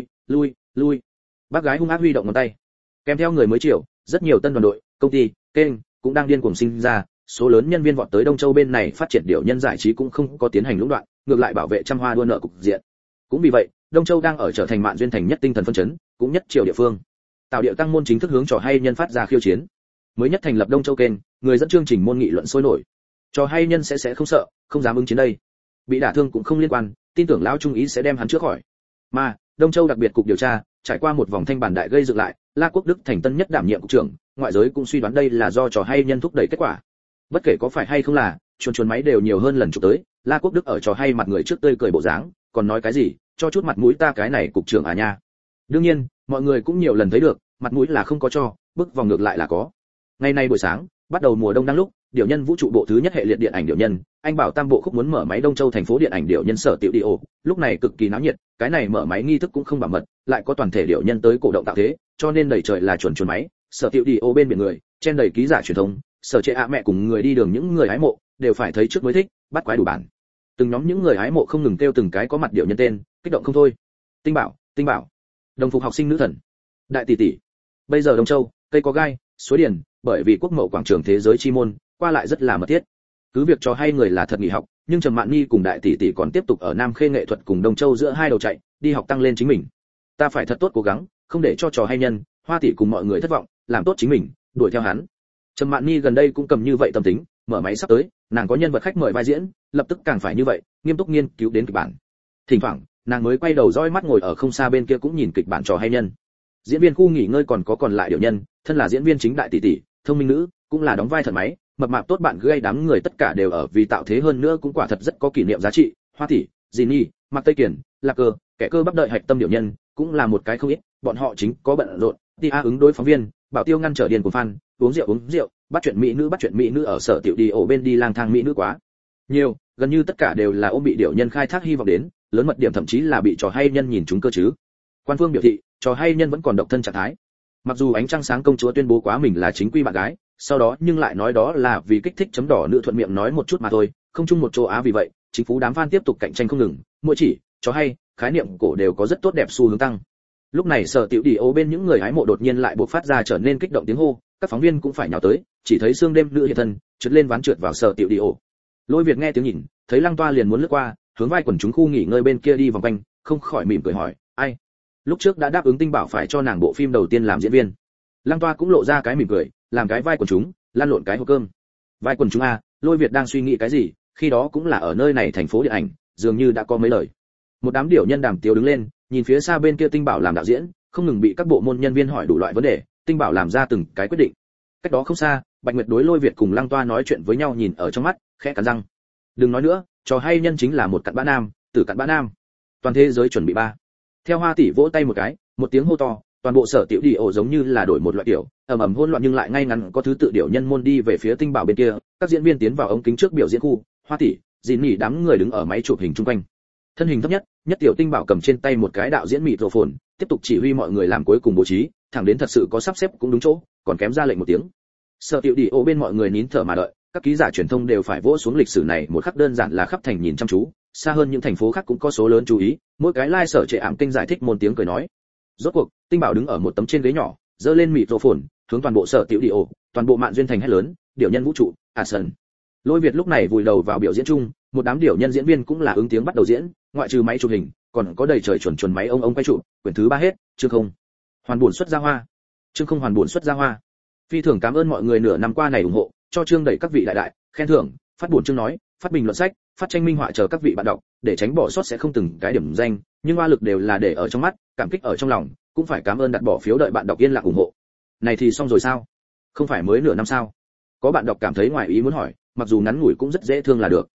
S1: lui. Bác gái hung ác huy động ngón tay. Kèm theo người mới chiều, rất nhiều tân đoàn đội, công ty, kênh cũng đang điên cuồng sinh ra, số lớn nhân viên vọt tới Đông Châu bên này phát triển điệu nhân giải trí cũng không có tiến hành lũng đoạn, ngược lại bảo vệ trăm hoa đua nợ cục diện. Cũng vì vậy, Đông Châu đang ở trở thành Mạn Duyên Thành nhất tinh thần phân chấn, cũng nhất triều địa phương. Tạo điệu tăng môn chính thức hướng trò hay nhân phát ra khiêu chiến. Mới nhất thành lập Đông Châu kênh, người dẫn chương trình môn nghị luận sôi nổi. Trò hay nhân sẽ không sợ, không dám ứng chiến đây. Bị đả thương cũng không liên quan, tin tưởng lão trung ý sẽ đem hắn chữa khỏi. Mà, Đông Châu đặc biệt cục điều tra, trải qua một vòng thanh bản đại gây dựng lại, La Quốc Đức thành tân nhất đảm nhiệm cục trưởng, ngoại giới cũng suy đoán đây là do trò hay nhân thúc đẩy kết quả. Bất kể có phải hay không là, chuồn máy đều nhiều hơn lần chụp tới, La Quốc Đức ở trò hay mặt người trước tươi cười bộ dáng, còn nói cái gì, cho chút mặt mũi ta cái này cục trưởng à nha. Đương nhiên, mọi người cũng nhiều lần thấy được, mặt mũi là không có cho, bước vòng ngược lại là có. Ngày nay buổi sáng, bắt đầu mùa đông đang lúc, điệu nhân vũ trụ bộ thứ nhất hệ liệt điện ảnh điệu nhân, anh bảo Tam Bộ Khúc muốn mở máy Đông Châu thành phố điện ảnh điệu nhân sở tiểu điệu, lúc này cực kỳ náo nhiệt, cái này mở máy nghi thức cũng không bảo mật, lại có toàn thể điệu nhân tới cổ động tạo thế, cho nên đầy trời là chuồn máy, sở tiểu điệu bên biển người, trên đầy ký giả truyền thông, sở trệ ạ mẹ cùng người đi đường những người hái mộ, đều phải thấy trước mới thích, bắt quái đủ bản. Từng nhóm những người hái mộ không ngừng kêu từng cái có mặt điệu nhân tên, kích động không thôi. Tinh bảo, đồng phục học sinh nữ thần, đại tỷ tỷ. Bây giờ Đông Châu, cây có gai, suối điền, bởi vì quốc mậu quảng trường thế giới chi môn, qua lại rất là mật thiết. Cứ việc cho hay người là thật nghỉ học, nhưng Trầm Mạn Nhi cùng đại tỷ tỷ còn tiếp tục ở Nam Khê nghệ thuật cùng Đông Châu giữa hai đầu chạy, đi học tăng lên chính mình. Ta phải thật tốt cố gắng, không để cho trò hay nhân, Hoa tỷ cùng mọi người thất vọng, làm tốt chính mình, đuổi theo hắn. Trầm Mạn Nhi gần đây cũng cầm như vậy tâm tính, mở máy sắp tới, nàng có nhân vật khách mời vai diễn, lập tức càng phải như vậy, nghiêm túc nghiên cứu đến kịch bản. Thỉnh thoảng, nàng mới quay đầu dõi mắt ngồi ở không xa bên kia cũng nhìn kịch bản trò hay nhân. Diễn viên khu nghỉ ngơi còn có còn lại điệu nhân, thân là diễn viên chính đại tỷ tỷ, thông minh nữ, cũng là đóng vai thần máy, mập mạp tốt bạn gây đám người tất cả đều ở vì tạo thế hơn nữa cũng quả thật rất có kỷ niệm giá trị. Hoa tỷ, Jinny, Mạc Tây Kiền, Lạc Cơ, kẻ cơ bắp đợi hạch tâm điệu nhân, cũng là một cái không ít, bọn họ chính có bận rộn, đi ứng đối phóng viên, bảo tiêu ngăn trở điền của fan, uống rượu, bắt chuyện mỹ nữ ở sở tiểu đi ổ bên đi lang thang mỹ nữ quá nhiều, gần như tất cả đều là ôm bị điệu nhân khai thác hy vọng đến, lớn mật điểm thậm chí là bị trò hay nhân nhìn chúng cơ chứ. Quan phương biểu thị, trò hay nhân vẫn còn độc thân trạng thái. Mặc dù ánh trăng sáng công chúa tuyên bố quá mình là chính quy bạn gái, sau đó nhưng lại nói đó là vì kích thích chấm đỏ nữ thuận miệng nói một chút mà thôi, không chung một châu Á. Vì vậy chính phủ đám fan tiếp tục cạnh tranh không ngừng, mỗi chỉ trò hay khái niệm cổ đều có rất tốt đẹp xu hướng tăng. Lúc này Sở Tiểu Đi ô bên những người hái mộ đột nhiên lại bộc phát ra trở nên kích động tiếng hô, các phóng viên cũng phải nhào tới, chỉ thấy xương đêm nữ hiện thân, trượt lên ván trượt vào Sở Tiểu Đi ô. Lôi Việt nghe tiếng nhìn, thấy Lăng Toa liền muốn lướt qua, hướng vai quần chúng khu nghỉ ngơi bên kia đi vòng quanh, không khỏi mỉm cười hỏi, ai? Lúc trước đã đáp ứng Tinh Bảo phải cho nàng bộ phim đầu tiên làm diễn viên. Lăng Toa cũng lộ ra cái mỉm cười, làm cái vai quần chúng, lan lộn cái hộp cơm. Vai quần chúng a, Lôi Việt đang suy nghĩ cái gì, khi đó cũng là ở nơi này thành phố điện ảnh, dường như đã có mấy lời. Một đám điểu nhân đàm tiếu đứng lên, nhìn phía xa bên kia Tinh Bảo làm đạo diễn, không ngừng bị các bộ môn nhân viên hỏi đủ loại vấn đề, Tinh Bảo làm ra từng cái quyết định. Cách đó không xa, Bạch Nguyệt đối Lôi Việt cùng Lăng Toa nói chuyện với nhau nhìn ở trong mắt, khẽ cắn răng. Đừng nói nữa, trò hay nhân chính là một cặn bã nam, tử cặn bã nam. Toàn thế giới chuẩn bị ba. Theo Hoa tỷ vỗ tay một cái, một tiếng hô to, toàn bộ Sở Tiểu Đi ổ giống như là đổi một loại tiểu, ầm ầm hỗn loạn nhưng lại ngay ngắn có thứ tự điểu nhân môn đi về phía Tinh Bảo bên kia, các diễn viên tiến vào ống kính trước biểu diễn khu, Hoa tỷ, Dĩ Nỉ đám người đứng ở máy chụp hình chung quanh. Thân hình thấp nhất, nhất tiểu Tinh Bảo cầm trên tay một cái đạo diễn microphone, tiếp tục chỉ huy mọi người làm cuối cùng bố trí, thẳng đến thật sự có sắp xếp cũng đúng chỗ, còn kém ra lệnh một tiếng. Sở Tiểu Đi ổ bên mọi người nín thở mà đợi, các ký giả truyền thông đều phải vỗ xuống lịch sử này một khắc đơn giản là khắp thành nhìn chăm chú, xa hơn những thành phố khác cũng có số lớn chú ý, mỗi cái like sở trệ ảm kênh giải thích một tiếng cười nói. Rốt cuộc, Tinh Bảo đứng ở một tấm trên ghế nhỏ, giơ lên microphone, hướng toàn bộ Sở Tiểu Đi ổ, toàn bộ Mạn Duyên thành hét lớn, điểu nhân vũ trụ, Asen. Lôi Việt lúc này vùi đầu vào biểu diễn chung, một đám điểu nhân diễn viên cũng là ứng tiếng bắt đầu diễn, ngoại trừ máy chụp hình, còn có đầy trời chuẩn máy ông quay chụp, quyển thứ 3 hết, chương không. Hoàn buồn xuất ra hoa. Chương không hoàn buồn xuất ra hoa. Phi thường cảm ơn mọi người nửa năm qua này ủng hộ, cho chương đẩy các vị đại đại, khen thưởng, phát buồn chương nói, phát bình luận sách, phát tranh minh họa chờ các vị bạn đọc, để tránh bỏ sót sẽ không từng cái điểm danh, nhưng oa lực đều là để ở trong mắt, cảm kích ở trong lòng, cũng phải cảm ơn đặt bỏ phiếu đợi bạn đọc yên lặng ủng hộ. Này thì xong rồi sao? Không phải mới nửa năm sao? Có bạn đọc cảm thấy ngoài ý muốn hỏi, mặc dù ngắn ngủi cũng rất dễ thương là được.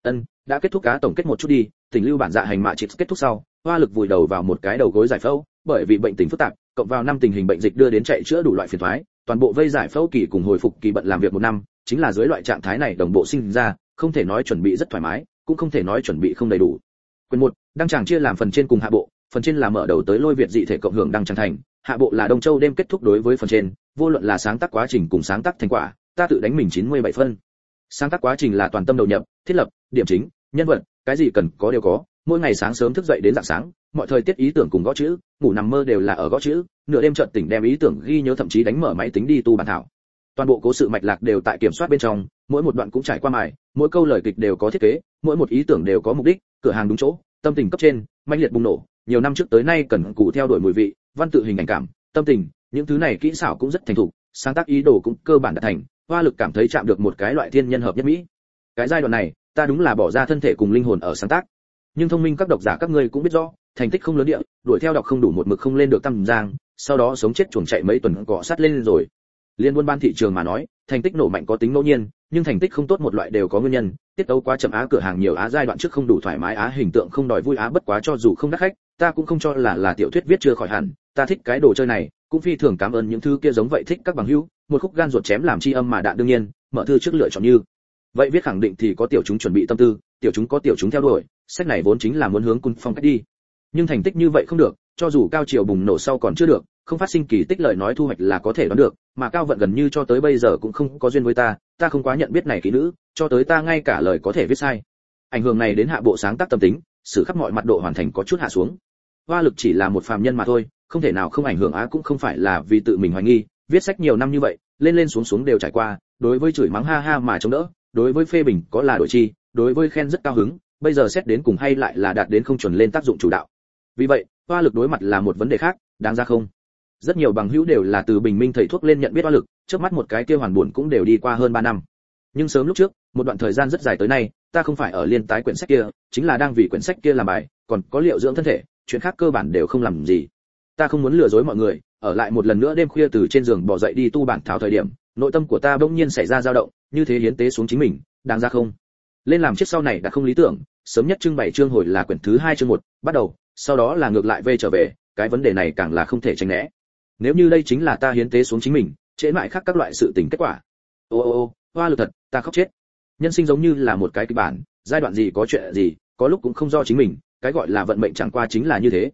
S1: Đã kết thúc cá tổng kết một chút đi, tình lưu bản dạ hành mạ chỉ kết thúc sau, hoa lực vùi đầu vào một cái đầu gối giải phẫu, bởi vì bệnh tình phức tạp, cộng vào năm tình hình bệnh dịch đưa đến chạy chữa đủ loại phiền toái, toàn bộ vây giải phẫu kỳ cùng hồi phục kỳ bận làm việc một năm, chính là dưới loại trạng thái này đồng bộ sinh ra, không thể nói chuẩn bị rất thoải mái, cũng không thể nói chuẩn bị không đầy đủ. Quyển 1, đăng tràng chia làm phần trên cùng hạ bộ, phần trên là mở đầu tới Lôi Việt dị thể cộng hưởng đăng tràng thành, hạ bộ là Đông Châu đêm kết thúc đối với phần trên, vô luận là sáng tác quá trình cùng sáng tác thành quả, ta tự đánh mình 97 phân. Sáng tác quá trình là toàn tâm đầu nhập, thiết lập, điểm chính, nhân vật, cái gì cần có đều có, mỗi ngày sáng sớm thức dậy đến rạng sáng, mọi thời tiết ý tưởng cùng gõ chữ, ngủ nằm mơ đều là ở gõ chữ, nửa đêm chợt tỉnh đem ý tưởng ghi nhớ thậm chí đánh mở máy tính đi tu bản thảo. Toàn bộ cố sự mạch lạc đều tại kiểm soát bên trong, mỗi một đoạn cũng trải qua mài, mỗi câu lời kịch đều có thiết kế, mỗi một ý tưởng đều có mục đích, cửa hàng đúng chỗ, tâm tình cấp trên, mãnh liệt bùng nổ, nhiều năm trước tới nay cần cù theo đuổi mùi vị, văn tự hình ảnh cảm, tâm tình, những thứ này kỹ xảo cũng rất thành thục, sáng tác ý đồ cũng cơ bản đạt thành, hoa lực cảm thấy chạm được một cái loại thiên nhân hợp nhất mỹ. Cái giai đoạn này, ta đúng là bỏ ra thân thể cùng linh hồn ở sáng tác. Nhưng thông minh các độc giả các ngươi cũng biết rõ, thành tích không lớn địa, đuổi theo đọc không đủ một mực không lên được tăm giang, sau đó sống chết chuồng chạy mấy tuần cọ sát lên rồi. Liên buôn ban thị trường mà nói, thành tích nổ mạnh có tính ngẫu nhiên, nhưng thành tích không tốt một loại đều có nguyên nhân, tiết tấu quá chậm á, cửa hàng nhiều á, giai đoạn trước không đủ thoải mái á, hình tượng không đòi vui á, bất quá cho dù không đắt khách, ta cũng không cho là tiểu thuyết viết chưa khỏi hẳn, ta thích cái đồ chơi này, cũng phi thường cảm ơn những thứ kia giống vậy thích các bằng hữu, một khúc gan ruột chém làm chi âm mà đạn đương nhiên, mở thư trước lựa chọn như. Vậy viết khẳng định thì có tiểu chúng chuẩn bị tâm tư, tiểu chúng có tiểu chúng theo đuổi, sách này vốn chính là muốn hướng cung phong cách đi. Nhưng thành tích như vậy không được, cho dù cao triều bùng nổ sau còn chưa được, không phát sinh kỳ tích lời nói thu hoạch là có thể đoán được, mà cao vận gần như cho tới bây giờ cũng không có duyên với ta không quá nhận biết này kỹ nữ, cho tới ta ngay cả lời có thể viết sai. Ảnh hưởng này đến hạ bộ sáng tác tâm tính, sự khắp mọi mặt độ hoàn thành có chút hạ xuống. Hoa lực chỉ là một phàm nhân mà thôi, không thể nào không ảnh hưởng á, cũng không phải là vì tự mình hoài nghi, viết sách nhiều năm như vậy, lên lên xuống xuống đều trải qua, đối với chửi mắng ha ha mà chống đỡ, đối với phê bình có là đổi chi, đối với khen rất cao hứng, bây giờ xét đến cùng hay lại là đạt đến không chuẩn lên tác dụng chủ đạo. Vì vậy, hoa lực đối mặt là một vấn đề khác, đáng ra không? Rất nhiều bằng hữu đều là từ bình minh thầy thuốc lên nhận biết hoa lực, trước mắt một cái kia hoàn buồn cũng đều đi qua hơn 3 năm. Nhưng sớm lúc trước, một đoạn thời gian rất dài tới nay, ta không phải ở liên tái quyển sách kia, chính là đang vì quyển sách kia làm bài, còn có liệu dưỡng thân thể, chuyện khác cơ bản đều không làm gì. Ta không muốn lừa dối mọi người, ở lại một lần nữa đêm khuya từ trên giường bò dậy đi tu bản thảo thời điểm, nội tâm của ta bỗng nhiên xảy ra dao động, như thế hiến tế xuống chính mình, đáng ra không? Lên làm chiếc sau này đã không lý tưởng, sớm nhất trưng bày chương hồi là quyển thứ 2 chương 1, bắt đầu, sau đó là ngược lại về trở về, cái vấn đề này càng là không thể tránh né. Nếu như đây chính là ta hiến tế xuống chính mình, trễ mãi khác các loại sự tình kết quả. Ô, hoa lực thật, ta khóc chết. Nhân sinh giống như là một cái kịch bản, giai đoạn gì có chuyện gì, có lúc cũng không do chính mình, cái gọi là vận mệnh chẳng qua chính là như thế.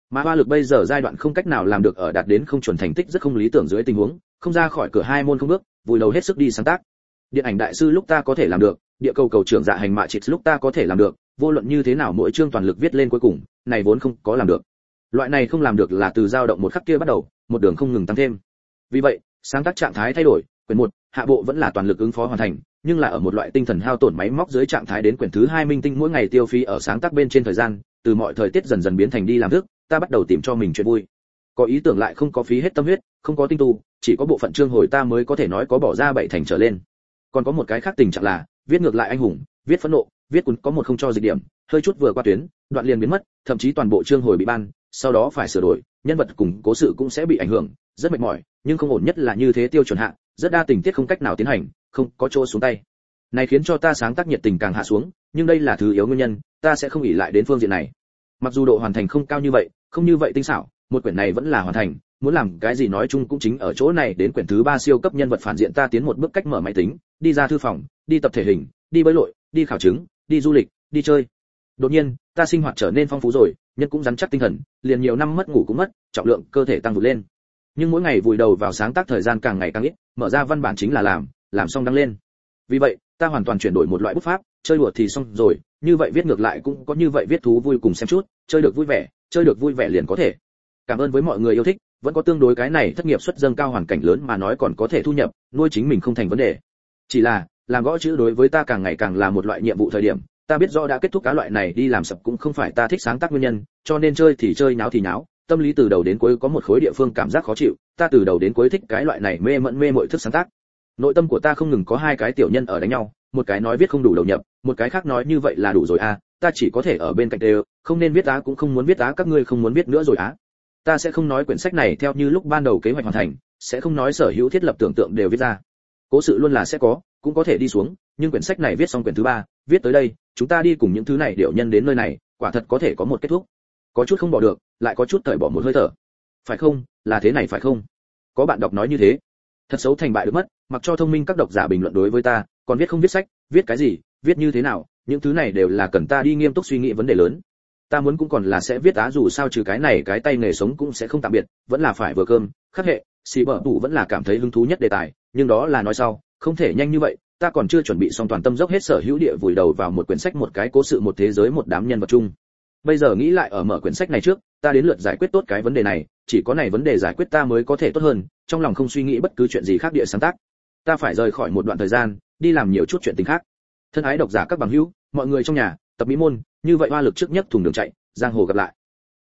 S1: Mà hoa lực bây giờ giai đoạn không cách nào làm được ở đạt đến không chuẩn thành tích rất không lý tưởng dưới tình huống, không ra khỏi cửa hai môn không bước, vùi đầu hết sức đi sáng tác. Điện ảnh đại sư lúc ta có thể làm được, địa cầu cầu trưởng dạ hành mạ trịch lúc ta có thể làm được, vô luận như thế nào mỗi chương toàn lực viết lên cuối cùng, này vốn không có làm được. Loại này không làm được là từ dao động một khắc kia bắt đầu, một đường không ngừng tăng thêm. Vì vậy, sáng tác trạng thái thay đổi, quyển 1, hạ bộ vẫn là toàn lực ứng phó hoàn thành, nhưng là ở một loại tinh thần hao tổn máy móc dưới trạng thái đến quyển thứ 2 minh tinh mỗi ngày tiêu phí ở sáng tác bên trên thời gian, từ mọi thời tiết dần dần biến thành đi làm thức, ta bắt đầu tìm cho mình chuyện vui. Có ý tưởng lại không có phí hết tâm huyết, không có tinh tu, chỉ có bộ phận chương hồi ta mới có thể nói có bỏ ra 7 thành trở lên. Còn có một cái khác tình trạng là, viết ngược lại anh hùng, viết phẫn nộ, viết cuốn có một không cho dịch điểm, hơi chút vừa qua tuyến, đoạn liền biến mất, thậm chí toàn bộ chương hồi bị ban, sau đó phải sửa đổi, nhân vật cùng cố sự cũng sẽ bị ảnh hưởng, rất mệt mỏi, nhưng không ổn nhất là như thế tiêu chuẩn hạ, rất đa tình tiết không cách nào tiến hành, không có chỗ xuống tay. Này khiến cho ta sáng tác nhiệt tình càng hạ xuống, nhưng đây là thứ yếu nguyên nhân, ta sẽ không ỷ lại đến phương diện này. Mặc dù độ hoàn thành không cao như vậy, không như vậy tinh xảo, một quyển này vẫn là hoàn thành, muốn làm cái gì nói chung cũng chính ở chỗ này, đến quyển thứ 3 siêu cấp nhân vật phản diện ta tiến một bước cách mở máy tính, đi ra thư phòng, đi tập thể hình, đi bơi lội, đi khảo chứng, đi du lịch, đi chơi. Đột nhiên, ta sinh hoạt trở nên phong phú rồi, nhân cũng rắn chắc tinh thần, liền nhiều năm mất ngủ cũng mất, trọng lượng cơ thể tăng vụt lên. Nhưng mỗi ngày vùi đầu vào sáng tác thời gian càng ngày càng ít, mở ra văn bản chính là làm xong đăng lên. Vì vậy, ta hoàn toàn chuyển đổi một loại bút pháp, chơi đùa thì xong rồi, như vậy viết ngược lại cũng có như vậy viết thú vui cùng xem chút, chơi được vui vẻ liền có thể. Cảm ơn với mọi người yêu thích, vẫn có tương đối cái này thất nghiệp suất dâng cao hoàn cảnh lớn mà nói còn có thể thu nhập, nuôi chính mình không thành vấn đề. Chỉ là, làm gõ chữ đối với ta càng ngày càng là một loại nhiệm vụ thời điểm, ta biết rõ đã kết thúc cái loại này đi làm sập cũng không phải ta thích sáng tác nguyên nhân, cho nên chơi thì chơi, náo thì náo, tâm lý từ đầu đến cuối có một khối địa phương cảm giác khó chịu, ta từ đầu đến cuối thích cái loại này mê mẩn mê mội thức sáng tác. Nội tâm của ta không ngừng có hai cái tiểu nhân ở đánh nhau, một cái nói viết không đủ đầu nhập, một cái khác nói như vậy là đủ rồi à, ta chỉ có thể ở bên cạnh đều, không nên viết á cũng không muốn viết á, các ngươi không muốn viết nữa rồi á. Ta sẽ không nói quyển sách này theo như lúc ban đầu kế hoạch hoàn thành, sẽ không nói sở hữu thiết lập tưởng tượng đều viết ra. Cố sự luôn là sẽ có, cũng có thể đi xuống, nhưng quyển sách này viết xong quyển thứ 3, viết tới đây, chúng ta đi cùng những thứ này điệu nhân đến nơi này, quả thật có thể có một kết thúc. Có chút không bỏ được, lại có chút cởi bỏ một hơi thở. Phải không? Là thế này phải không? Có bạn đọc nói như thế. Thật xấu thành bại được mất, mặc cho thông minh các độc giả bình luận đối với ta, còn viết không viết sách, viết cái gì, viết như thế nào, những thứ này đều là cần ta đi nghiêm túc suy nghĩ vấn đề lớn. Ta muốn cũng còn là sẽ viết á, dù sao trừ cái này cái tay nghề sống cũng sẽ không tạm biệt, vẫn là phải vừa cơm, khắc hệ, xì bở tủ vẫn là cảm thấy hứng thú nhất đề tài, nhưng đó là nói sau, không thể nhanh như vậy, ta còn chưa chuẩn bị xong toàn tâm dốc hết sở hữu địa vùi đầu vào một quyển sách, một cái cố sự, một thế giới, một đám nhân vật chung. Bây giờ nghĩ lại ở mở quyển sách này trước, ta đến lượt giải quyết tốt cái vấn đề này, chỉ có này vấn đề giải quyết ta mới có thể tốt hơn, trong lòng không suy nghĩ bất cứ chuyện gì khác địa sáng tác. Ta phải rời khỏi một đoạn thời gian, đi làm nhiều chút chuyện tình khác. Thân ái độc giả các bằng hữu, mọi người trong nhà, tập mỹ môn, như vậy hoa lực trước nhất thùng đường chạy, giang hồ gặp lại.